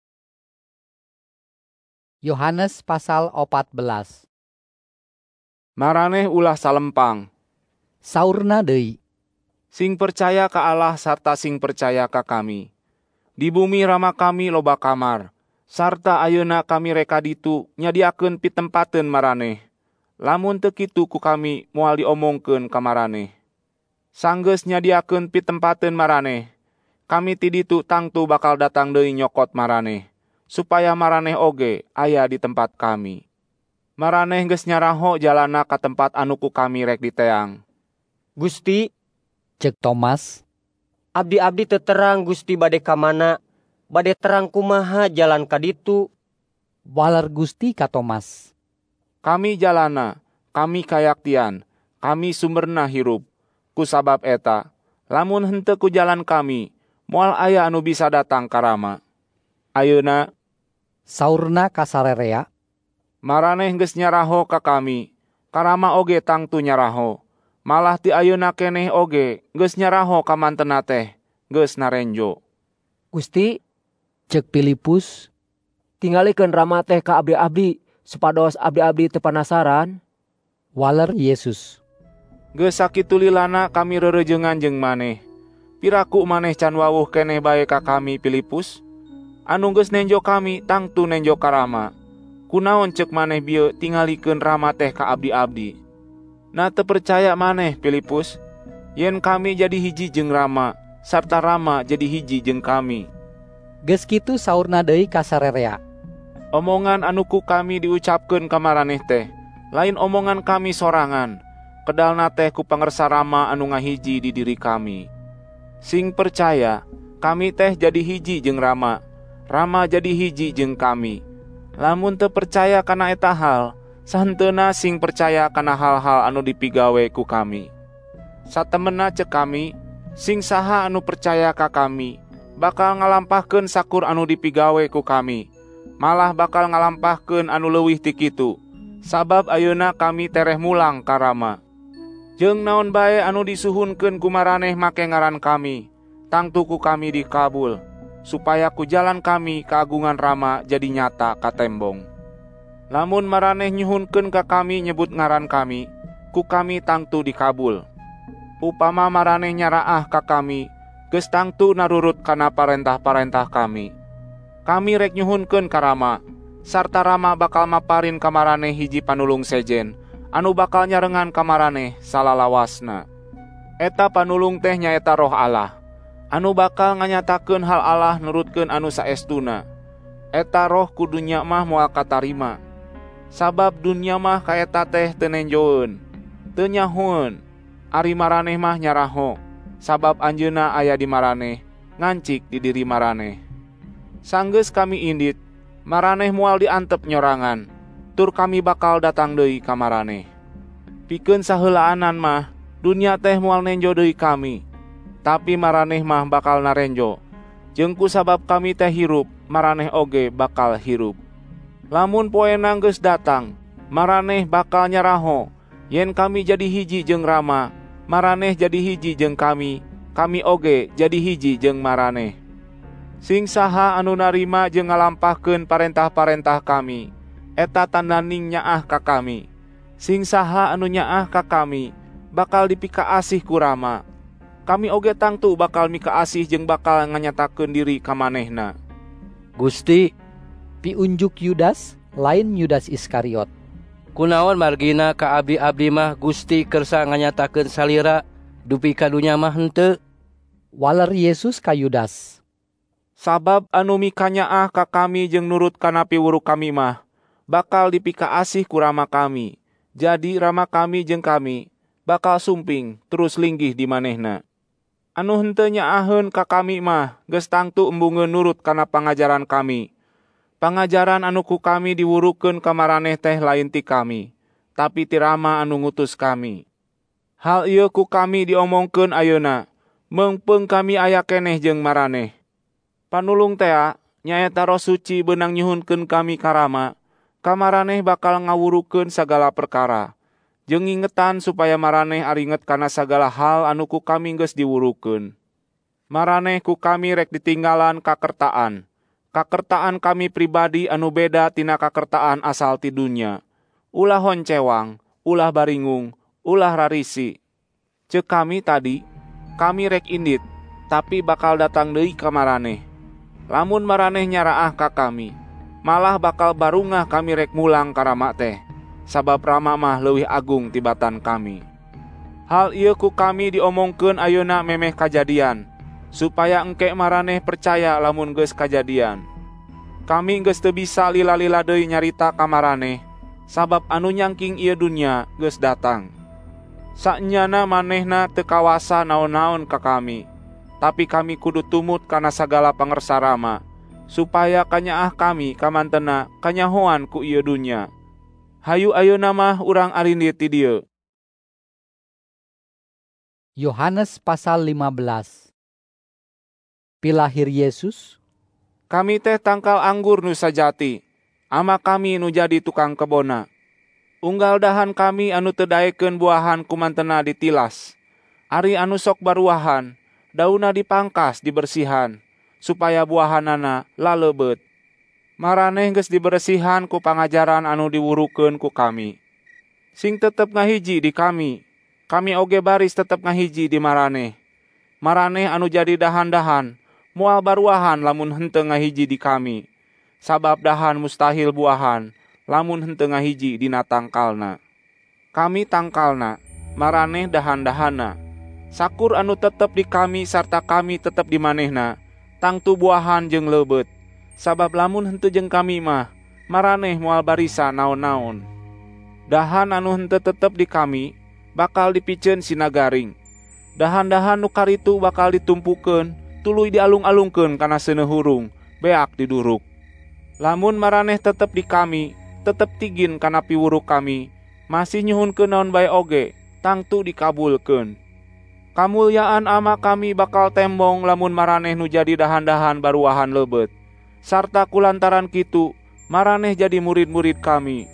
Yohanes pasal opat belas. Maraneh ulah salempang. Saurna deui. Sing percaya ka Allah sarta sing percaya ka kami. Di bumi rama kami loba kamar, sarta ayeuna kami reka ditu nyadiakeun pitempateun maraneh. Lamun teu kitu ku kami moal diomongkeun ka maraneh. Sanggeus nyadiakeun pitempateun maraneh, kami ti ditu tangtu bakal datang deui nyokot maraneh, supaya maraneh oge aya di tempat kami. Maraneh geus nyaraho jalana ka tempat anu ku kami rek diteang. Gusti, cek Tomas, abdi-abdi teu terang Gusti bade ka mana, bade terang kumaha jalan ka ditu. Waler Gusti ka Tomas. Kami jalana, kami kayaktian, kami sumberna hirup. Kusabab eta, lamun henteu ku jalan kami, moal aya anu bisa datang ka Rama. Ayeuna, saurna kasarerea, maraneh geus nyaraho ka kami, ka Rama oge tangtu nyaraho. Malah ti ayeuna keneh oge geus nyaraho ka mantena teh, geus narenjo. Gusti, cek Filipus, tingalikeun Rama teh ka abdi-abdi, supados abdi-abdi teu panasaran. Waler Yesus. Geus sakitu lilana kami rerejengan jeung maneh. Piraku maneh can wawuh keneh bae ka kami Filipus? Anu geus nenjo kami tangtu nenjo ka Rama. Kunaon ceuk maneh bieu tingalikeun Rama teh ka abdi-abdi? Na teu percaya maneh Filipus? Yen kami jadi hiji jeung Rama, sarta Rama jadi hiji jeung kami. Geus kitu saurna deui kasarerea. Omongan anu ku kami diucapkeun ka maraneh teh, lain omongan kami sorangan. Kedalna teh ku pangersa Rama anu ngahiji di diri kami. Sing percaya, kami teh jadi hiji jeung Rama. Rama jadi hiji jeung kami. Lamun teu percaya kana eta hal, sahenteuna sing percaya kana hal-hal anu dipigawe ku kami. Satemena cek kami, sing saha anu percaya ka kami, bakal ngalampahkeun sakur anu dipigawe ku kami. Malah bakal ngalampahkeun anu leuwih ti kitu, sabab ayeuna kami tereh mulang ka Rama. Jeung naon bae anu disuhunkeun ku maraneh make ngaran kami, tangtu ku kami dikabul, supaya ku jalan kami keagungan Rama jadi nyata ka tembong. Lamun maraneh nyuhunkeun ka kami nyebut ngaran kami, ku kami tangtu dikabul. Upama maraneh nyaraah ka kami, geus tangtu narurut kana parentah-parentah kami. Kami rek nyuhunkeun ka Rama, sarta Rama bakal maparin ka maraneh hiji panulung sejen, anu bakal nyarengan ka maraneh salalawasna. Eta panulung teh nyaeta Roh Allah, anu bakal nganyatakeun hal Allah nurutkeun anu saestuna. Eta Roh ku dunya mah moal katarima, sabab dunya mah kaeta teh teu nenjoeun, teu nyahoeun. Ari maraneh mah nyaraho, sabab anjeunna aya di maraneh, ngancik di diri maraneh. Sanggeus kami indit, maraneh moal diantep nyorangan, tur kami bakal datang deui ka maraneh. Pikeun saheulaanan mah, dunia teh moal nenjo deui kami, tapi maraneh mah bakal narenjo. Jeung kusabab kami teh hirup, maraneh oge bakal hirup. Lamun poena geus datang, maraneh bakal nyaraho, yen kami jadi hiji jeung Rama, maraneh jadi hiji jeung kami, kami oge jadi hiji jeung maraneh. Sing saha anu narima jeung ngalampahkeun parentah-parentah kami, eta tanda ning nyaah ka kami. Sing saha anu nyaah ka kami, bakal dipikaasih ku Rama. Kami oge tangtu bakal mikaasih jeung bakal nganyatakeun diri ka manehna. Gusti, piunjuk Yudas, lain Yudas Iskariot. Kunaon margina ka abdi-abdi mah Gusti kersa nganyatakeun salira, dupi ka dunya mah henteu? Waler Yesus ka Yudas. Sabab anu mikanyaah ka kami jeung nurut kana piwuru kami mah, bakal dipikaasih ku Rama kami, Jadi rama kami jeung kami bakal sumping terus linggih di manehna. Anu henteu nyaaheun ka kami mah geus tangtu embungeun nurut kana pangajaran kami. Pangajaran anu ku kami diwurukeun ka maraneh teh lain ti kami, tapi ti Rama anu ngutus kami. Hal ieu ku kami diomongkeun ayeuna, meungpeung kami aya keneh jeung maraneh. Panulung tea nyaeta Roh Suci beunang nyuhunkeun kami ka Rama, ka maraneh bakal ngawurukeun sagala perkara. Jeung ngingetan supaya maraneh aringet kana sagala hal anu ku kami geus diwurukeun. Maraneh ku kami rek ditinggalan kakertaan. Kakertaan kami pribadi anu beda tina kakertaan asal ti dunya. Ulah honcewang, ulah baringung, ulah rarisi. Ceuk kami tadi, kami rek indit, tapi bakal datang deui ka maraneh. Lamun maraneh nyaraah ka kami, malah bakal barungah kami rek mulang ka Rama teh. Sabab Rama mah leuwih agung tibatan kami. Hal ieu ku kami diomongkeun ayeuna memeh kajadian, supaya engke maraneh percaya lamun geus kajadian. Kami geus teu bisa lila-lila deui nyarita ka maraneh, sabab anu nyangking ieu dunya geus datang. Saenyana manehna teu kawasa naon-naon ka kami, tapi kami kudu tumut kana sagala pangersa Rama, supaya kanyaah kami kamantena kanyahoan ku ieu dunya. Hayu ayeuna mah urang arindit ti dieu. Yohanes pasal lima belas. Pilahir Yesus, kami teh tangkal anggur nu sajati, ama kami nu jadi tukang kebona. Unggal dahan kami anu teu daekeun buahan kumantena ditilas. Ari anu sok baruahan, daunna dipangkas dibersihan, supaya buahanana laleubeut. Maraneh geus diberesihan ku pangajaran anu diwurukeun ku kami. Sing tetep ngahiji di kami, kami oge baris tetep ngahiji di maraneh. Maraneh anu jadi dahan-dahan, moal baruahan lamun henteu ngahiji di kami. Sabab dahan mustahil buahan, lamun henteu ngahiji dina tangkalna. Kami tangkalna, maraneh dahan-dahanna. Sakur anu tetep di kami sarta kami tetep di manehna, tangtu buahan jeung leubeut. Sabab lamun henteu jeung kami mah, maraneh moal barisa naon-naon. Dahan anu henteu tetep di kami, bakal dipikeun sina garing. Dahan-dahan nu karitu bakal ditumpukeun, tuluy dialung-alungkeun kana seuneu hurung, beak diduruk. Lamun maraneh tetep di kami, tetep tigin kana piwuruk kami, masih nyuhunkeun naon bae oge, tangtu dikabulkeun. Kamulyaan Ama kami bakal tembong lamun maraneh nu jadi dahan-dahan baruahan leubeut. Sarta kulantaran kitu, maraneh jadi murid-murid kami.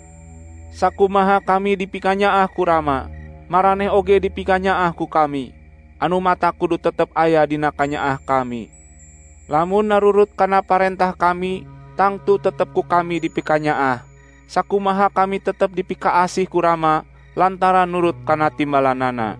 Sakumaha kami dipikanyaah ku Rama, maraneh oge dipikanyaah ku kami. Anu mata kudu tetep aya dina kanyaah kami. Lamun narurut kana parentah kami, tangtu tetep ku kami dipikanyaah. Sakumaha kami tetep dipikaasih ku Rama, lantaran nurut kana timbalanana.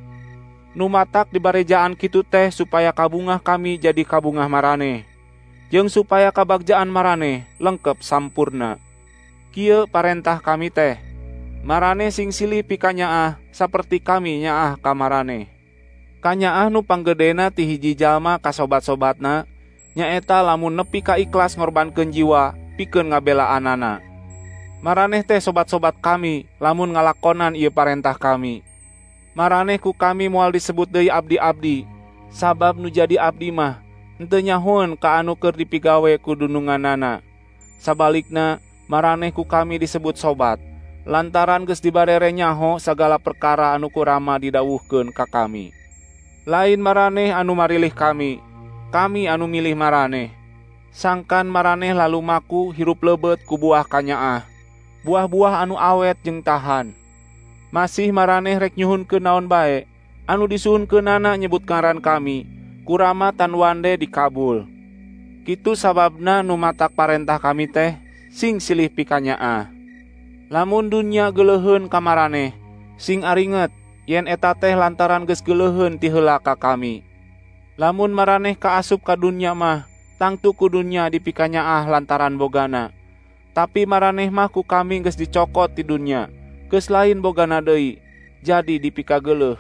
Nu matak di barejaan kitu teh supaya kabungah kami jadi kabungah maraneh. Jeung supaya kabagjaan maraneh lengkep sampurna. Kieu parentah kami teh, maraneh sing silih pikanyaah saperti kami nyaah ka maraneh. Kanyaah nu panggedena ti hiji jalma ka sobat-sobatna, nyaeta lamun nepi ka ikhlas ngorbankeun jiwa pikeun ngabelaanana. Maraneh teh sobat-sobat kami lamun ngalakonan ieu parentah kami. Maraneh ku kami moal disebut deui abdi-abdi, sabab nu jadi abdi mah henteu nyahoan ka anu keur dipigawe ku dununganana. Sabalikna, maraneh ku kami disebut sobat, lantaran geus dibarere nyaho sagala perkara anu ku Rama didawuhkeun ka kami. Lain maraneh anu marilih kami, kami anu milih maraneh. Sangkan maraneh lalu maku hirup leubeut ku buah kanyaah, buah-buah anu awet jeung tahan. Masih maraneh rek nyuhunkeun naon bae, anu disuhunkeunana nyebut ngaran kami, ku Rama tan wande dikabul. Kitu sababna nu matak parentah kami teh sing silih pikanyaah. Lamun dunya geuleuheun ka maraneh, sing aringet yen eta teh lantaran geus geuleuheun ti heula ka kami. Lamun maraneh kaasup ka dunya mah, tangtu ku dunya dipikanyaah lantaran bogana. Tapi maraneh mah ku kami geus dicokot ti dunya, geus lain bogana deui, jadi dipikageuleuh.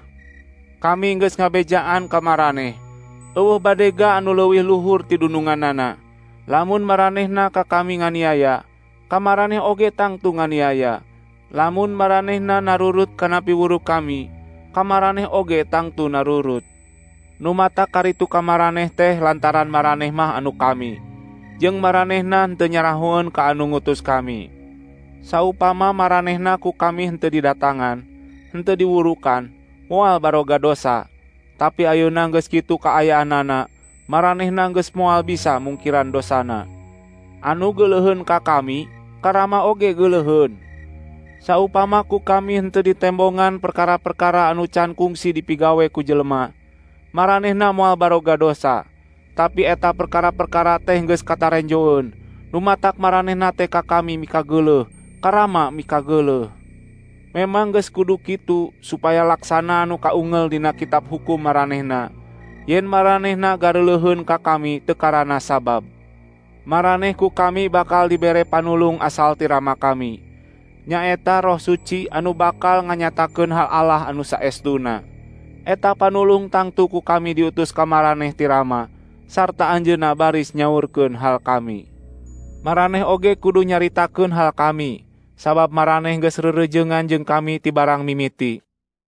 Kami geus ngabejaan ka maraneh, eueuh badega anu leuwih luhur ti dununganana. Lamun maranehna ka kami nganiaya, ka maraneh oge tangtu nganiaya. Lamun maranehna narurut kana piwuru kami, kamaraneh oge tangtu narurut. Nu mata karitu kamaraneh teh lantaran maraneh mah anu kami, jeung maranehna henteu nyarahoeun ka anu ngutus kami. Saupama maranehna ku kami henteu didatangan, henteu diwurukan, moal baroga dosa. Tapi ayeuna geus kitu kaayaanana, maranehna geus moal bisa mungkiran dosana. Anu geuleuheun ka kami, karama oge geuleuheun. Saupama ku kami henteu ditembongan perkara-perkara anu can kungsi dipigawe ku jelema, maranehna moal baroga dosa. Tapi eta perkara-perkara teh geus katarenjoeun, lumatak maranehna teh ka kami mika geuleuh, karama mika geuleuh. Memang geus kudu kitu supaya laksana anu kaungel dina kitab hukum maranehna. Yen maranehna gareuleheun ka kami teu karana sabab. Maraneh ku kami bakal dibere panulung asal ti Rama kami. Nyaeta Roh Suci anu bakal nganyatakeun hal Allah anu saestuna. Eta panulung tangtu ku kami diutus ka maraneh ti Rama, sarta anjeunna baris nyaurkeun hal kami. Maraneh oge kudu nyaritakeun hal kami, sabab maraneh geus reureujeungan jeung kami ti barang mimiti.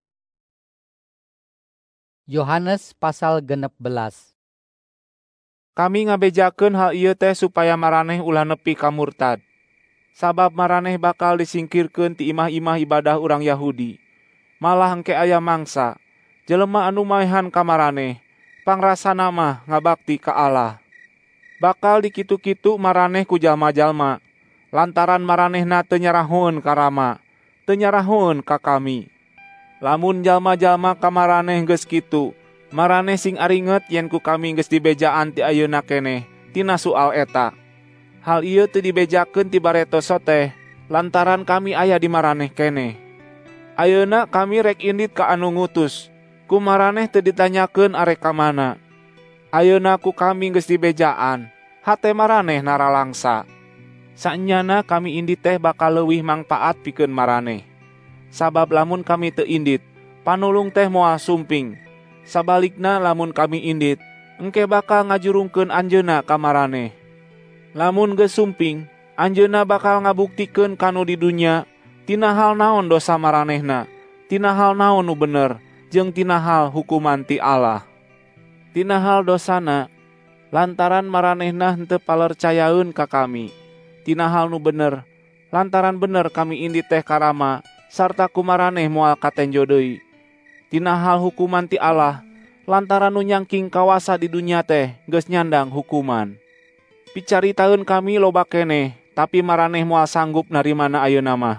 Yohanes pasal genep belas. Kami ngabejakeun hal ieu teh supaya maraneh ulah nepi ka murtad. Sabab maraneh bakal disingkirkeun ti imah-imah ibadah urang Yahudi. Malah engke aya mangsa, jelema anu maehan ka maraneh, pangrasana mah ngabakti ka Allah. Bakal dikitu-kitu maraneh ku jalma-jalma, lantaran maranehna teu nyarahoeun ka Rama, teu nyarahoeun ka kami. Lamun jalma-jalma ka maraneh geus kitu, maraneh sing aringet yen ku kami geus dibejaan ti ayeuna keneh tina soal eta. Hal ieu teu dibejakeun ti baretos teh, lantaran kami aya di maraneh keneh. Ayeuna kami rek indit ka anu ngutus, ku maraneh teu ditanyakeun arek ka mana. Ayeuna ku kami geus dibejaan, hate maraneh naralangsa. Saenyana kami indit teh bakal leuwih mangpaat pikeun maraneh. Sabab lamun kami teu indit, panulung teh moal sumping. Sabalikna lamun kami indit, engke bakal ngajurungkeun anjeunna ka maraneh. Lamun geus sumping, anjeunna bakal ngabuktikeun kanu di dunya, tina hal naon dosa maranehna, tina hal naon nu bener, jeung tina hal hukuman ti Allah. Tina hal dosana, lantaran maranehna henteu palercayaeun ka kami. Tina hal nu bener, lantaran bener kami indit teh ka Rama, sarta kumaraneh moal katenjo deui. Tina hal hukuman ti Allah, lantaran nu nyangking kawasa di dunya teh geus nyandang hukuman. Picaritaeun kami loba keneh, tapi maraneh moal sanggup narimana ayeuna mah.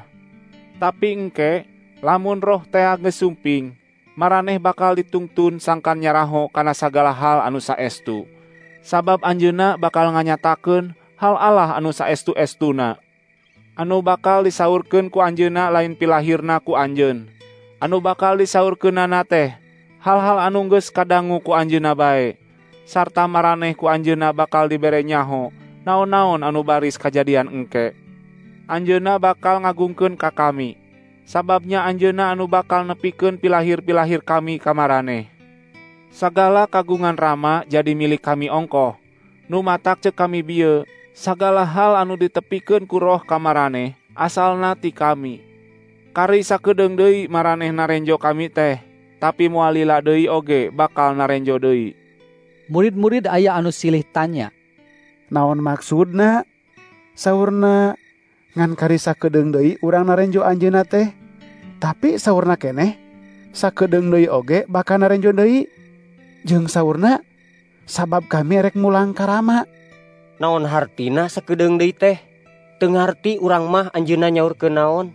Tapi engke, lamun Roh teh geus sumping, maraneh bakal ditungtun sangkan nyaraho kana sagala hal anu saestu. Sabab anjeunna bakal nganyatakeun hal Allah anu saestu-estuna. Anu bakal disaurkeun ku anjeunna lain pilahirna ku anjeun. Anu bakal disaurkeunana teh hal-hal anu geus kadangu ku anjeunna bae. Sarta maraneh ku anjeunna bakal dibere nyaho naon-naon anu baris kajadian engke. Anjeunna bakal ngagungkeun ka kami, sababnya anjeunna anu bakal nepikeun pilahir-pilahir kami ka maraneh. Sagala kagungan Rama jadi milik kami ongkoh. Nu matak ceuk kami bieu, sagala hal anu ditepikeun ku Roh ka maraneh, asalna ti kami. Kari sakedeung deui maraneh narenjo kami teh, tapi moal lila deui oge bakal narenjo deui. Murid-murid aya anu silih tanya, naon maksudna? Saurna ngan kari sakedeung deui urang narenjo anjeunna teh, tapi saurna keneh sakedeung deui oge bakal narenjo deui. Jeung saurna, sabab kami rek mulang ka Rama. Naon hartina sakedeung deui teh? Teu ngarti urang mah anjeunna nyaurkeun naon?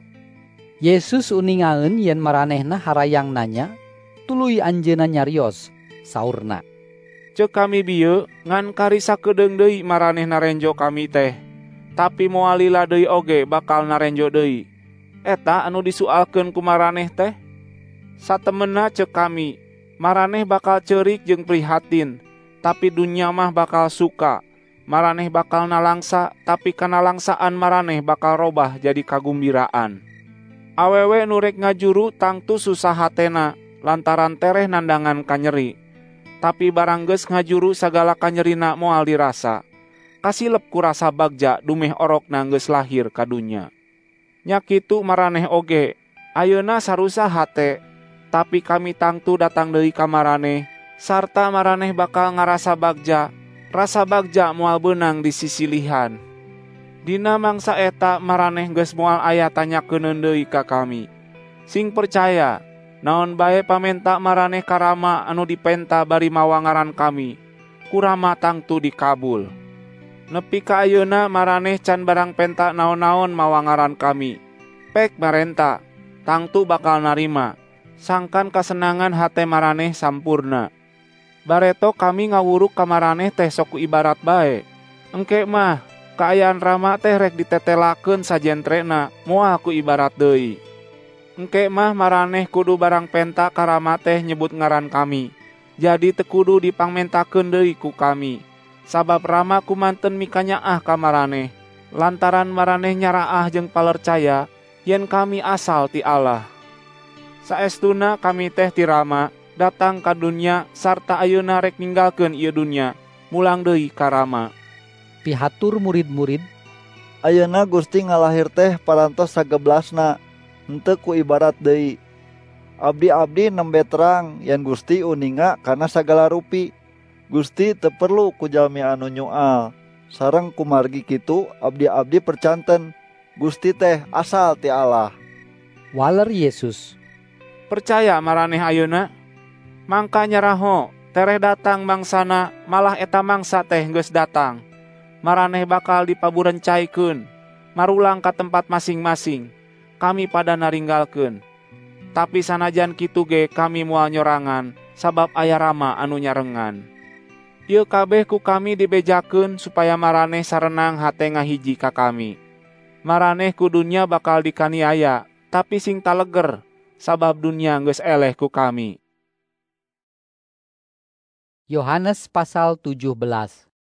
Yesus uningaeun yen maranehna harayang nanya, tuluy anjeunna nyarios, saurna. Ceuk kami bieu ngan kari sakedeung deui maraneh narenjo kami teh, tapi moal lila deui oge bakal narenjo deui. Eta anu disualkeun ku maraneh teh? Satemenna ceuk kami, maraneh bakal ceurik jeung prihatin, tapi dunya mah bakal suka. Maraneh bakal nalangsa, tapi kanalangsaan maraneh bakal robah jadi kagumbiraan. Awewe nu rek ngajuru tangtu susah hatena lantaran tereh nandangan kanyeri. Tapi barang geus ngajuru sagala kanyerina moal dirasa. Kasilep ku rasa bagja dumeh orokna geus lahir ka dunya. Nyakitu maraneh oge, ayeuna sarusa hate, tapi kami tangtu datang deui ka maraneh, sarta maraneh bakal ngarasa bagja, rasa bagja moal beunang di sisi lihan. Dina mangsa eta maraneh geus moal aya tanyakeun deui ka kami. Sing percaya, naon bae pamenta maraneh ka Rama anu dipenta bari mawangaran kami, ku Rama tangtu dikabul. Nepi ka ayeuna maraneh can barang penta naon-naon mawangaran kami. Pek marenta, tangtu bakal narima, sangkan kasenangan hate maraneh sampurna. Bareto kami ngawuruk ka maraneh teh sok ibarat bae. Engke mah, kaayaan Rama teh rek ditetelakeun sajentrena, moal ku ibarat deui. Engke mah maraneh kudu barang penta ka Rama teh nyebut ngaran kami. Jadi teu kudu dipangmentakeun deui ku kami. Sabab Rama kumanten mikanyaah ka maraneh, lantaran maraneh nyaraah jeung palercaya yen kami asal ti Allah. Saestuna kami teh ti Rama datang ka dunya sarta ayeuna rek ninggalkeun ieu dunya, mulang deui ka Rama. Pihatur murid-murid, ayeuna Gusti ngalahir teh parantos sageblasna, henteu ku ibarat deui. Abdi-abdi nembe terang yen Gusti uninga kana sagala rupi. Gusti teu perlu ku jalmi anu nyoal. Sareng kumargi kitu abdi-abdi percanten, Gusti teh asal ti Allah. Waler Yesus, percaya maraneh ayeuna? Mangka nyaraho, tereh datang mangsana, malah eta mangsa teh geus datang. Maraneh bakal dipaburencaikeun, marulang ka tempat masing-masing. Kami pada naringgalkeun. Tapi sanajan kitu ge kami moal nyorangan, sabab aya Rama anu nyarengan. Ieu kabeh ku kami dibejakeun supaya maraneh sarenang hate ngahiji ka kami. Maraneh ku dunya bakal dikaniaya, tapi sing taleger, sabab dunya geus eleh ku kami. Yohanes pasal tujuh belas.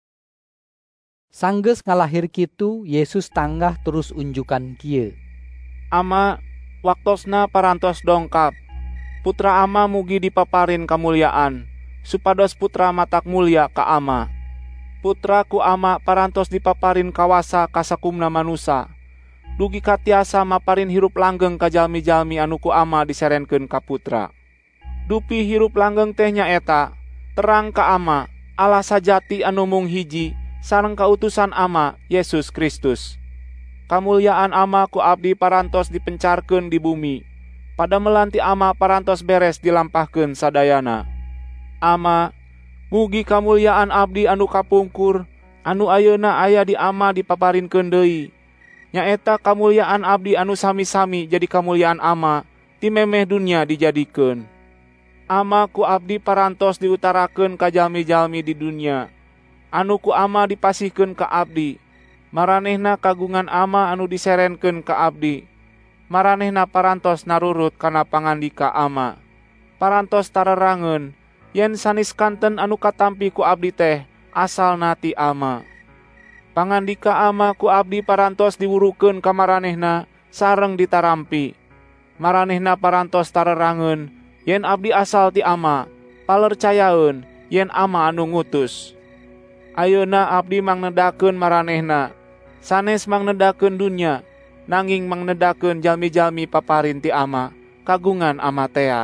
Sanggeus ngalahir kitu, Yesus tanggah terus unjukan kieu. Ama, waktosna parantos dongkap. Putra Ama mugi dipaparin kamuliaan, supados putra matak mulia ka Ama. Putra ku Ama parantos dipaparin kawasa ka sakumna manusa. Dugi katiasa maparin hirup langgeng ka jalmi-jalmi anu ku Ama diserenkeun ka putra. Dupi hirup langgeng teh nyaeta, terang ka Ama, Allah sajati anu mung hiji, sareng kautusan Ama, Yesus Kristus. Kamuliaan Ama ku abdi parantos dipencarkeun di bumi. Pada melanti Ama parantos beres dilampahkeun sadayana. Ama, mugi kamuliaan abdi anu kapungkur, anu ayeuna aya di Ama dipaparinkeun deui. Nyaeta kamuliaan abdi anu sami-sami jadi kamuliaan Ama, ti memeh dunya dijadikeun. Ama ku abdi parantos diutarakeun ka jalmi-jalmi di dunya. Anu ku Ama dipasihkeun ka abdi. Maranehna kagungan Ama anu diserenkeun ka abdi. Maranehna parantos narurut kana pangandika Ama. Parantos tarerangeun, yen sanis kanten anu katampi ku abdi teh asalna ti Ama. Pangandika Ama ku abdi parantos diwurukeun ka maranehna sareng ditarampi. Maranehna parantos tarerangeun, yen abdi asal ti Ama, palercayaeun yen Ama anu ngutus. Ayeuna abdi mangnedakeun maranehna, sanes mangnedakeun dunya, nanging mangnedakeun jalmi-jalmi paparin ti Ama, kagungan Ama tea.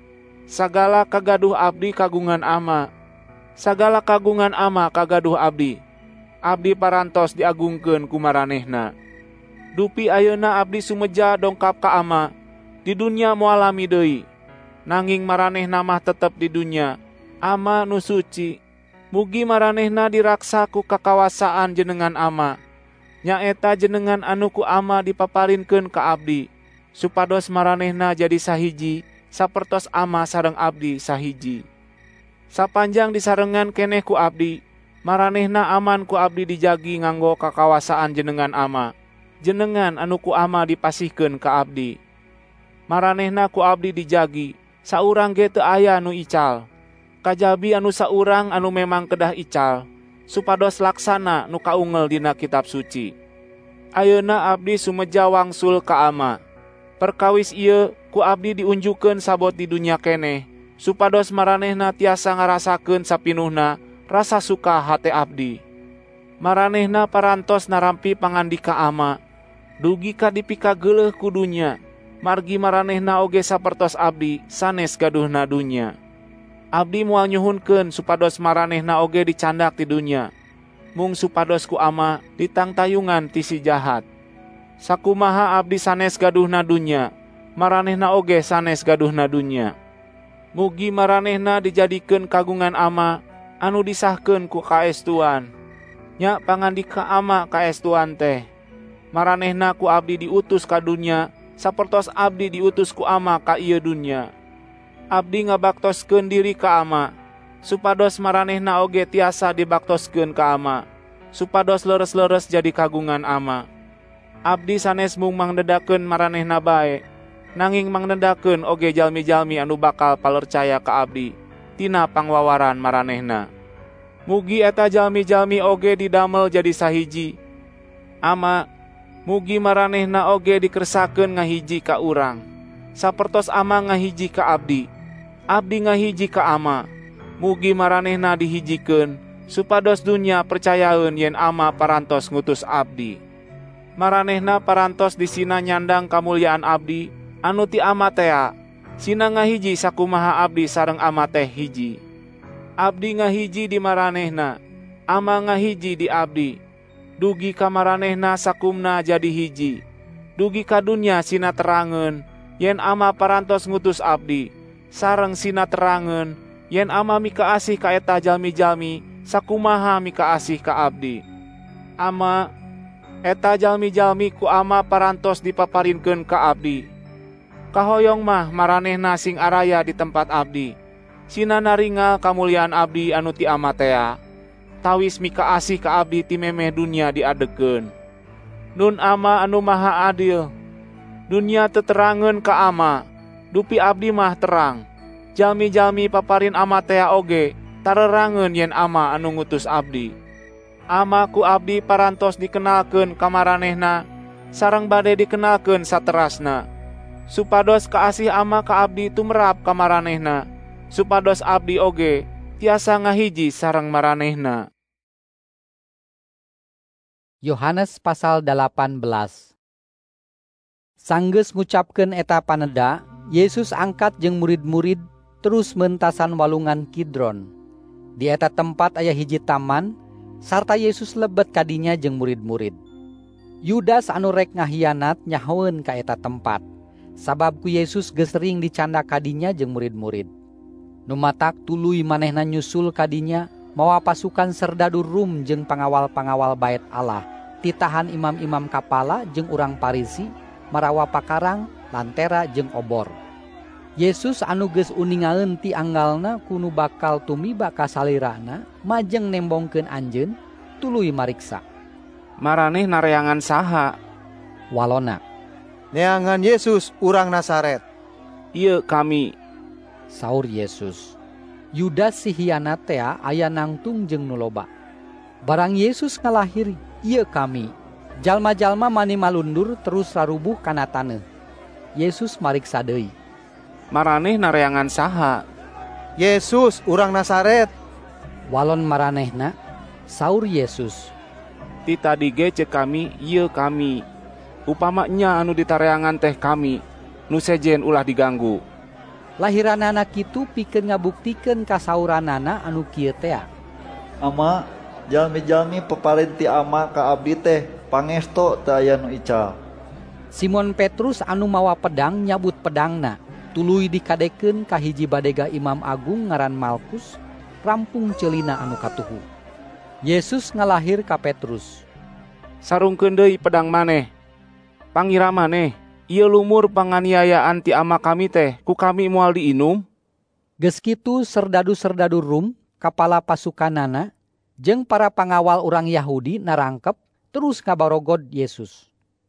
Sagala kagaduh abdi kagungan Ama, sagala kagungan Ama kagaduh abdi. Abdi parantos diagungkeun ku maranehna. Dupi ayeuna abdi sumeja dongkap ka Ama, di dunya moal lami deui. Nanging maranehna mah tetep di dunya, Ama nu suci. Mugi maranehna diraksa ku kakawasaan jenengan Ama. Nyaeta jenengan anu ku Ama dipaparinkeun ka abdi, supados maranehna jadi sahiji, sapertos Ama sareng abdi sahiji. Sapanjang disarengan keneh ku abdi, maranehna aman ku abdi dijagi nganggo kakawasaan jenengan Ama. Jenengan anu ku Ama dipasihkeun ka abdi. Maranehna ku abdi dijagi, saurang ge teu aya nu ical. Kajabi anu saurang anu memang kedah ical, supados laksana nu kaungel dina kitab suci. Ayeuna abdi sumeja wangsul ka Ama. Perkawis ieu ku abdi diunjukeun sabot di dunya keneh, supados maranehna tiasa ngarasakeun sapinuhna rasa suka hate abdi. Maranehna parantos narampi pangandika Ama, dugi ka dipika geuleuh ku dunya, margi maranehna oge sapertos abdi sanes gaduhna dunya. Abdi moal nyuhunkeun supados maranehna oge dicandak ti dunya, mung supados ku ama ditangtayungan ti si jahat. Sakumaha abdi sanes gaduhna dunya, maranehna oge sanes gaduhna dunya. Mugi maranehna dijadikeun kagungan ama anu disahkeun ku kaestuan. Nya pangandika ama kaestuan teh, maranehna ku abdi diutus ka dunya sapertos abdi diutus ku ama ka ieu dunya. Abdi ngabaktoskeun diri ka ama, supados maranehna oge tiasa dibaktoskeun ka ama, supados leres-leres jadi kagungan ama. Abdi sanes mung mangdedakeun maranehna bae, nanging mangdedakeun oge jalmi-jalmi anu bakal palercaya ka abdi tina pangwawaran maranehna. Mugi eta jalmi-jalmi oge didamel jadi sahiji. Ama, mugi maranehna oge dikersakeun ngahiji ka urang, sapertos ama ngahiji ka abdi, abdi ngahiji ka ama. Mugi maranehna dihijikeun, supados dunya percayaeun yen ama parantos ngutus abdi. Maranehna parantos disina nyandang kamulyaan abdi anu ti ama tea, sina ngahiji sakumaha abdi sareng ama teh hiji. Abdi ngahiji di maranehna, ama ngahiji di abdi. Dugi ka maranehna sakumna jadi hiji. Dugi ka dunya sina terangeun yen ama parantos ngutus abdi, sareng sina terangeun yen ama mika asih ka eta jalmi-jalmi sakumaha mika asih ka abdi. Ama, eta jalmi-jalmi ku ama parantos dipaparinkeun ka abdi. Kahoyong mah maranehna sing araya di tempat abdi, sina naringal kamuliaan abdi anu ti ama tea, tawis mika asih ka abdi ti memeh dunya diadegeun. Nun ama anu maha adil, dunya teu terangeun ka ama, dupi abdi mah terang. Jalmi-jalmi paparin ama tea oge tarerangeun yen ama anu ngutus abdi. Ama ku abdi parantos dikenalkeun ka maranehna, sareng bade dikenalkeun saterasna, supados kaasih ama ka abdi tumrap ka maranehna, supados abdi oge tiasa ngahiji sareng maranehna. Yohanes pasal delapan belas. Sanggeus ngucapkeun eta paneda, Yesus angkat jeung murid-murid terus mentasan walungan Kidron. Di eta tempat aya hiji taman, sarta Yesus lebet kadinya jeung murid-murid. Yudas anu rek ngahianat nyahoeun ka eta tempat, sabab ku Yesus geus sering dicanda kadinya jeung murid-murid. Nu matak tuluy manehna nyusul kadinya mawa pasukan serdadu Rum jeung pangawal-pangawal bait Allah, titahan imam-imam kapala jeung urang Parisi, marawa pakarang, lantera jeung obor. Yesus anu geus uningaeun ti anggalna kunu bakal tumiba ka salirana, majeng nembongkeun anjeun, tuluy mariksa. Maraneh nareangan saha? Walona, neangan Yesus urang Nazaret. Ieu kami, saur Yesus. Yudas si hianat tea aya nangtung jeung nu loba. Barang Yesus ngalahir, ieu kami. Jalma-jalma mani malundur terus rarubuh kana taneuh. Yesus mariksa deui. Maraneh nareangan saha? Yesus urang Nazaret. Walon maranehna, saur Yesus. Ti tadi ge ceuk kami, ieu kami. Upamanya anu ditareangan teh kami, nu sejen ulah diganggu. Lahiranana kitu pikeun ngabuktikeun kasauranana anu kieu tea. Ama, jalmi-jalmi peparin ti ama ka abdi teh pangesto teu aya nu ical. Simon Petrus anu mawa pedang nyabut pedangna, tuluy dikadekeun ka hiji badega imam agung ngaran Malkus, rampung ceulina anu katuhu. Yesus ngalahir ka Petrus. Sarungkeun deui pedang maneh. Pangira maneh, ieu lumur panganiayaan ti ama kami teh ku kami moal diinum? Geus kitu serdadu-serdadu Rum, kapala pasukanana, jeung para pangawal urang Yahudi narangkep terus ngabarogod Yesus.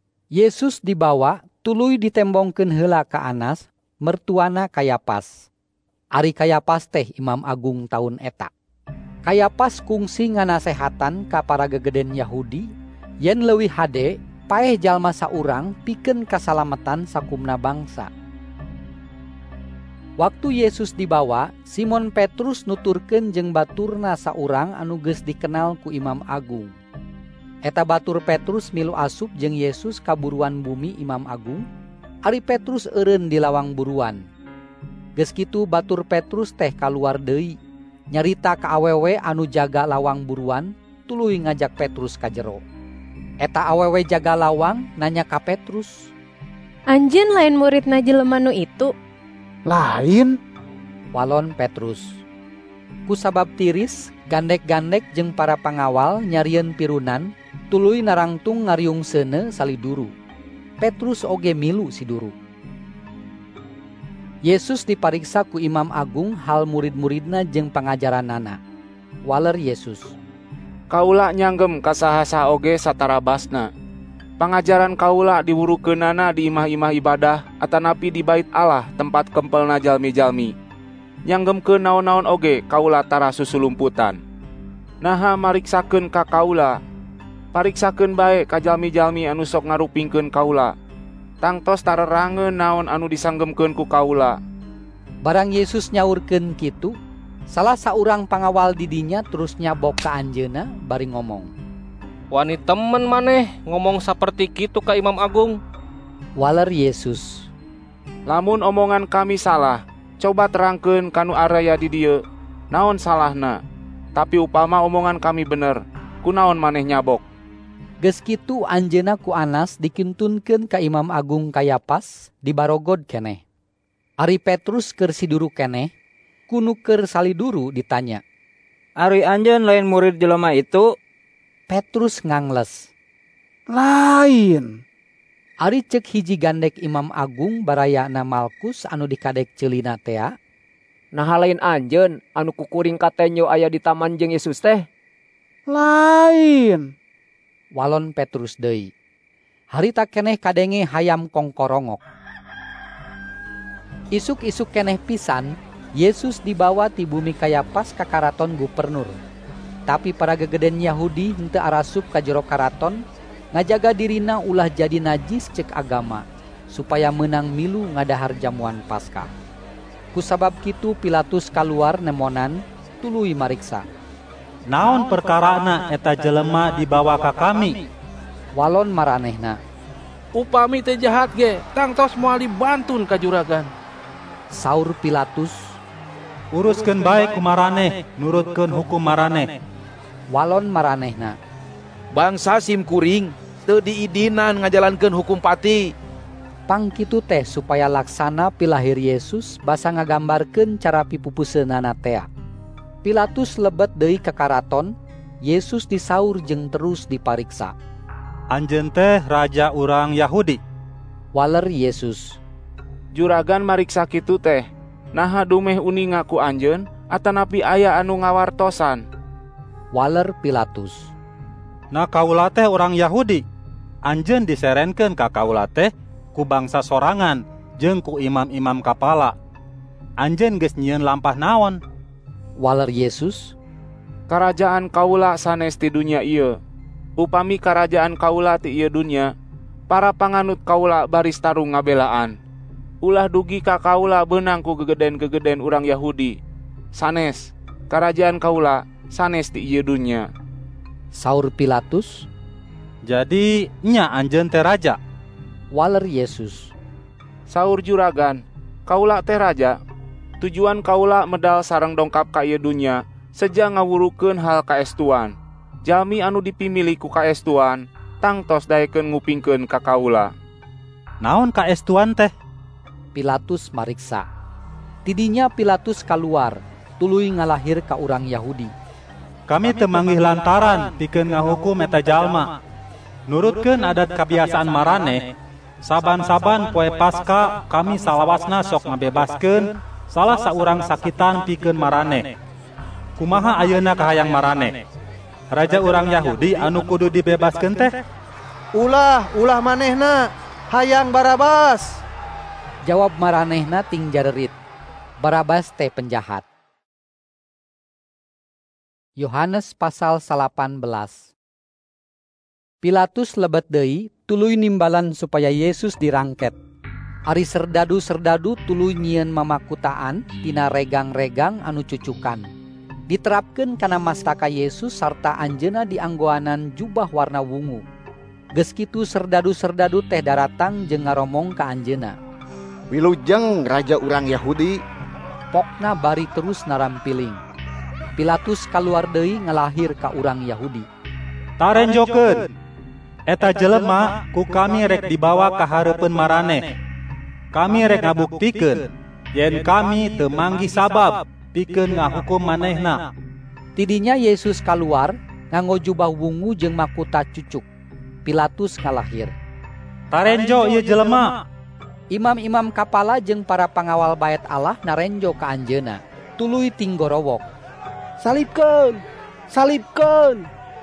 Yesus dibawa tuluy ditembongkeun heula ka Anas, mertuana Kayapas. Ari Kayapas teh imam agung taun eta. Kayapas kungsi nganasehatan ka para gegeden Yahudi yen leuwih hade paeh jalma saurang pikeun kasalametan sakumna bangsa. Waktu Yesus dibawa, Simon Petrus nuturkeun jeung baturna saurang anu geus dikenal ku imam agung. Eta batur Petrus milu asup jeung Yesus kaburuan bumi Imam Agung. Ari Petrus eureun di lawang buruan. Geus kitu batur Petrus teh kaluar deui, nyarita ka awewe anu jaga lawang buruan, tuluy ngajak Petrus ka jero. Eta awewe jaga lawang nanya ka Petrus, "Anjeun lain muridna jelema nu itu?" "Lain," walon Petrus. Kusabab tiris, gandek-gandek jeung para pangawal nyarieun pirunan, tuluy narangtung ngariung seuneu saliduru. Petrus oge milu siduru. Yesus dipariksa ku Imam Agung hal murid-muridna jeung pangajaranana. Waler Yesus, "Kaula nyanggem ka saha-saha oge satarabasna. Pangajaran kaula diwurukeunana di imah-imah ibadah atanapi di bait Allah tempat kempelna jalmi-jalmi. Nyanggem ke naon-naon oge kaula tara susulumputan. Naha mariksakeun ka kaula. Pariksakeun bae ka jalmi-jalmi anu sok ngarupingkeun kaula. Tangtos tarerangeun naon anu disanggemkeun ku kaula." Barang Yesus nyaurkeun kitu, salah saurang pangawal di dinya terus nyabok ka anjeunna bari ngomong, "Wani temen maneh ngomong saperti kitu ka Imam Agung?" Waler Yesus, "Lamun omongan kami salah, coba terangkeun kanu araya di dieu, naon salahna? Tapi upama omongan kami bener, kunaon maneh nyabok?" Geus kitu anjeunna ku Anas dikintunkeun ka Imam Agung Kayapas dibarogod keneh. Ari Petrus keur siduru keneh, kunu keur saliduru ditanya, "Ari anjeun lain murid jelema itu?" Petrus ngangles, "Lain." Ari ceuk hiji gandek Imam Agung barayana Malkus anu dikadek ceulina tea, "Naha lain anjeun anu kukuring katenyo aya di taman jeung Yesus teh?" "Lain." Walon Petrus deui. Harita keneh kadenge hayam kongkorongok. Isuk-isuk keneh pisan, Yesus dibawa ti bumi Kayapas ka karaton gubernur. Tapi para gegeden Yahudi henteu arasup ka jero karaton, ngajaga dirina ulah jadi najis ceuk agama, supaya meunang milu ngadahar jamuan Paskah. Kusabab kitu Pilatus kaluar nemonan, tuluy mariksa, "Naon perkarana eta jelema dibawa ka kami?" Walon maranehna, "Upami teh jahat ge, tangtos moal dibantun ka juragan." Saur Pilatus, "Uruskeun bae ku maraneh, nurutkeun hukum maraneh." Walon maranehna, "Bangsa simkuring teu diidinan ngajalankeun hukum pati." Pangkitu teh supaya laksana pilahir Yesus basa ngagambarkeun cara pipupuseunana tea. Pilatus lebet deui ka karaton, Yesus disaur jeung terus dipariksa. "Anjeun teh raja urang Yahudi?" Waler Yesus, "Juragan mariksa kitu teh, naha dumeh uninga ku anjeun atanapi aya anu ngawartosan?" Waler Pilatus, "Na kaula teh urang Yahudi. Anjeun diserenkeun ka kaula teh ku bangsa sorangan jeung ku imam-imam kapala. Anjeun geus nyieun lampah naon?" Waler Yesus, "Karajaan kaula sanes ti dunya ieu. Upami karajaan kaula ti ieu dunya, para panganut kaula baris tarung ngabelaan. Ulah dugi ka kaula beunang ku gegeden-gegeden urang Yahudi. Sanes, karajaan kaula sanes ti ieu dunya." Saur Pilatus, "Jadi nya anjeun teh raja?" Waler Yesus, "Saur juragan, kaula teh raja. Tujuan kaula medal sareng dongkap ka ieu dunya, seja ngawurukeun hal kaestuan. Jalmi anu dipimili ku kaestuan, tangtos daekeun ngupingkeun ka kaula." "Naon kaestuan teh?" Pilatus mariksa. Tidinya Pilatus kaluar, tuluy ngalahir ka urang Yahudi, "Kami teu manggih lantaran pikeun ngahukum eta jalma. Nurutkeun adat kabiasaan maraneh, saban-saban poe Paskah kami salawasna sok ngabebaskeun salah saurang sakitan pikeun maraneh. Kumaha ayeuna kahayang maraneh? Raja urang Yahudi anu kudu dibebaskeun teh?" "Ulah, ulah manehna, hayang Barabas." Jawab maranehna ting jarerit, "Barabas teh penjahat." Yohanes pasal salapan belas. Pilatus lebet deui tuluy nimbalan supaya Yesus dirangket. Ari serdadu-serdadu tuluy nyieun mamakutaan tina regang-regang anu cucukan. Diterapkeun kana mastaka Yesus sarta anjeunna dianggoanan jubah warna wungu. Geus kitu serdadu-serdadu teh daratang jeung ngaromong ka anjeunna. Wilujeng raja urang Yahudi. Pokna bari terus narampiling. Pilatus kaluar deui ngalahir ka urang Yahudi. Tarenjokeun. Eta jelema ku kami rek dibawa ka hareupeun maraneh. Kami rek ngabuktikeun yen kami teu manggi sabab pikeun ngahukum manehna. Tidinya Yesus kaluar nganggo jubah wungu jeung mahkota cucuk. Pilatus ngalahir. Tarenjo ieu jelema. Imam-imam kapala jeung para pangawal bait Allah narenjo ka anjeunna. Tuluy tinggorowok. Salibkeun! Salibkeun!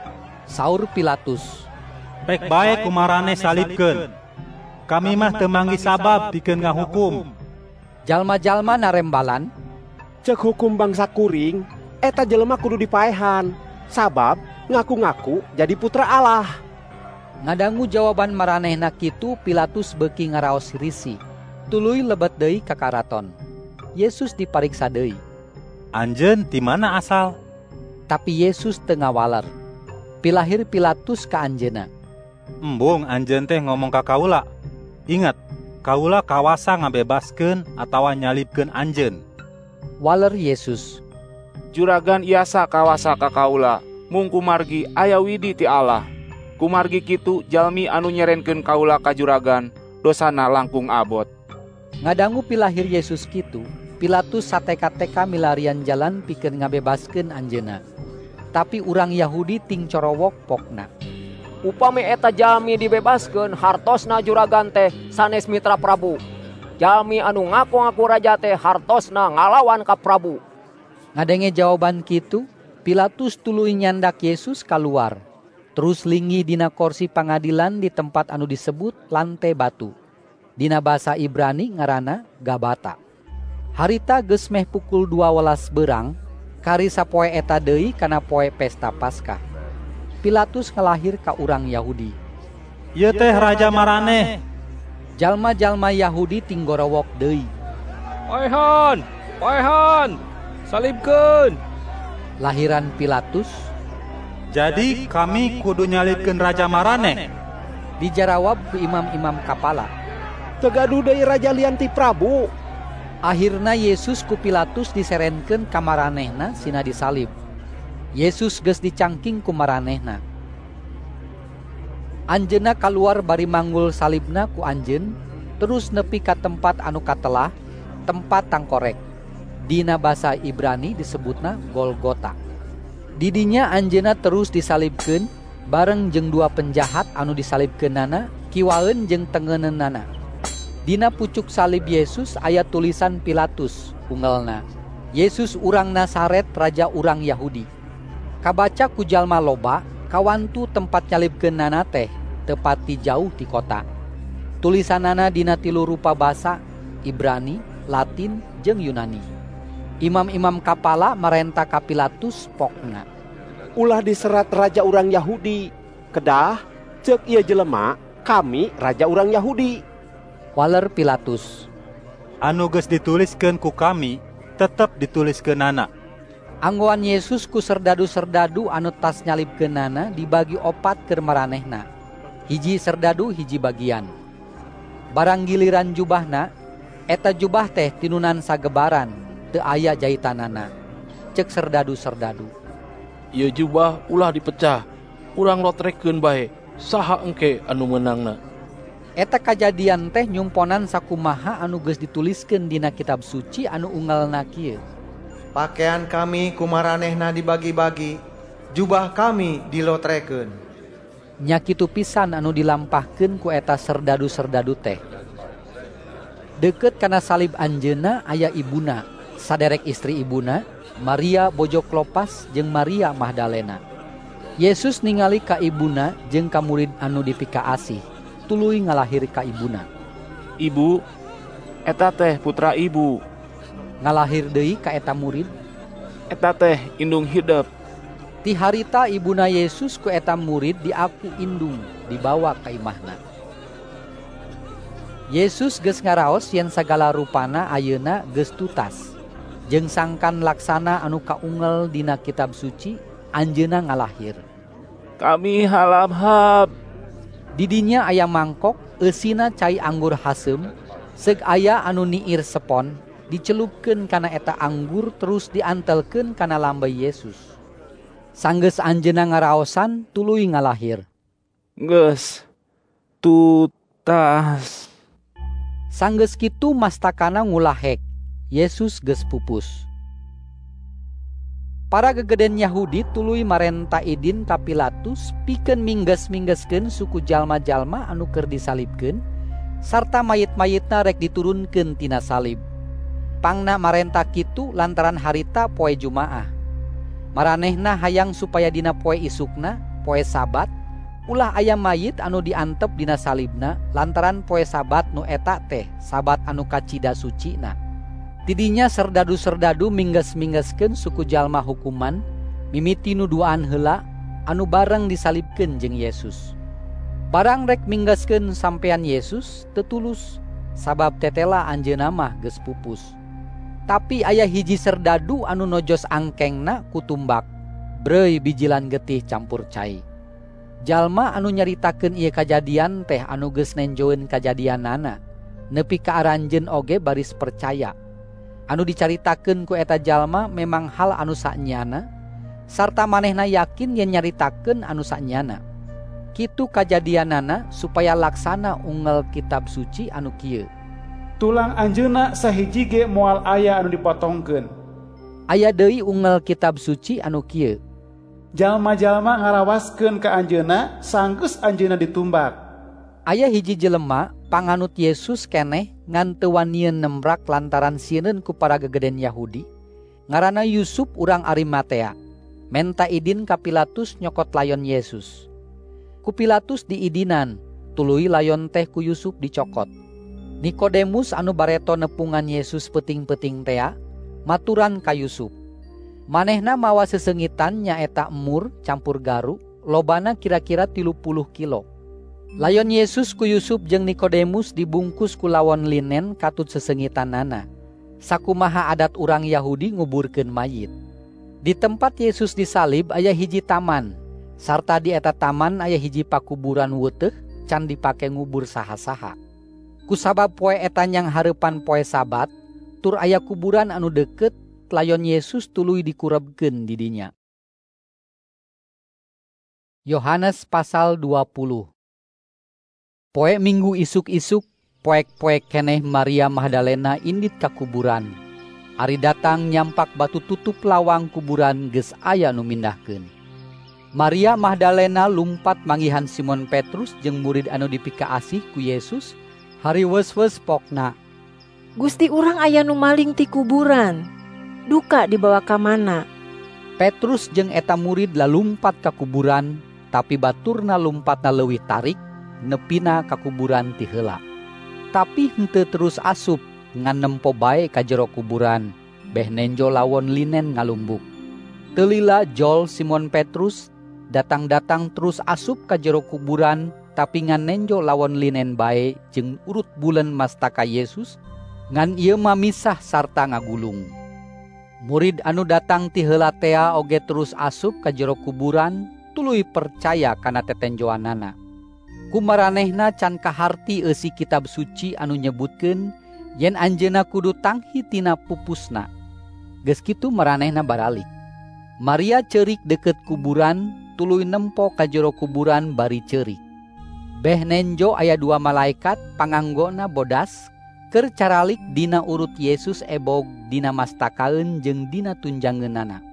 Saur Pilatus. Pek bae kumaraneh salibkeun. Kami mah teu manggi sabab pikeun ngahukum. Jalma-jalma narembalan. Cek hukum bangsa kuring, eta jelema kudu dipaehan. Sabab ngaku-ngaku jadi putra Allah. Ngadangu jawaban maranehna kitu, Pilatus beuki ngaraos risi. Tuluy lebet deui ka karaton. Yesus dipariksa deui. Anjeun ti mana asal? Tapi Yesus teu ngawaler. Pilahir Pilatus ka anjeunna. Embung anjeun teh ngomong ka kaula. Ingat, kaula kawasa ngabebaskeun atawa nyalibkeun anjeun. Waler Yesus. Juragan iasa kawasa ka kaula, mung kumargi aya widi ti Allah. Kumargi kitu jalmi anu nyerenkeun kaula ka juragan, dosana langkung abot. Ngadangu pilahir Yesus kitu, Pilatus sateka-teka milarian jalan pikeun ngabebaskeun anjeunna. Tapi urang Yahudi ting corowok pokna. Upami eta jalmi dibebaskeun hartosna juragan teh sanes mitra Prabu. Jalmi anu ngaku-ngaku raja teh hartosna ngalawan ka Prabu. Ngadenge jawaban kitu, Pilatus tuluy nyandak Yesus kaluar. Terus linggi dina kursi pangadilan di tempat anu disebut Lante Batu. Dina basa Ibrani ngaranna Gabata. Harita geus meh pukul dua welas beurang, kari sapoe eta deui kana poe pesta Paskah. Pilatus ngalahir ka urang Yahudi. Ieu teh raja maraneh. Jalma-jalma Yahudi tinggorowok deui. Paehan, paehan, salibkeun. Lahiran Pilatus. Jadi kami kudu nyalibkeun raja maraneh. Dijarawab ku imam-imam kapala. Tegaduh deui raja lian ti Prabu. Akhirna Yesus ku Pilatus diserenkeun ka maranehna sina disalib. Yesus geus dicangking ku maranehna. Anjeunna kaluar bari manggul salibna ku anjeun, terus nepi ka tempat anu katelah, tempat tangkorek. Dina basa Ibrani disebutna Golgota. Didinya anjeunna terus disalibkeun bareng jeung dua penjahat anu disalibkeunana, kiwaeun jeung tengeunana. Dina pucuk salib Yesus aya tulisan Pilatus, ungelna. Yesus urang Nazaret, raja urang Yahudi. Kabaca ku jalma loba, kawantu tempat nyalibkeunana teh tepati jauh ti kota. Tulisanana dina tilu rupa basa, Ibrani, Latin, jeung Yunani. Imam-imam kapala marenta ka Pilatus pokna. Ulah diserat raja urang Yahudi. Kedah, ceuk ieu jelema, kami raja urang Yahudi. Waler Pilatus. Anu geus dituliskeun ku kami, tetep dituliskeunana. Anggoan Yesus ku serdadu-serdadu anu tas nyalibkeunana dibagi opat keur maranehna. Hiji serdadu hiji bagian. Barang giliran jubahna, eta jubah teh tinunan sagebaran, teu aya jahitanana. Cek serdadu-serdadu. Ieu jubah ulah dipecah, urang lotrekeun bae, saha engke anu meunangna. Eta kajadian teh nyumponan sakumaha anu geus dituliskeun dina kitab suci anu unggalna kieu. Pakaian kami kumaranehna dibagi-bagi, jubah kami dilotrekeun. Nya kitu pisan anu dilampahkeun ku eta serdadu-serdadu teh. Deukeut kana salib anjeunna aya ibuna, saderek istri ibuna, Maria bojo Klopas jeung Maria Magdalena. Yesus ningali ka ibuna jeung ka murid anu dipikaasih, tuluy ngalahir ka ibuna. Ibu, eta teh putra ibu. Ngalahir deui ka eta murid. Eta teh indung hidup. Ti harita ibuna Yesus ku eta murid diaku indung, dibawa ka imahna. Yesus geus ngaraos yen sagala rupana ayeuna geus tutas. jeung sangkan laksana anu kaungel dina kitab suci anjeunna ngalahir. Kami halap-hap. Didinya aya mangkok eusina cai anggur hasem, seug aya anu niir sepon dicelupkeun kana eta anggur terus diantelkeun kana lambay Yesus. Sanggeus anjeunna ngaraosan tuluy ngalahir. Geus tutas. Sanggeus kitu mastakana ngulahek, Yesus geus pupus. Para gegeden Yahudi tuluy marenta idin ka Pilatus pikeun mingges-minggeskeun suku jalma-jalma anu keur disalibkeun sarta mayit-mayitna rek diturunkeun tina salib. Pangna marenta kitu lantaran harita poe Jumaah. Maranehna hayang supaya dina poe isukna, poe Sabat, ulah aya mayit anu diantep dina salibna lantaran poe Sabat nu eta teh Sabat anu kacida sucina. Tidinya serdadu-serdadu mingges-minggeskeun suku jalma hukuman mimiti nuduaan heula anu bareng disalibkeun jeung Yesus. Barang rek minggeskeun sampean Yesus tetulus sabab tetela anjeunna mah geus pupus. Tapi aya hiji serdadu anu nojos angkengna kutumbak, breuy bijilan getih campur cai. Jalma anu nyaritakeun ieu kajadian teh anu geus nenjoeun kajadianana, nepi ka aranjeun oge baris percaya. Anu dicaritakeun ku eta jalma memang hal anu sanyana, sarta manehna yakin yen nyaritakeun anu sanyana. Kitu kajadianana supaya laksana unggal kitab suci anu kieu. Tulang anjeunna sahiji ge moal aya anu dipotongkeun. Aya deui unggal kitab suci anu kieu. Jalma-jalma ngarawaskeun ka anjeunna sanggeus anjeunna ditumbak. Aya hiji jelema panganut Yesus keneh ngan teu wanieun nembrak lantaran sieun ku para gegeden Yahudi. Ngaranna Yusup urang Arimatea. Menta idin ka Pilatus nyokot layon Yesus. Ku Pilatus diidinan, tuluy layon teh ku Yusup dicokot. Nikodemus anu bareto nepungan Yesus peuting-peuting tea, maturan ka Yusup. Manehna mawa sesengitan nyaeta emur campur garu, lobana kira-kira tilu puluh kilo. Layon Yesus ku Yusup jeung Nikodemus dibungkus ku lawon linen katut sesengitanana. Sakumaha adat urang Yahudi nguburkeun mayit. Di tempat Yesus disalib aya hiji taman, sarta di eta taman aya hiji pakuburan weuteuh can dipake ngubur saha-saha. Kusabab poe eta nyang hareupan poe Sabat, tur aya kuburan anu deukeut, layon Yesus tuluy dikurebkeun di dinya. Yohanes pasal dua puluh. Poe Minggu isuk-isuk, poek-poek keneh Maria Magdalena indit ka kuburan. Ari datang nyampak batu tutup lawang kuburan geus aya nu mindahkeun. Maria Magdalena lumpat manggihan Simon Petrus jeung murid anu dipika asih ku Yesus. Hari wes-wes pokna. Gusti urang aya nu maling ti kuburan. Duka dibawa ka mana? Petrus jeung eta murid lalumpat ka kuburan, tapi baturna lumpatna leuwih tarik, nepina ka kuburan ti heula. Tapi henteu terus asup ngan nempo bae ka jero kuburan, beh nenjo lawon linen ngalumbuk. Teu lila jol Simon Petrus datang-datang terus asup ka jero kuburan, tapi ngan nenjo lawon linen bae jeung urut bulen mastaka Yesus, ngan ieu mamisah sarta ngagulung. Murid anu datang ti heula tea oge terus asup ka jero kuburan, tuluy percaya kana tetenjoanana. Kumaranehna can kaharti eusi kitab suci anu nyebutkeun yen anjeunna kudu tanghi tina pupusna. Geus kitu maranehna baralik. Maria ceurik deukeut kuburan, tuluy nempo ka jero kuburan bari ceurik. Beh nenjo aya dua malaikat panganggona bodas keur caralik dina urut Yesus ebog dina mastakaeun jeung dina tunjangeunana.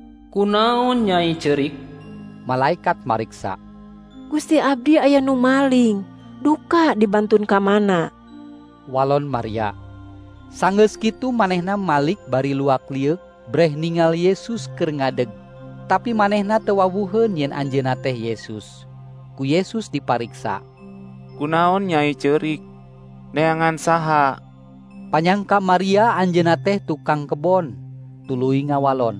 Kunaon Nyai ceurik? Malaikat mariksa. Gusti abdi aya nu maling, duka dibantun ka mana? Walon Maria. Sanggeus kitu manehna malik bari luak lieu breh ningal Yesus keur ngadeg. Tapi manehna teu wawuheun yen anjeunna teh Yesus. Ku Yesus dipariksa. Kunaon Nyai ceurik? Neangan saha? Panyangka Maria anjeunna teh tukang kebon, tuluy ngawalon.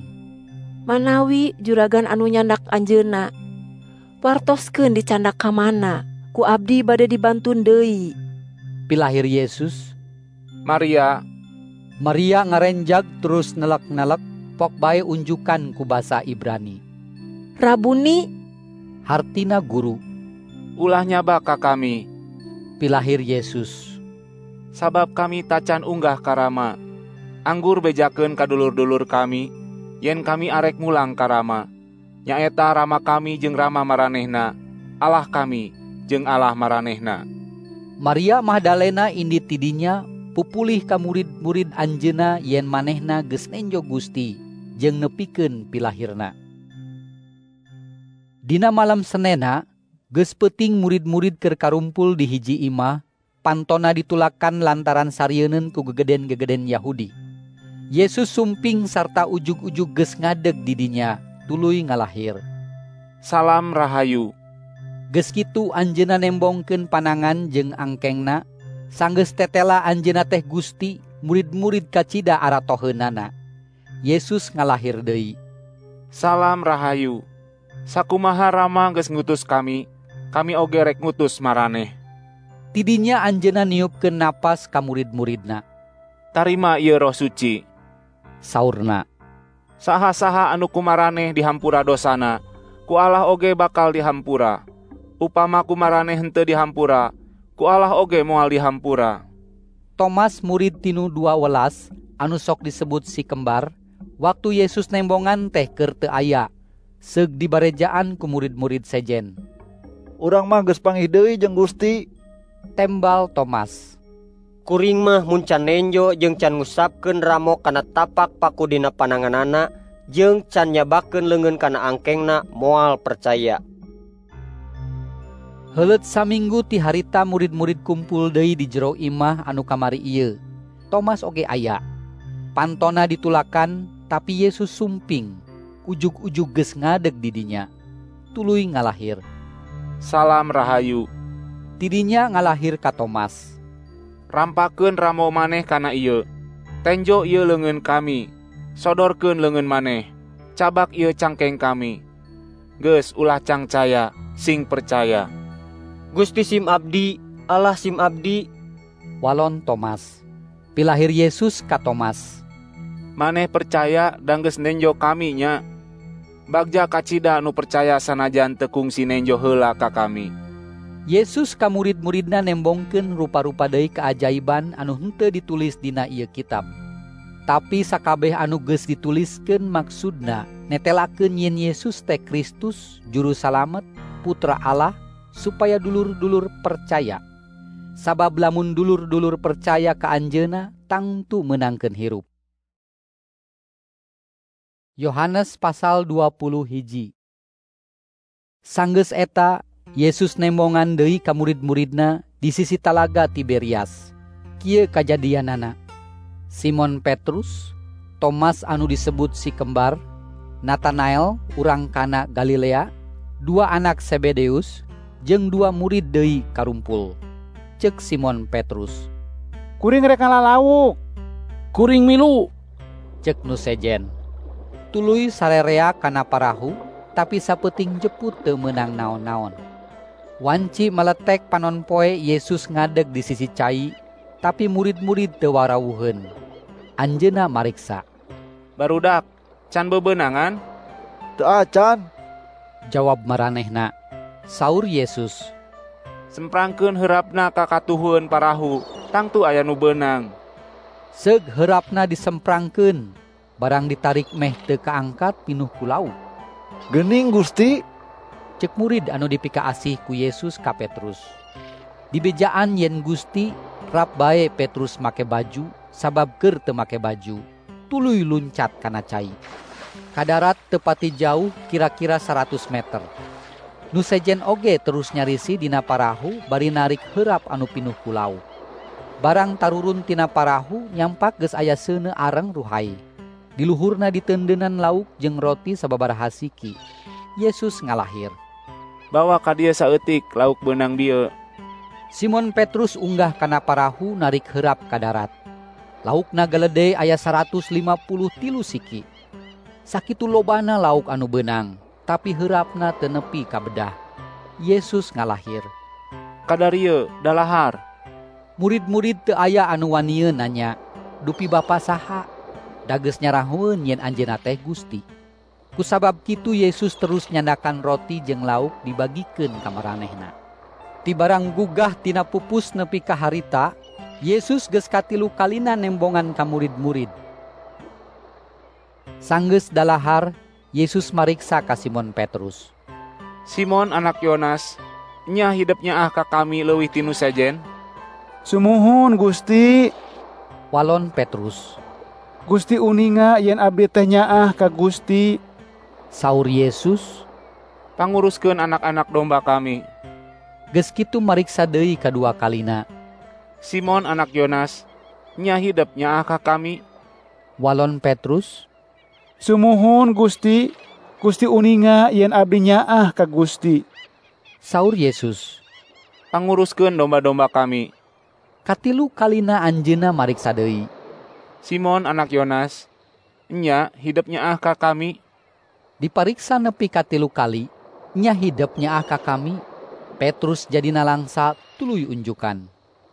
Manawi juragan anu nyandak anjeunna. Partoskeun dicandak ka mana? Ku abdi bade dibantun deui. Pilahir Yesus. Maria. Maria ngarenjag terus nelek-nelek, pok bae unjukan ku basa Ibrani. Rabuni, hartina guru. Ulah nyaba ka kami. Pilahir Yesus. Sabab kami tacan unggah karama. Anggur bejakeun kadulur-dulur kami, yen kami arek mulang karama. Nyaeta rama kami jeung rama maranehna, Allah kami jeung Allah maranehna. Maria Magdalena indi tidinya pupulih ka murid-murid anjeuna yen manehna geus nenjo Gusti jeung nepikeun pilahirna. Dina malam Senena, geus peuting murid-murid keur karumpul di hiji imah, pantona ditulakan lantaran sarieun ku gegeden-gegeden Yahudi. Yesus sumping sarta ujug-ujug geus ngadeg di dinya, tuluy ngalahir. Salam rahayu. Geus kitu anjeunna nembongkeun panangan jeung angkengna, sanggeus tetela anjeunna teh Gusti, murid-murid kacida aratoheunana. Yesus ngalahir deui. Salam rahayu. Sakumaha Rama geus ngutus kami, kami oge rek ngutus maraneh. Tidinya anjeunna niupkeun napas ka murid-muridna. Tarima ieu Roh Suci. Saurna. Saha-saha anu kumaraneh dihampura dosana, ku Allah oge bakal dihampura. Upama kumaraneh henteu dihampura, ku Allah oge moal dihampura. Tomas murid tinu dua welas, anu sok disebut si kembar, waktu Yesus nembongan teh keur teu aya, seug dibarejaan ku murid-murid sejen. Urang mah geus panggih deui jeung Gusti. Tembal Tomas. Kuring mah mun can nenjo jeung can ngusapkeun ramo kana tapak paku dina pananganana jeung can nyabakeun leungeun kana angkengna moal percaya. Heuleut saminggu ti harita murid-murid kumpul deui di jero imah anu kamari ieu. Tomas oge aya. Pantona ditulakan, tapi Yesus sumping. Ujug-ujug geus ngadeg di dinya. Tuluy ngalahir. Salam rahayu. Tidinya ngalahir ka Tomas. Rampakeun ramo maneh kana ieu. Tenjo ieu leungeun kami. Sodorkeun leungeun maneh. Cabak ieu cangkeng kami. Geus ulah cangcaya, sing percaya. Gusti sim abdi, Allah sim abdi. Walon Tomas. Pilahir Yesus ka Tomas. Maneh percaya dan geus nenjo kami nya. Bagja kacida nu percaya sanajan teu kungsi nenjo heula ka kami. Yesus ka murid-muridna nembongkeun rupa-rupa deui keajaiban anu henteu ditulis dina ieu kitab. Tapi sakabeh anu geus dituliskeun maksudna netelakeun yen Yesus teh Kristus, juru salamet, putra Allah, supaya dulur-dulur percaya. Sabab lamun dulur-dulur percaya ka anjeunna, tangtu menangkeun hirup. Yohanes pasal dua puluh hiji. Sanggeus eta, Yesus nembongan deui ka murid-muridna di sisi talaga Tiberias. Kieu kajadianana. Simon Petrus, Tomas anu disebut si kembar, Natanael urang kana Galilea, dua anak Sebedeus, jeung dua murid deui karumpul. Ceuk Simon Petrus. Kuring rek ngalalauk. Kuring milu. Ceuk nu sejen. Tuluy sarerea kana parahu, tapi sapeuting jeput teu meunang naon-naon. Wanci meletek panon poe Yesus ngadeg di sisi cai, tapi murid-murid teu warawuheun. Anjeunna mariksa. Barudak, can bebeunangan? Teu acan. Jawab maranehna. Saur Yesus. Semprangkeun heurapna ka katuhun parahu, tangtu aya nu beunang. Seug heurapna disemprangkeun, barang ditarik meh teu kaangkat pinuh ku lauk. Geuning Gusti. Ceuk murid anu dipika asih ku Yesus ka Petrus. Dibejaan yen Gusti, rap bae Petrus make baju, sabab keur teu make baju, tuluy luncat kana cai. Kadarat tepati jauh kira-kira seratus meter. Nu sejen oge terus nyarisi dina parahu bari narik heurap anu pinuh ku lauk. Barang tarurun tina parahu nyampak geus aya seuneu areng ruhai. Di luhurna diteundeunan lauk jeung roti sababaraha siki. Yesus ngalahir. Bawa ka dieu saeutik lauk beunang dieu. Simon Petrus unggah kana parahu narik heurap ka darat. Laukna geledei aya seratus lima puluh tilu siki. Sakitu lobana lauk anu beunang, tapi heurapna teu nepi ka bedah. Yesus ngalahir. Kadarieu dalahar. Murid-murid teu aya anu wanieun nanya, dupi Bapa saha? Dages nyarahueun yen anjeunna teh Gusti. Kusabab kitu Yesus terus nyandakan roti jeung lauk dibagikeun ka maranehna. Ti barang gugah tina pupus nepi ka harita, Yesus geus katilu kalina nembongan ka murid-murid. Sanggeus dalahar, Yesus mariksa ka Simon Petrus. Simon anak Yonas, nya hidupnya ah ka kami leuwih tinu sajen? Sumuhun Gusti. Walon Petrus. Gusti uninga yen abdi teh nyaah ka Gusti. Saur Yesus, panguruskeun anak-anak domba kami. Geus kitu mariksa deui kadua kalina. Simon anak Yonas, nya hidep nyaah ka kami? Walon Petrus. Sumuhun Gusti. Gusti uninga yen abdi nyaah ka Gusti. Saur Yesus, panguruskeun domba-domba kami. Katilu kalina anjeunna mariksa deui. Simon anak Yonas, nya hidep nyaah ka kami? Dipariksa nepi katilu kali, nya hidep nyaah ka kami. Petrus jadi nalangsa tuluy unjukan.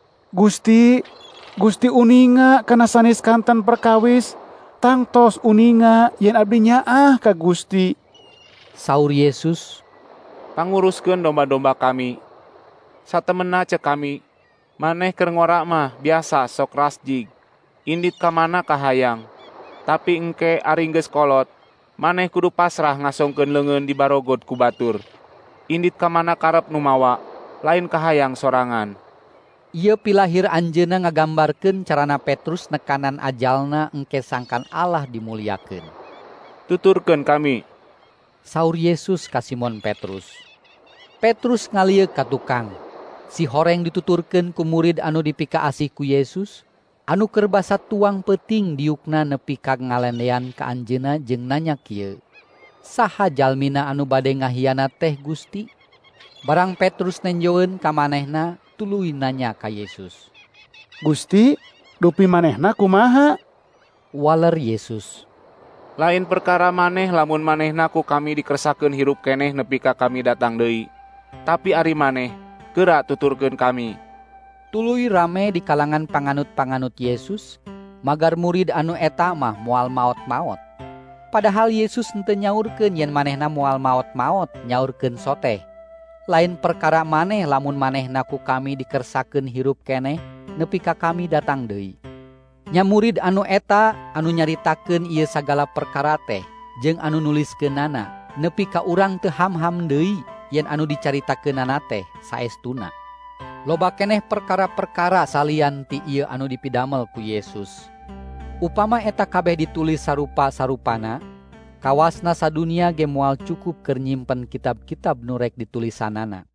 Gusti, Gusti uninga kana sanes kanten perkawis, tangtos uninga yen abdi nyaah ka Gusti. Saur Yesus, panguruskeun domba-domba kami. Satemena cek kami, maneh keur ngora mah biasa sok rasjig. Indit ka mana kahayang. Tapi engke ari geus kolot, maneh kudu pasrah ngasongkeun leungeun di barogod ku batur. Indit ka mana karep nu mawa, lain kahayang sorangan. Ieu pilahir anjeunna ngagambarkeun carana Petrus nekanan ajalna engke sangkan Allah dimuliakeun. Tuturkeun kami. Saur Yesus ka Simon Petrus. Petrus ngalieuk ka tukang. Si horeng dituturkeun ku murid anu dipika asih ku Yesus, anu keur basa tuang peuting diukna nepi ka ngalendean ka anjeunna jeung nanya kieu. Saha jalmina anu bade ngahianat teh Gusti? Barang Petrus nenjoeun ka manehna, tuluy nanya ka Yesus. Gusti, dupi manehna kumaha? Waler Yesus. Lain perkara maneh lamun manehna ku kami dikersakeun hirup keneh nepi ka kami datang deui. Tapi ari maneh, geura tuturkeun kami. Tuluy rame di kalangan panganut-panganut Yesus, magar murid anu eta mah moal maot-maot. Padahal Yesus henteu nyaurkeun yen manehna moal maot-maot, nyaurkeun soteh. Lain perkara maneh lamun manehna ku kami dikersakeun hirup keneh nepi ka kami datang deui. Nya murid anu eta anu nyaritakeun ieu sagala perkara teh jeung anu nuliskeunana nepi ka urang teu ham-ham deui yen anu dicaritakeunana teh saestuna. Loba keneh perkara-perkara salian ti ieu anu dipidamel ku Yesus. Upama eta kabeh ditulis sarupa-sarupana, kawasna sadunia ge moal cukup keur nyimpen kitab-kitab nu rek ditulisanana.